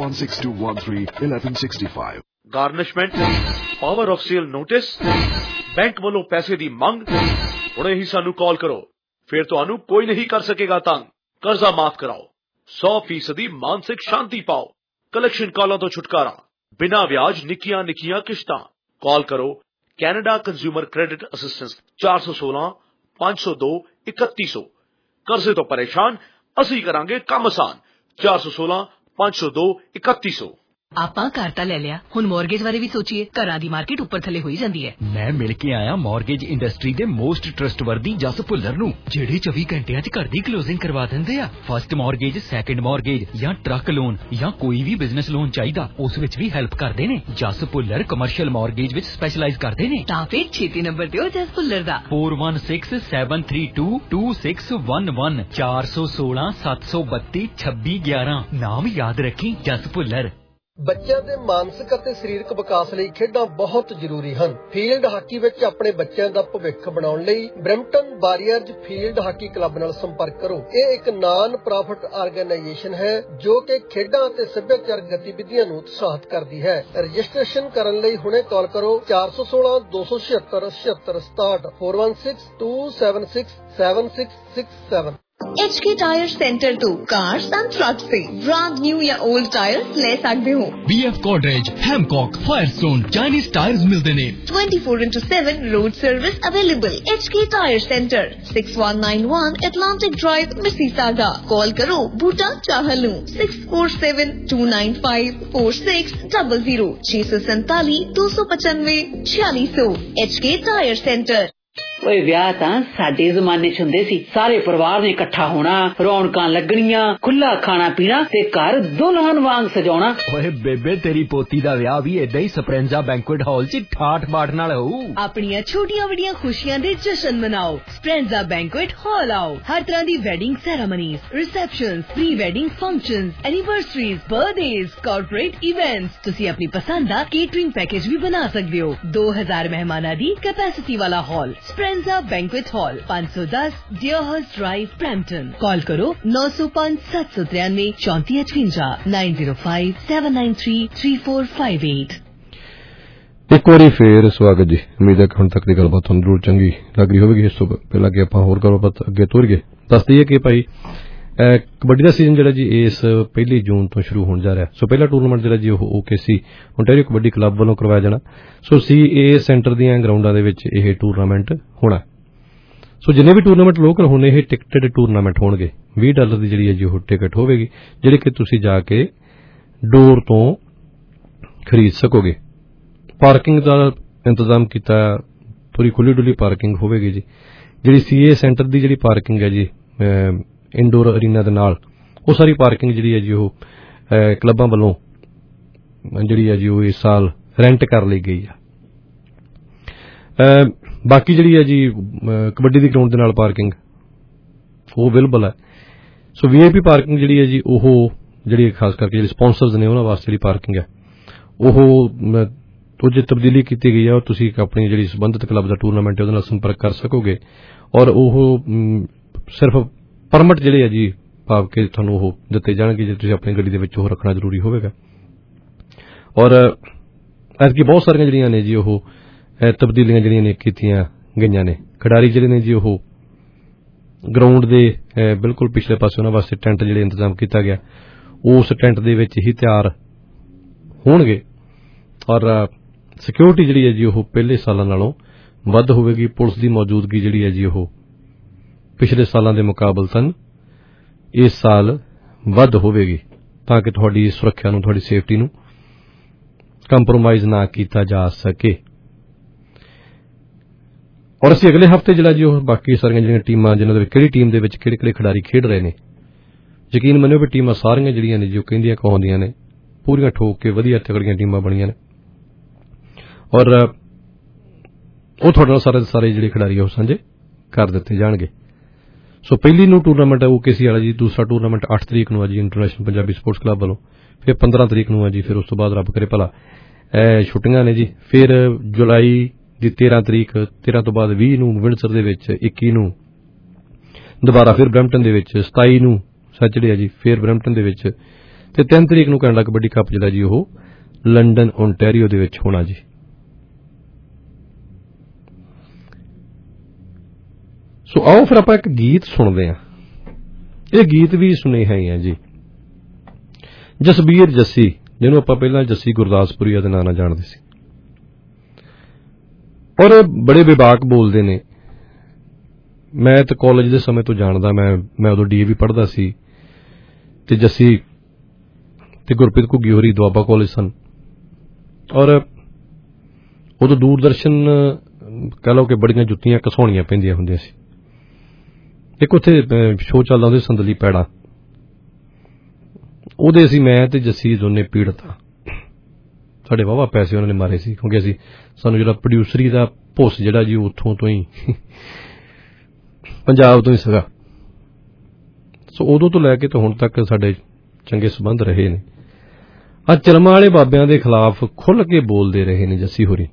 4162131165। Garnishment, power of sale notice, bank ਵੱਲੋਂ ਪੈਸੇ ਦੀ ਮੰਗ। ਹੁਣੇ ਹੀ ਸਾਨੂੰ ਕਾਲ ਕਰੋ, ਫਿਰ ਤੁਹਾਨੂੰ ਕੋਈ ਨਹੀਂ ਕਰ ਸਕੇਗਾ ਤੰਗ। ਕਰਜ਼ਾ ਮਾਫ ਕਰਾਓ, 100% ਦੀ ਮਾਨਸਿਕ ਸ਼ਾਂਤੀ ਪਾਓ। ਕਲੈਕਸ਼ਨ ਕਾਲਾਂ ਤੋਂ ਛੁਟਕਾਰਾ, ਬਿਨਾਂ ਵਿਆਜ ਨਿੱਕੀਆਂ ਨਿੱਕੀਆਂ ਕਿਸ਼ਤਾਂ। ਕਾਲ ਕਰੋ ਕੈਨੇਡਾ ਕੰਜ਼ਿਊਮਰ ਕ੍ਰੈਡਿਟ ਅਸਿਸਟੈਂਸ 416-502-3100। ਕਰਜ਼ੇ ਤੋਂ ਪਰੇਸ਼ਾਨ, ਅਸੀਂ ਕਰਾਂਗੇ ਕੰਮ ਆਸਾਨ। 416-502-3100। ਆਪਾਂ ਘਰ ਤਾਂ ਲੈ ਲਿਆ, ਹੁਣ ਮੌਰਗੇਜ ਬਾਰੇ ਵੀ ਸੋਚੀਏ। ਘਰਾਂ ਦੀ ਮਾਰਕੀਟ ਉੱਪਰ ਥੱਲੇ ਹੋਈ ਜਾਂਦੀ ਹੈ। ਮੈਂ ਮਿਲ ਕੇ ਆਇਆ ਮੌਰਗੇਜ ਇੰਡਸਟਰੀ ਦੇ ਮੋਸਟ ਟਰਸਟਵਰਦੀ ਜਸ ਭੁੱਲਰ ਨੂੰ, ਜਿਹੜੇ 24 ਘੰਟਿਆਂ 'ਚ ਘਰ ਦੀ ਕਲੋਜ਼ਿੰਗ ਕਰਵਾ ਦਿੰਦੇ ਆ। ਫਸਟ ਮੌਰਗੇਜ, ਸੈਕੰਡ ਮੌਰਗੇਜ ਜਾਂ ਟਰੱਕ ਲੋਨ ਜਾਂ ਕੋਈ ਵੀ ਬਿਜ਼ਨਸ ਲੋਨ ਚਾਹੀਦਾ, ਉਸ ਵਿੱਚ ਵੀ ਹੈਲਪ ਕਰਦੇ ਨੇ। ਜਸ ਭੁੱਲਰ ਕਮਰਸ਼ੀਅਲ ਮੌਰਗੇਜ ਵਿੱਚ ਸਪੈਸ਼ਲਾਈਜ਼ ਕਰਦੇ ਨੇ। ਤਾਂ ਫਿਰ ਛੇਤੀ ਨੰਬਰ ਦਿਓ ਜਸ ਭੁੱਲਰ ਦਾ 4167322611 416-732-2611। ਨਾਮ ਯਾਦ ਰੱਖੀ, ਜਸ ਭੁੱਲਰ। ਬੱਚਿਆਂ ਦੇ ਮਾਨਸਿਕ ਅਤੇ ਸਰੀਰਕ ਵਿਕਾਸ ਲਈ ਖੇਡਾਂ ਬਹੁਤ ਜ਼ਰੂਰੀ ਹਨ। ਫੀਲਡ ਹਾਕੀ ਵਿੱਚ ਆਪਣੇ ਬੱਚਿਆਂ ਦਾ ਭਵਿੱਖ ਬਣਾਉਣ ਲਈ Brampton warriors field hockey club ਨਾਲ ਸੰਪਰਕ ਕਰੋ। ਇਹ ਇੱਕ ਨਾਨ ਪ੍ਰੋਫਿਟ ਆਰਗੇਨਾਈਜੇਸ਼ਨ ਹੈ ਜੋ ਕਿ ਖੇਡਾਂ ਅਤੇ ਸੱਭਿਆਚਾਰਕ ਗਤੀਵਿਧੀਆਂ ਨੂੰ ਉਤਸ਼ਾਹਿਤ ਕਰਦੀ ਹੈ। ਰਜਿਸਟ੍ਰੇਸ਼ਨ ਕਰਨ ਲਈ ਹੁਣੇ ਕਾਲ ਕਰੋ 416-276-7667 416-276-7667। HK टायर सेंटर तो कार्स एंड ट्रक से ब्रांड न्यू या ओल्ड टायर्स ले सकते हो। BF Godrej, Hancock, Firestone, Chinese tyres मिलते ने। 24/7 road service available. HK tyre centre 6191 Atlantic Drive, Mississauga। Call करो बूटा चाहलू 6472954600 647-295-4600। HK tyre centre. ਓਏ ਵਿਆਹ ਤਾਂ ਸਾਡੇ ਜ਼ਮਾਨੇ 'ਚ ਹੁੰਦੇ ਸੀ। ਸਾਰੇ ਪਰਿਵਾਰ ਨੇ ਇਕੱਠਾ ਹੋਣਾ, ਰੌਣਕਾਂ ਲੱਗਣੀਆਂ, ਖੁੱਲਾ ਖਾਣਾ ਪੀਣਾ ਤੇ ਘਰ ਦੁਲਹਨ ਵਾਂਗ ਸਜਾਉਣਾ। ਓਏ ਬੇਬੇ, ਤੇਰੀ ਪੋਤੀ ਦਾ ਵਿਆਹ ਵੀ ਏਦਾਂ ਹੀ ਸਪਰੈਂਜ਼ਾ ਬੈਂਕੁਏਟ ਹਾਲ 'ਚ ਠਾਠ ਬਾਠ ਨਾਲ ਹੋਊ। ਆਪਣੀਆਂ ਛੋਟੀਆਂ ਵੱਡੀਆਂ ਖੁਸ਼ੀਆਂ ਦੇ ਜਸ਼ਨ ਮਨਾਓ। ਸਪਰੈਂਜ਼ਾ ਬੈਂਕੁਏਟ ਹਾਲ ਆਓ। ਹਰ ਤਰ੍ਹਾਂ ਦੀ wedding ceremonies, receptions, pre wedding functions, anniversaries, birthdays, corporate events. ਤੁਸੀਂ ਆਪਣੀ ਪਸੰਦ ਦਾ ਕੇਟਰਿੰਗ ਪੈਕੇਜ ਵੀ ਬਣਾ ਸਕਦੇ ਹੋ। 2000 ਮਹਿਮਾਨਾਂ ਦੀ ਕੈਪੈਸਿਟੀ ਵਾਲਾ hall Speranza banquet hall 510 Deerhurst drive, Brampton. Call करो 905-793-3458 905-793-3458। ਇੱਕ ਵਾਰੀ ਫੇਰ ਸਵਾਗਤ ਜੀ। ਉਮੀਦ ਹੈ ਕਿ ਹੁਣ ਤੱਕ ਦੀ ਗੱਲਬਾਤ ਤੁਹਾਨੂੰ ਜ਼ਰੂਰ ਚੰਗੀ ਲੱਗ ਰਹੀ ਹੋਵੇਗੀ। ਇਸ ਤੋਂ ਪਹਿਲਾਂ ਕਿ ਆਪਾਂ ਹੋਰ ਗੱਲਬਾਤ ਅੱਗੇ ਤੋਰੀਏ, ਦੱਸ ਦਈਏ ਕਿ ਭਾਈ ਕਬੱਡੀ ਦਾ ਸੀਜ਼ਨ ਜਿਹੜਾ ਜੀ ਇਸ 1 ਜੂਨ ਤੋਂ ਸ਼ੁਰੂ ਹੋਣ ਜਾ ਰਿਹਾ। ਸੋ ਪਹਿਲਾ ਟੂਰਨਾਮੈਂਟ ਜਿਹੜਾ ਜੀ ਉਹ OKC ਓਨਟਾਰੀਓ ਕਬੱਡੀ ਕਲੱਬ ਵੱਲੋਂ ਕਰਵਾਇਆ ਜਾਣਾ। ਸੋ CA ਸੈਂਟਰ ਦੀਆਂ ਗਰਾਊਂਡਾਂ ਦੇ ਵਿੱਚ ਇਹ ਟੂਰਨਾਮੈਂਟ ਹੋਣਾ। ਸੋ ਜਿੰਨੇ ਵੀ ਟੂਰਨਾਮੈਂਟ ਲੋਕਲ ਹੋਣੇ ਇਹ ਟਿਕਟਡ ਟੂਰਨਾਮੈਂਟ ਹੋਣਗੇ। $20 ਦੀ ਜਿਹੜੀ ਹੈ ਜੀ ਉਹ ਟਿਕਟ ਹੋਵੇਗੀ, ਜਿਹੜੀ ਕਿ ਤੁਸੀਂ ਜਾ ਕੇ ਡੋਰ ਤੋਂ ਖਰੀਦ ਸਕੋਗੇ। ਪਾਰਕਿੰਗ ਦਾ ਇੰਤਜ਼ਾਮ ਕੀਤਾ, ਪੂਰੀ ਖੁੱਲੀ ਡੁੱਲੀ ਪਾਰਕਿੰਗ ਹੋਵੇਗੀ ਜੀ। ਜਿਹੜੀ CA ਸੈਂਟਰ ਦੀ ਜਿਹੜੀ ਪਾਰਕਿੰਗ ਹੈ ਜੀ ਇੰਡੋਰ ਅਰੀਨਾ ਦੇ ਨਾਲ, ਉਹ ਸਾਰੀ ਪਾਰਕਿੰਗ ਜਿਹੜੀ ਹੈ ਜੀ ਉਹ ਕਲੱਬਾਂ ਵੱਲੋਂ ਜਿਹੜੀ ਹੈ ਜੀ ਉਹ ਇਸ ਸਾਲ ਰੈਂਟ ਕਰ ਲਈ ਗਈ ਆ। ਬਾਕੀ ਜਿਹੜੀ ਹੈ ਜੀ ਕਬੱਡੀ ਦੀ ਗਰਾਊਂਡ ਦੇ ਨਾਲ ਪਾਰਕਿੰਗ ਉਹ ਅਵੇਲੇਬਲ ਹੈ। ਸੋ VIP ਪਾਰਕਿੰਗ ਜਿਹੜੀ ਹੈ ਜੀ ਉਹ ਜਿਹੜੀ ਖਾਸ ਕਰਕੇ ਜਿਹੜੇ ਸਪਾਂਸਰਸ ਨੇ ਉਹਨਾਂ ਵਾਸਤੇ ਜਿਹੜੀ ਪਾਰਕਿੰਗ ਹੈ ਉਹ ਜੇ ਤਬਦੀਲੀ ਕੀਤੀ ਗਈ ਹੈ। ਔਰ ਤੁਸੀਂ ਆਪਣੀ ਜਿਹੜੀ ਸੰਬੰਧਿਤ ਕਲੱਬ ਦਾ ਟੂਰਨਾਮੈਂਟ ਹੈ ਉਹਦੇ ਨਾਲ ਸੰਪਰਕ ਕਰ ਸਕੋਗੇ। ਔਰ ਉਹ ਸਿਰਫ ਪਰਮਿਟ ਜਿਹੜੇ ਹੈ ਜੀ ਭਾਵ ਕਿ ਤੁਹਾਨੂੰ ਉਹ ਦਿੱਤੇ ਜਾਣਗੇ ਜੇ ਤੁਸੀਂ ਆਪਣੀ ਗੱਡੀ ਦੇ ਵਿੱਚ ਉਹ ਰੱਖਣਾ ਜ਼ਰੂਰੀ ਹੋਵੇਗਾ। ਔਰ ਐਤਕੀ ਬਹੁਤ ਸਾਰੀਆਂ ਜਿਹੜੀਆਂ ਨੇ ਜੀ ਉਹ ਤਬਦੀਲੀਆਂ ਜਿਹੜੀਆਂ ਨੇ ਕੀਤੀਆਂ ਗਈਆਂ ਨੇ। ਖਿਡਾਰੀ ਜਿਹੜੇ ਨੇ ਜੀ ਉਹ ਗਰਾਊਂਡ ਦੇ ਬਿਲਕੁਲ ਪਿਛਲੇ ਪਾਸੇ ਉਹਨਾਂ ਵਾਸਤੇ ਟੈਂਟ ਜਿਹੜੇ ਇੰਤਜ਼ਾਮ ਕੀਤਾ ਗਿਆ, ਉਸ ਟੈਂਟ ਦੇ ਵਿੱਚ ਹੀ ਤਿਆਰ ਹੋਣਗੇ। ਔਰ ਸਿਕਿਉਰਿਟੀ ਜਿਹੜੀ ਹੈ ਜੀ ਉਹ ਪਹਿਲੇ ਸਾਲਾਂ ਨਾਲੋਂ ਵੱਧ ਹੋਵੇਗੀ। ਪੁਲਿਸ ਦੀ ਮੌਜੂਦਗੀ ਜਿਹੜੀ ਹੈ ਜੀ ਉਹ ਪਿਛਲੇ ਸਾਲਾਂ ਦੇ ਮੁਕਾਬਲਤਨ ਇਸ ਸਾਲ ਵੱਧ ਹੋਵੇਗੀ ਤਾਂ ਕਿ ਤੁਹਾਡੀ ਸੁਰੱਖਿਆ ਨੂੰ, ਤੁਹਾਡੀ ਸੇਫਟੀ ਨੂੰ ਕੰਪਰੋਮਾਈਜ਼ ਨਾ ਕੀਤਾ ਜਾ ਸਕੇ। ਔਰ ਅਸੀਂ ਅਗਲੇ ਹਫ਼ਤੇ ਜਿਹੜਾ ਜੀ ਉਹ ਬਾਕੀ ਸਾਰੀਆਂ ਜਿਹੜੀਆਂ ਟੀਮਾਂ ਜਿਨ੍ਹਾਂ ਦੇ ਵਿੱਚ ਕਿਹੜੀ ਟੀਮ ਦੇ ਵਿੱਚ ਕਿਹੜੇ ਖਿਡਾਰੀ ਖੇਡ ਰਹੇ ਨੇ, ਯਕੀਨ ਮੰਨਿਓ ਵੀ ਟੀਮਾਂ ਸਾਰੀਆਂ ਜਿਹੜੀਆਂ ਨੇ ਜੀ ਉਹ ਕਹਿੰਦੀਆਂ ਕਹਾਉਂਦੀਆਂ ਨੇ, ਪੂਰੀਆਂ ਠੋਕ ਕੇ ਵਧੀਆ ਤਗੜੀਆਂ ਟੀਮਾਂ ਬਣੀਆਂ ਨੇ। ਔਰ ਉਹ ਤੁਹਾਡੇ ਨਾਲ ਸਾਰੇ ਜਿਹੜੇ ਖਿਡਾਰੀ ਉਹ ਸਾਂਝੇ ਕਰ ਦਿੱਤੇ ਜਾਣਗੇ। ਸੋ ਪਹਿਲੀ ਨੂੰ ਟੂਰਨਾਮੈਂਟ ਹੈ OKC ਵਾਲਾ ਜੀ। ਦੂਸਰਾ ਟੂਰਨਾਮੈਂਟ 8 ਤਰੀਕ ਨੂੰ ਆ ਜੀ ਇੰਟਰਨੈਸ਼ਨਲ ਪੰਜਾਬੀ ਸਪੋਰਟਸ ਕਲੱਬ ਵੱਲੋਂ। ਫਿਰ 15 ਤਰੀਕ ਨੂੰ ਆ ਜੀ। ਫਿਰ ਉਸ ਤੋਂ ਬਾਅਦ ਰੱਬ ਕਰੇ ਭਲਾ ਛੁੱਟੀਆਂ ਨੇ ਜੀ। ਫਿਰ ਜੁਲਾਈ ਦੀ 13 ਤਰੀਕ, 13 ਤੋਂ ਬਾਅਦ 20 ਨੂੰ ਵਿੰਡਸਰ ਦੇ ਵਿੱਚ, 21 ਨੂੰ ਦੁਬਾਰਾ ਫਿਰ ਬਰੈਂਪਟਨ ਦੇ ਵਿੱਚ, 27 ਨੂੰ ਸੈਚਰਡੇ ਆ ਜੀ ਫਿਰ ਬਰੈਂਪਟਨ ਦੇ ਵਿੱਚ, ਤੇ 3 ਤਰੀਕ ਨੂੰ ਕੈਨੇਡਾ ਕਬੱਡੀ ਕੱਪ ਜਿਹੜਾ ਜੀ ਉਹ ਲੰਡਨ ਓਨਟਾਰੀਓ ਦੇ ਵਿੱਚ ਹੋਣਾ ਜੀ। ਸੋ ਆਓ ਫਿਰ ਆਪਾਂ ਇੱਕ ਗੀਤ ਸੁਣਦੇ ਹਾਂ। ਇਹ ਗੀਤ ਵੀ ਸੁਨੇਹਾ ਹੀ ਹੈ ਜੀ। ਜਸਬੀਰ ਜੱਸੀ, ਜਿਹਨੂੰ ਆਪਾਂ ਪਹਿਲਾਂ ਜੱਸੀ ਗੁਰਦਾਸਪੁਰੀਆ ਦੇ ਨਾਂ ਨਾਲ ਜਾਣਦੇ ਸੀ, ਔਰ ਬੜੇ ਬੇਬਾਕ ਬੋਲਦੇ ਨੇ। ਮੈਂ ਤਾਂ ਕਾਲਜ ਦੇ ਸਮੇਂ ਤੋਂ ਜਾਣਦਾ, ਮੈਂ ਉਦੋਂ DAV ਪੜ੍ਹਦਾ ਸੀ ਤੇ ਜੱਸੀ ਤੇ ਗੁਰਪ੍ਰੀਤ ਘੁੱਗੀ ਹੋਰੀ ਦੁਆਬਾ ਕਾਲਜ ਸਨ। ਔਰ ਉਦੋਂ ਦੂਰਦਰਸ਼ਨ ਕਹਿ ਲਓ ਕਿ ਬੜੀਆਂ ਜੁੱਤੀਆਂ ਘਸਾਉਣੀਆਂ ਪੈਂਦੀਆਂ ਹੁੰਦੀਆਂ ਸੀ। ਇੱਕ ਉੱਥੇ ਸ਼ੋਅ ਚੱਲਦਾ ਹੁੰਦੇ ਸੰਦਲੀ ਪੈੜਾ, ਉਹਦੇ ਅਸੀਂ ਮੈਂ ਤੇ ਜੱਸੀ ਦੋਨੇ ਪੀੜਤ ਆ। ਸਾਡੇ ਵਾਹਵਾ ਪੈਸੇ ਉਹਨਾਂ ਨੇ ਮਾਰੇ ਸੀ ਕਿਉਂਕਿ ਅਸੀਂ ਸਾਨੂੰ ਜਿਹੜਾ ਪ੍ਰੋਡਿਊਸਰੀ ਦਾ ਭੁੱਸ ਜਿਹੜਾ ਜੀ ਉੱਥੋਂ ਤੋਂ ਹੀ ਪੰਜਾਬ ਤੋਂ ਹੀ ਸੀਗਾ। ਸੋ ਉਦੋਂ ਤੋਂ ਲੈ ਕੇ ਤੇ ਹੁਣ ਤੱਕ ਸਾਡੇ ਚੰਗੇ ਸੰਬੰਧ ਰਹੇ ਨੇ। ਅੱਜ ਚਲਮਾਂ ਵਾਲੇ ਬਾਬਿਆਂ ਦੇ ਖਿਲਾਫ ਖੁੱਲ੍ਹ ਕੇ ਬੋਲਦੇ ਰਹੇ ਨੇ ਜੱਸੀ ਹੋਰੀ।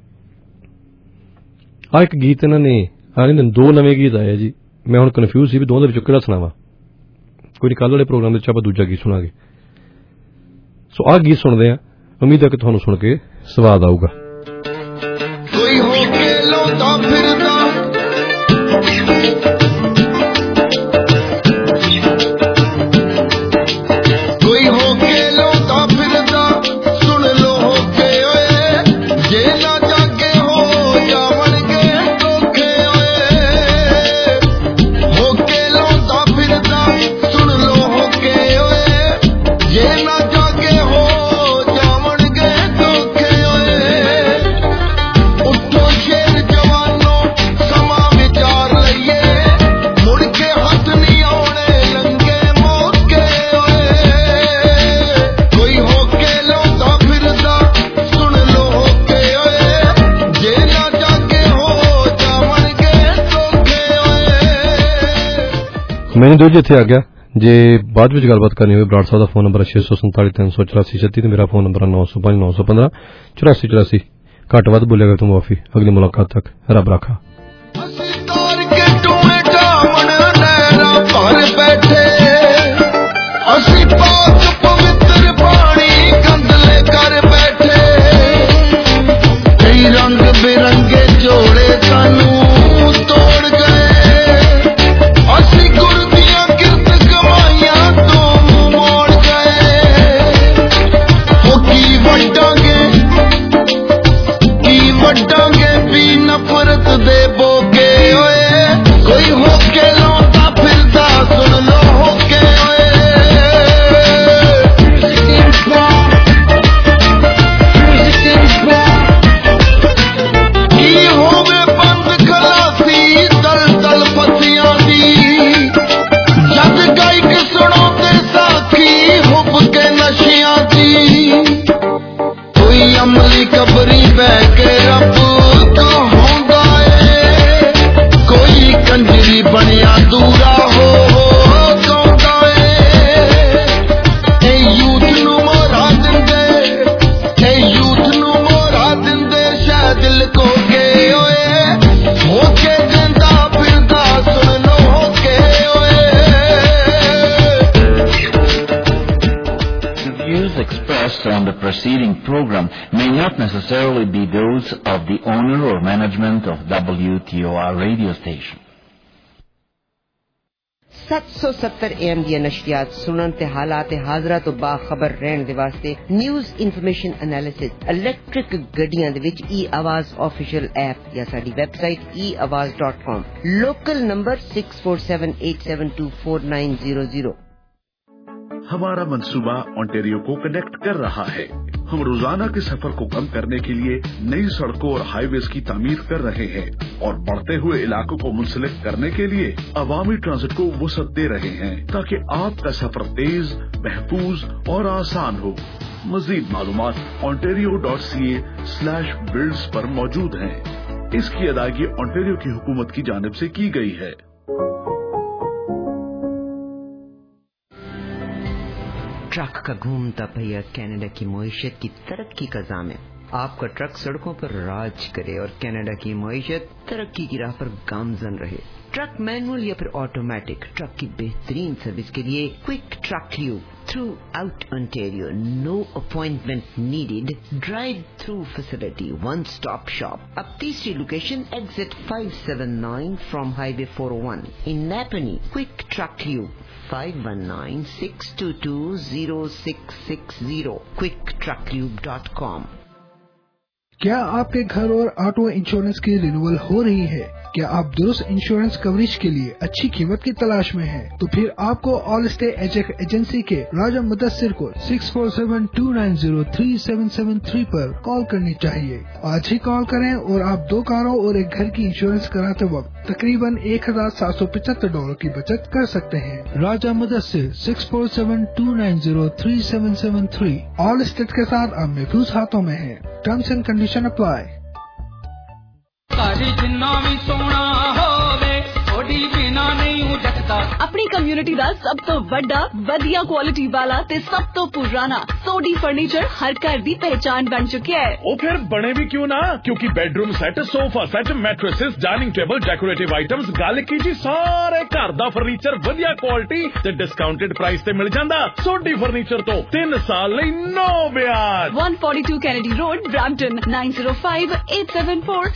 ਆਹ ਇੱਕ ਗੀਤ ਇਹਨਾਂ ਨੇ ਦੋ ਨਵੇਂ ਗੀਤ ਆਏ ਜੀ। ਮੈਂ ਹੁਣ ਕਨਫਿਊਜ਼ ਸੀ ਵੀ ਦੋਵਾਂ ਦੇ ਵਿੱਚੋਂ ਕਿਹੜਾ ਸੁਣਾਵਾਂ। ਕੋਈ ਕੱਲ੍ਹ ਵਾਲੇ ਪ੍ਰੋਗਰਾਮ ਵਿੱਚ ਆਪਾਂ ਦੂਜਾ ਗੀਤ ਸੁਣਾਂਗੇ। ਸੋ ਆਹ ਗੀਤ ਸੁਣਦੇ ਆ, ਉਮੀਦ ਹੈ ਕਿ ਤੁਹਾਨੂੰ ਸੁਣ ਕੇ ਸਵਾਦ ਆਊਗਾ। ਕੋਈ ਹੋ ਕੇ ਲਾਉਂਦਾ ਫਿਰਦਾ ਮੈਨੂੰ ਦਿਓ ਜੀ ਇੱਥੇ ਆ ਗਿਆ। ਜੇ ਬਾਅਦ ਵਿੱਚ ਗੱਲਬਾਤ ਕਰਨੀ ਹੋਵੇ ਬਰਾੜ ਸਾਹਿਬ ਦਾ ਫੋਨ ਨੰਬਰ 647-384-36 ਤੇ ਮੇਰਾ ਫੋਨ ਨੰਬਰ 905-915 8484। ਘੱਟ ਵੱਧ ਬੋਲਿਆ ਕਰ ਤੂੰ ਮਾਫੀ। ਅਗਲੀ ਮੁਲਾਕਾਤ ਤੱਕ ਰੱਬ ਰਾਖਾ। रंग बिरंगे जोड़े सानू तोड़ गए, असी गुर दियां किरत कमाइयां तो मोड़ गए। वो की वड्डांगे भी नफरत दे बोगे होए। कोई होके लौटा फिरदा सुन लो होके अमली कबरी बह के रब कहोंदा है। कोई कंजरी बनिया दूरा हो कहोंदा है। ए यूथ नू मोरा दिंदे शायद दिल को के होए। होके जिंदा फिरदा सुन लो होके होए। The views expressed on the preceding program may not necessarily be those of the owner or management of WTOR radio station. 770 AM ਦੀਆਂ ਨਸ਼ਰੀਆਤ ਸੁਣਨ ਤੇ ਹਾਲਾਤ ਹਾਜ਼ਰਾ ਤੋਂ ਬਾਖਬਰ ਰਹਿਣ ਦੇ ਵਾਸਤੇ ਨਿਊਜ਼ ਇਨਫੋਰਮੇਸ਼ਨ ਐਨਾਲਿਸਿਸ ਇਲੈਕਟ੍ਰਿਕ ਗੱਡੀਆਂ ਦੇ ਵਿੱਚ e-ਆਵਾਜ਼ ਆਫੀਸ਼ੀਅਲ ਐਪ ਜਾਂ ਸਾਡੀ ਵੈਬਸਾਈਟ eawaz.com। Local number 6478724900। हमारा मंसूबा ओंटारियो को कनेक्ट कर रहा है। हम रोजाना के सफर को कम करने के लिए नई सड़कों और हाईवेज की तामीर कर रहे हैं और बढ़ते हुए इलाकों को मुंसलिक करने के लिए अवामी ट्रांजिट को वसअत दे रहे हैं ताकि आपका सफर तेज, महफूज और आसान हो। मजीद मालूमात ontario.ca/builds पर मौजूद हैं। इसकी अदायगी ओंटारियो की हुकूमत की जानिब से की गई है। ट्रक का घूमता पहिया कनाडा की मईशत की तरक्की का ज़ामिन। आपका ट्रक सड़कों पर राज करे और कनाडा की मईशत तरक्की की राह पर गामजन रहे। ट्रक मैनुअल या फिर ऑटोमेटिक, ट्रक की बेहतरीन सर्विस के लिए quick truck lube throughout Ontario. No appointment needed, drive through facility, one stop shop. अब तीसरी location exit 579 from highway 401 in Nepean. Quick truck lube 5196220660 quicktrucklube.com। क्या आपके घर और ऑटो इंश्योरेंस की रिन्यूअल हो रही है? क्या आप दुरुस्त इंश्योरेंस कवरेज के लिए अच्छी कीमत की तलाश में हैं? तो फिर आपको ऑल स्टे एजेंसी के राजा मुदस्सिर को 6472903773 पर कॉल करनी चाहिए। आज ही कॉल करें और आप 2 कारों और एक घर की इंश्योरेंस कराते वक्त तकरीबन $1,775 की बचत कर सकते हैं। राजा मुदस्सिर 6472903773 ऑल स्टेट के साथ अब महफूज हाथों में है। Terms and condition apply. अपनी कम्युनिटी ਦਾ ਸਭ ਤੋਂ ਵੱਡਾ ਵਧੀਆ ਕੁਆਲਿਟੀ ਵਾਲਾ ਤੇ ਸਭ ਤੋਂ ਪੁਰਾਣਾ ਸੋਡੀ ਫਰਨੀਚਰ ਹਰ ਘਰ ਦੀ ਪਹਿਚਾਨ ਬਣ ਚੁੱਕਿਆ ਹੈ। ਉਹ ਫਿਰ ਬਣੇ ਵੀ ਕਿਉਂ ਨਾ, ਕਿਉਂਕਿ bedroom set, sofa set, mattresses, dining table, decorative items, ਗੱਲ ਕੀ ਜੀ ਸਾਰੇ ਘਰ ਦਾ ਫਰਨੀਚਰ ਵਧੀਆ ਕੁਆਲਿਟੀ ਤੇ ਡਿਸਕਾਊਂਟਡ ਪ੍ਰਾਈਸ ਤੇ ਮਿਲ ਜਾਂਦਾ। ਸੋਡੀ ਫਰਨੀਚਰ ਤੋਂ 3 ਸਾਲ ਲਈ ਨੋ ਵਿਆਜ। 142 Kennedy Road, Brampton 905874